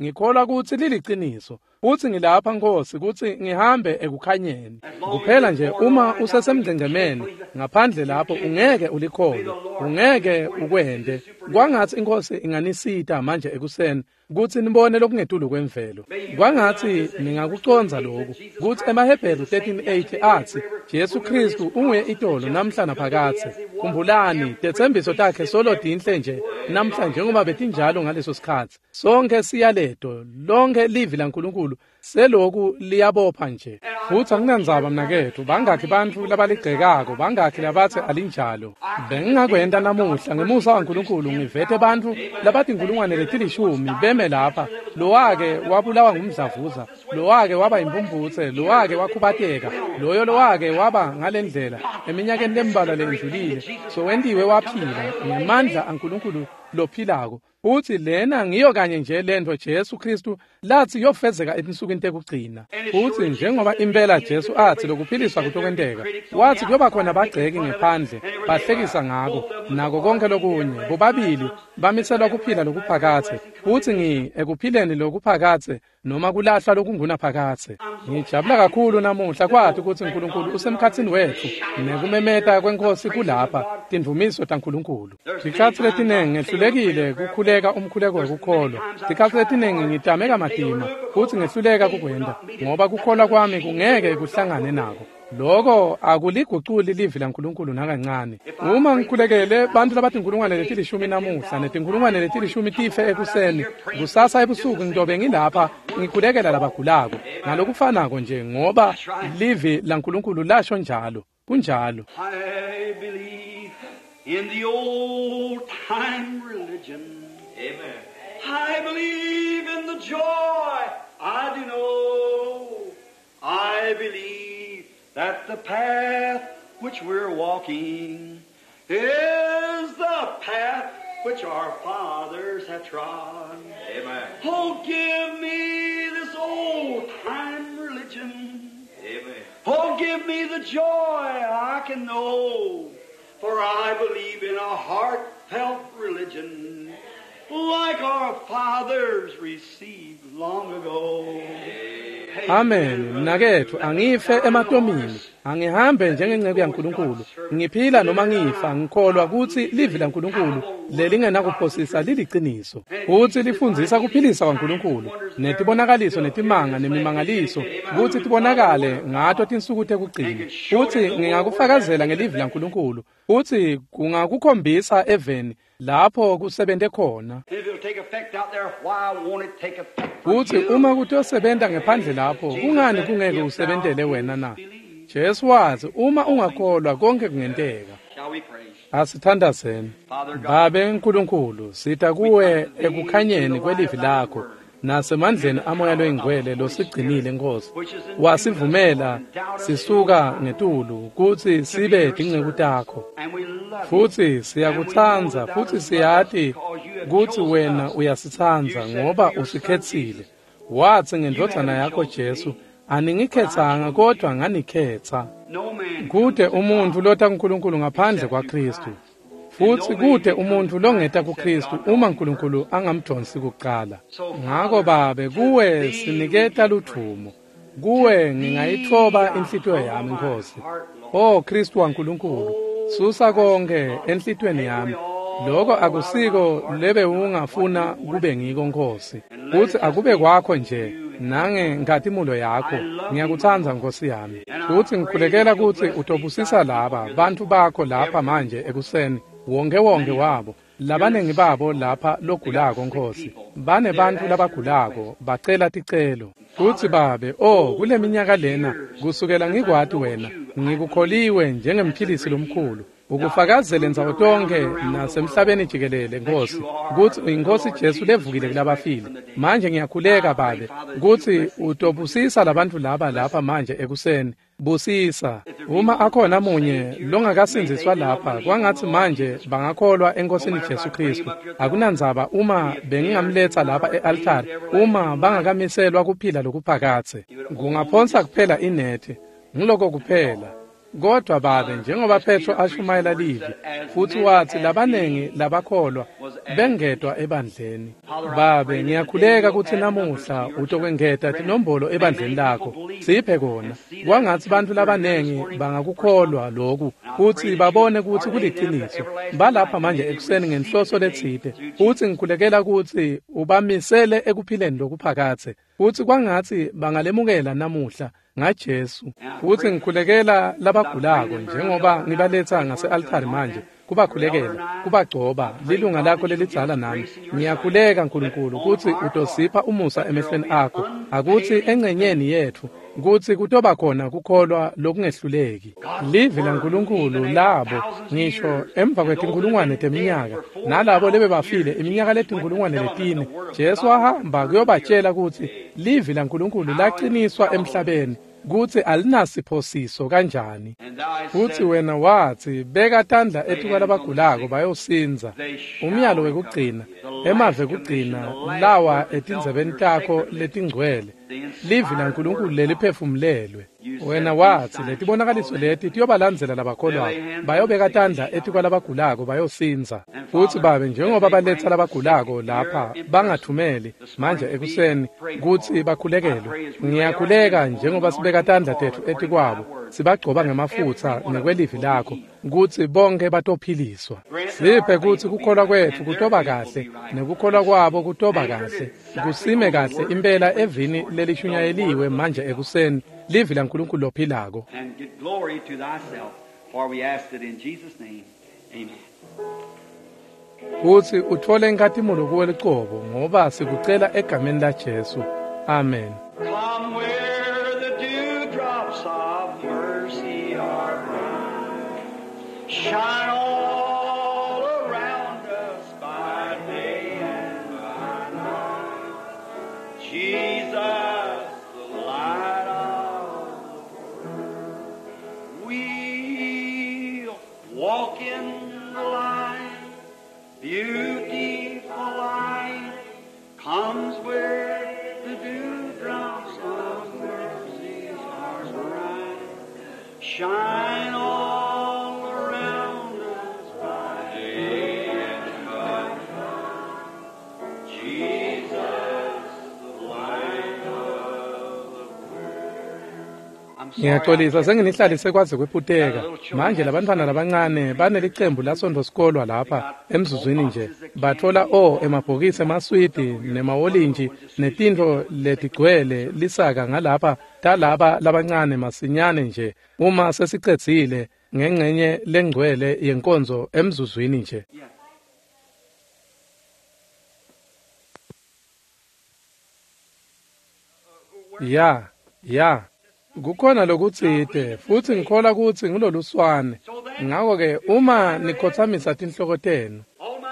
ngikholwa ukuthi liliciniso uthi ngilapha Nkosi ukuthi ngihambe ekukhanyeni kuphela nje uma usesemgcengcemeni ngaphandle lapho ungeke ulikholwe ungeke ukwende kwangathi Inkosi inganisita manje ekuseni ukuthi nibone lokungetulu kwemvelo kwangathi ningakuconza lokhu ukuthi emaHebheru thirteen eight athi Jesu Kristu unguye itolo namhla naphakade kumbulani dethembiso takhe solodinhle nje namhla njengoba betinjalo ngaleso sikhathi sonke siyaledo lonke livi laNkulunkulu seloku liyabopha nje futhi akunanzaba mnakethu bangakhi bantu labaligcekako bangakhi labathi alinjalo bengingakwenda namuhla ngemusa kaNkulunkulu ngivete bantu labathi inkulungwane letilishumi beme lapha lo wake wabulawa ngumdlavuza lo wake waba imbumbuthe lo wake wakhubateka loyo lo wake waba ngalendlela eminyakeni lembalwa lendlulile so wendiwe waphila ngemandla kaNkulunkulu lophilako uthi lena ngiyo kanye nje lento Jesu Kristu lathi yofezeka etinsukwini tekugcina uthi njengoba impela Jesu athi lokuphiliswa kutokwenteka wathi kuyoba khona bagceki ngephandle bahlekisa ngako nako konke lokunye bobabili bamiselwa kuphila lokuphakathe uthi ngi ekuphileni lokuphakathe noma kulahla lokunguna phakathe ngijabula kakhulu namuhla kwathi ukuthi uNkulunkulu usemkhathini wethu nekumemeta kweNkosi kulapha tindvumiso taNkulunkulu sikhathi letinenge ngehlulekile kukhuleka umkhuleko wekukholwa sikhathi letinenge ngitameka madima futhi ngehluleka kukwenda ngoba kukholwa kwami kungeke kuhlangane nako lokho akuliguculi livi laNkulunkulu nakancane uma ngikhulekele bantu labathi inkulungwane letilishumi namuhla netinkulungwane letilishumi tife ekuseni kusasa ebusuku ngidobe ngilapha ngikhulekela labagulako ngalokufanako nje ngoba livi laNkulunkulu lasho njalo kunjalo I believe in the old time religion. Amen. I believe in the joy I do know. I believe that the path which we're walking is the path which our fathers have trod. Amen. Oh, give me this old time religion. Amen. Oh, give me the joy I can know, for I believe in a heartfelt religion like our fathers received long ago. Amen. Mnakethu angife ematomini angihambe njengenceku yaNkulunkulu ngiphila noma ngifa ngikholwa ukuthi livi laNkulunkulu lelingena kuphosisa liliciniso uthi lifundzisa kuphilisa kwaNkulunkulu netibonakaliso netimanga nemimangaliso ukuthi tibonakale ngato tinsuku tekugcina uthi ngingakufakazela ngelivi laNkulunkulu uthi kungakukhombisa eveni lapho kusebente khona uthi uma kutosebenta ngephandle lapho kungani kungeke usebentele wena na Jesu wathi uma ungakholwa konke kungenteka asithandazeni Babe uNkulunkulu sita kuwe ekukhanyeni kwelivi lakho nasemandleni amoya loyingcwele losigcinile Nkosi wasivumela sisuka ngetulu ukuthi sibe dinceku takho futhi siyakuthanza futhi siyathi ukuthi wena uyasithanza ngoba usikhethile wathi ngendodana yakho Jesu aningikhethanga kodwa nganikhetha kude umuntu lotha uNkulunkulu ngaphandle kwaKristu futhi kude umuntu longeta kuKristu uma uNkulunkulu angamjonsi kuqala ngako Babe kuwe siniketa luthumo kuwe ngingayithoba inhlithiyo yami Nkosi oh Kristu waNkulunkulu susa konke enhlitweni yami lokho akusiko lebe ungafuna kube ngiko Nkosi uthi akube kwakho nje nange ngatimulo yakho ngiyakuthanza Nkosi yami futhi ngikhulekela ukuthi utobusisa laba bantu bakho lapha manje ekuseni wonke wonke wabo labanengi babo lapha logulako Nkosi bane bantu labagulako bacela ticelo futhi Babe oh kule minyaka lena kusukela ngikwati wena ngikukholiwe njengemphilisi lomkhulu ukufakazele nzawo tonke nasemhlabeni jikelele Nkosi ukuthi uyiNkosi Jesu levukile kulabafile manje ngiyakhuleka Babe ukuthi utobusisa labantu laba lapha manje ekuseni busisa uma akhona munye longakasinziswa lapha kwangathi manje bangakholwa eNkosini Jesu Kristu akunanzaba uma bengingamletha lapha ealtar uma bangakamiselwa kuphila lokuphakathe kungaphonsa kuphela inethi ngiloko kuphela Kodwa babe njengoba Petro ashumayela livi futhi wathi labanengi labakholwa bengedwa ebandleni. Babe ngiyakhuleka ukuthi namuhla utokwengeta tinombolo ebandleni lakho siphe kona kwangathi bantu labanengi bangakukholwa lokhu futhi babone ukuthi kuliqiniso balapha manje ekuseni ngenhloso lethide futhi ngikhulekela ukuthi ubamisele ekuphileni lokuphakathe futhi kwangathi bangalemukela namuhla ngaJesu futhi ngikhulekela labagulako njengoba ngibaletha ngase-altar manje kubakhulekela kubagcoba lilunga lakho lelidzala nami ngiyakhuleka nkulunkulu ukuthi utosipha umusa emehlweni akho akuthi engcenyeni yethu ukuthi kutoba khona kukholwa lokungehluleki livi lankulunkulu labo ngisho emva kwetinkulungwane teminyaka nalabo lebe bafile iminyaka letinkulungwane letine Jesu wahamba kuyobatshela ukuthi livi lankulunkulu laqiniswa emhlabeni kuthi alinasiphosiso kanjani futhi wena wathi beka tandla etuka labagulako bayosinza umyalo wekugcina emave kugcina lawa etindzebeni takho letingcwele livi lankulunkulu leliphefumulelwe wena wathi letibonakaliso leti tiyobalandzela labakholwayo bayobeka tandla etuka labagulako bayosinza futhi babe njengoba baletha labagulako lapha bangathumeli manje ekuseni kuthi bakhulekelwe ngiyakhuleka njengoba sibeka tandla tethu etikwabo sibagcoba ngemafutha nekwelivi lakho kuthi bonke batophiliswa siphe kuthi kukholwa kwethu kutoba kahle nekukholwa kwabo kutoba kahle kusime kahle impela evini lelishunyayeliwe manje ekuseni livi lankulunkulu lophilako and give glory to thyself, for we ask it in Jesus' name. Amen. futhi uthole inkathimolo kuwe licobo ngoba sikucela egameni laJesu amen. Come where the dewdrops of mercy are bright, shine all around us by day and by night. Jesus, the light of the world, we'll walk in the light, beautiful light comes where the dewdrops of mercy are bright, shine all around us by day and by night. Jesus, the light of the world. I'm sorry. Ngiyaxolisa senginihlalise kwaze kwephuteka manje labantwana labancane banelicembu lasondo sikolwa lapha emzuzwini nje bathola o emabhokisi emaswidi nemawolinji netindlo letigcwele lisaka ngalapha talaba labancane masinyane nje uma sesicedzile ngengcenye lengcwele yenkonzo emzuzwini nje. Ya ya kukhona lokutsite futhi ngikholwa ukuthi ngiloluswane ngakho ke uma nikhothamisa tinhloko tenu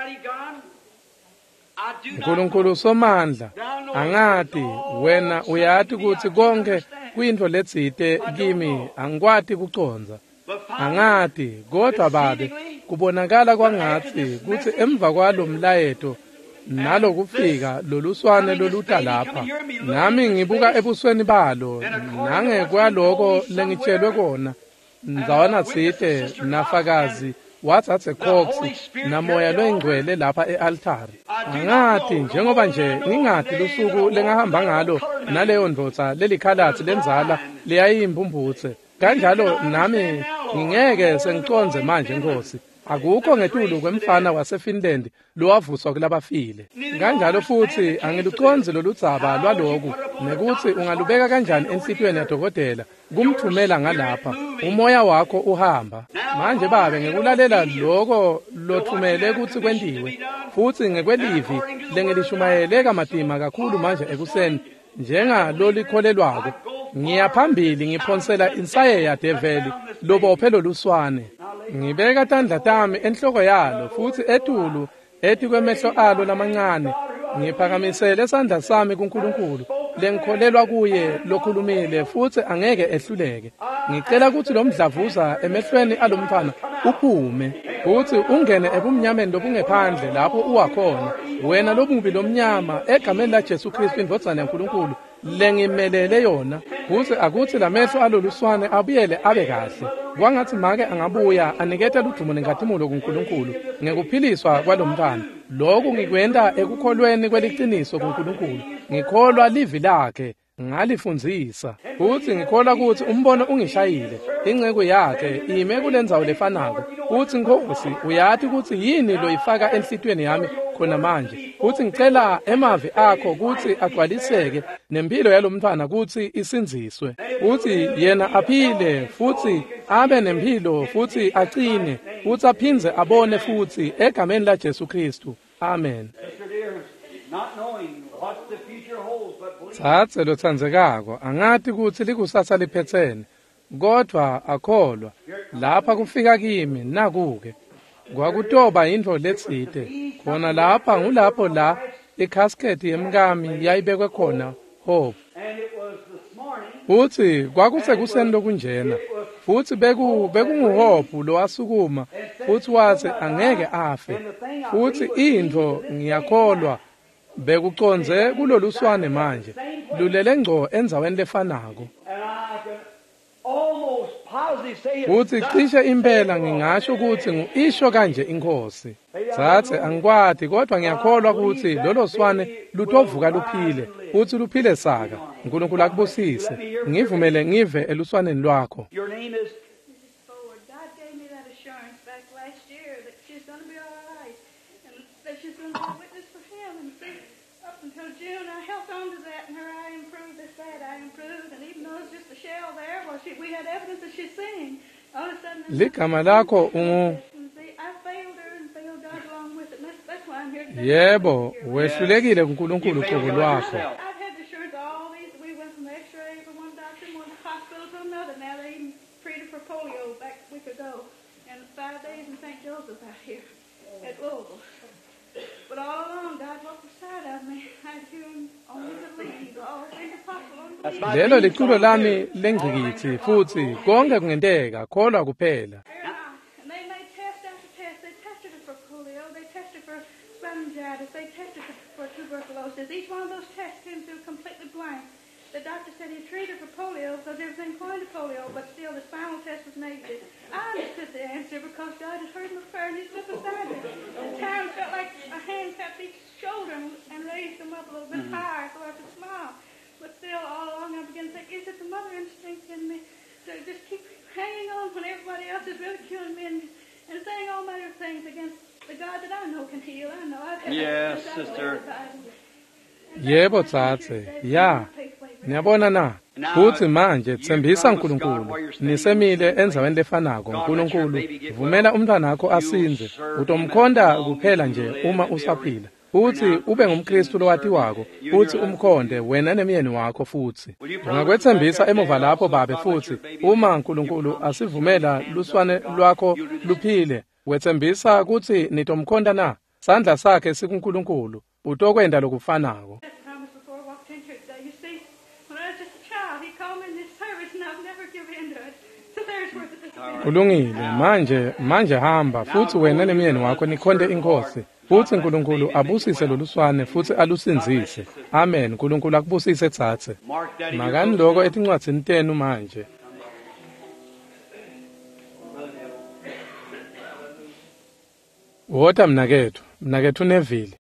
uNkulunkulu somandla angati wena uyathi ukuthi konke kuyinto letsite kimi angikwati kuconza angati kodwa babe kubonakala kwangathi ukuthi emva kwalo mlayeto nalo kufika loluswane loluta lapha nami ngibuka ebusweni balo nange kwaloko lengitshelwe kona nzawana tsite nafakazi wathathe cox namoya lwengcwele lapha ealtari angati njengoba nje ngingati lusuku lengahamba ngalo naleyo ndvodza lelikhalathi lenzala liyayimbumbutse kanjalo nami ngingeke sengiconze manje Nkosi akukho ngetulu kwemfana waseFinland lowavuswa kulabafile kanjalo futhi angiluconze loludzaba lwaloku nekuthi ungalubeka kanjani enhlitweni yadokotela kumthumela ngalapha umoya wakho uhamba manje babe ngekulalela lokho lothumele ukuthi kwendiwe futhi ngekwelivi lengelishumayele kamadima kakhulu manje ekuseni njenga lolikholelwako ngiyaphambili ngiphonsela insaye ya develi lobophe loluswane ngibeka tandla tami enhloko yalo futhi etulu ethi kwemehlo alo lamancane ngiphakamisele esandla sami kuNkulunkulu lengikholelwa kuye lokhulumile futhi angeke ehluleke ngicela ukuthi lo mdlavuza emehlweni alomfana uphume futhi ungene ebumnyameni lobungephandle lapho uwakhona wena lobubi lomnyama egameni laJesu Kristu indodana yaNkulunkulu lengimelele yona futhi akuthi lamehlo aloluswane abuyele abe kahle kwangathi make angabuya anikete ludumo nenkazimulo kuNkulunkulu ngekuphiliswa kwalomntwana lokhu ngikwenda ekukholweni kweliqiniso kuNkulunkulu ngikholwa livi lakhe ngalifundzisa futhi ngikholwa ukuthi umbono ungishayile ingcebo yakhe ime kulendzawo lefanako futhi Nkosi uyathi ukuthi yini lo ifaka enhlitweni yami khona manje futhi ngicela emavi akho ukuthi agcwaliseke nempilo yalomntwana ukuthi isinziswe futhi yena aphile futhi abe nempilo futhi aqine futhi aphindze abone futhi egameni la Jesu Kristu amen. Tsatse lothandzekako angathi ukuthi likusasa liphetsene kodwa akholwa lapha kufika kimi nakuke kwakutoba into letsite khona lapha ngulapho la icasket yemkami yayibekwe khona hope futhi kwakusekuseni lokunjena futhi beku bekunguhope lo wasukuma futhi wathi angeke afe futhi into ngiyakholwa bekuconze kuloluswane manje lulele ngco endzaweni lefanako futhi cishe impela ngingasho ukuthi ngu-isho kanje inkosi zathe angikwati kodwa ngiyakholwa ukuthi lolo swane lutovuka luphile futhi luphile saka uNkulunkulu akubusise ngivumele ngive eluswaneni lwakho. Until June, I held on to that, and her eye improved. They said I improved, and even though it's just a shell there, well, she, we had evidence that she's singing. All of a sudden, ligama lakho ungu I failed her and failed God along with it. That's, that's why I'm here today. yebo wehlulekile kuNkulunkulu uqobo lwakho. I've had the assurance all these. We went from X-ray from one doctor, one hospital to another. Now they even treated for polio back a week ago, and five days in Saint Joseph out here at Louisville. But all along, God walked beside of me. I do only believe. All things are possible. Lelo liculo lami lengcikithi futhi konke kungenteka kholwa kuphela. And they made test after test. They tested her for polio. They tested for meningitis. They tested her for tuberculosis. Each one of those tests came through completely blank. The doctor said he treated her for polio because there was inclined to polio, but still the spinal test was negative. I understood the answer because God had heard my prayer and He stood beside me. At times felt like a hand tapped each shoulder and raised them up a little bit higher so I could smile. But still, all along I began to think, is it the mother instinct in me to just keep hanging on when everybody else is ridiculing me and, and saying all manner of things against the God that I know can heal? I know I've had Yes, sister. Yebo tsatse ya niyabona na futhi manje thembisa uNkulunkulu nisemile enzaweni lefanako uNkulunkulu vumela umntwana wakho asinze utomkhonda kuphela nje uma usaphila futhi ube ngumKristu lowathi wako futhi umkhonde wena nemyeni wakho futhi ungakwethembisa emuva lapho babe futhi uma uNkulunkulu asivumela luswane lwakho luphile wethembisa ukuthi nitomkhonda na sandla sakhe sikuNkulunkulu utokwenda lokufanako. Kulungile manje manje hamba futhi wena nemyeni wakho nikhonde inkosi futhi uNkulunkulu abusise loluswane futhi alusinzise amen. uNkulunkulu akubusise tsatse makani lokho etincwadzini tenu manje. Wota mnakethu mnakethu Neville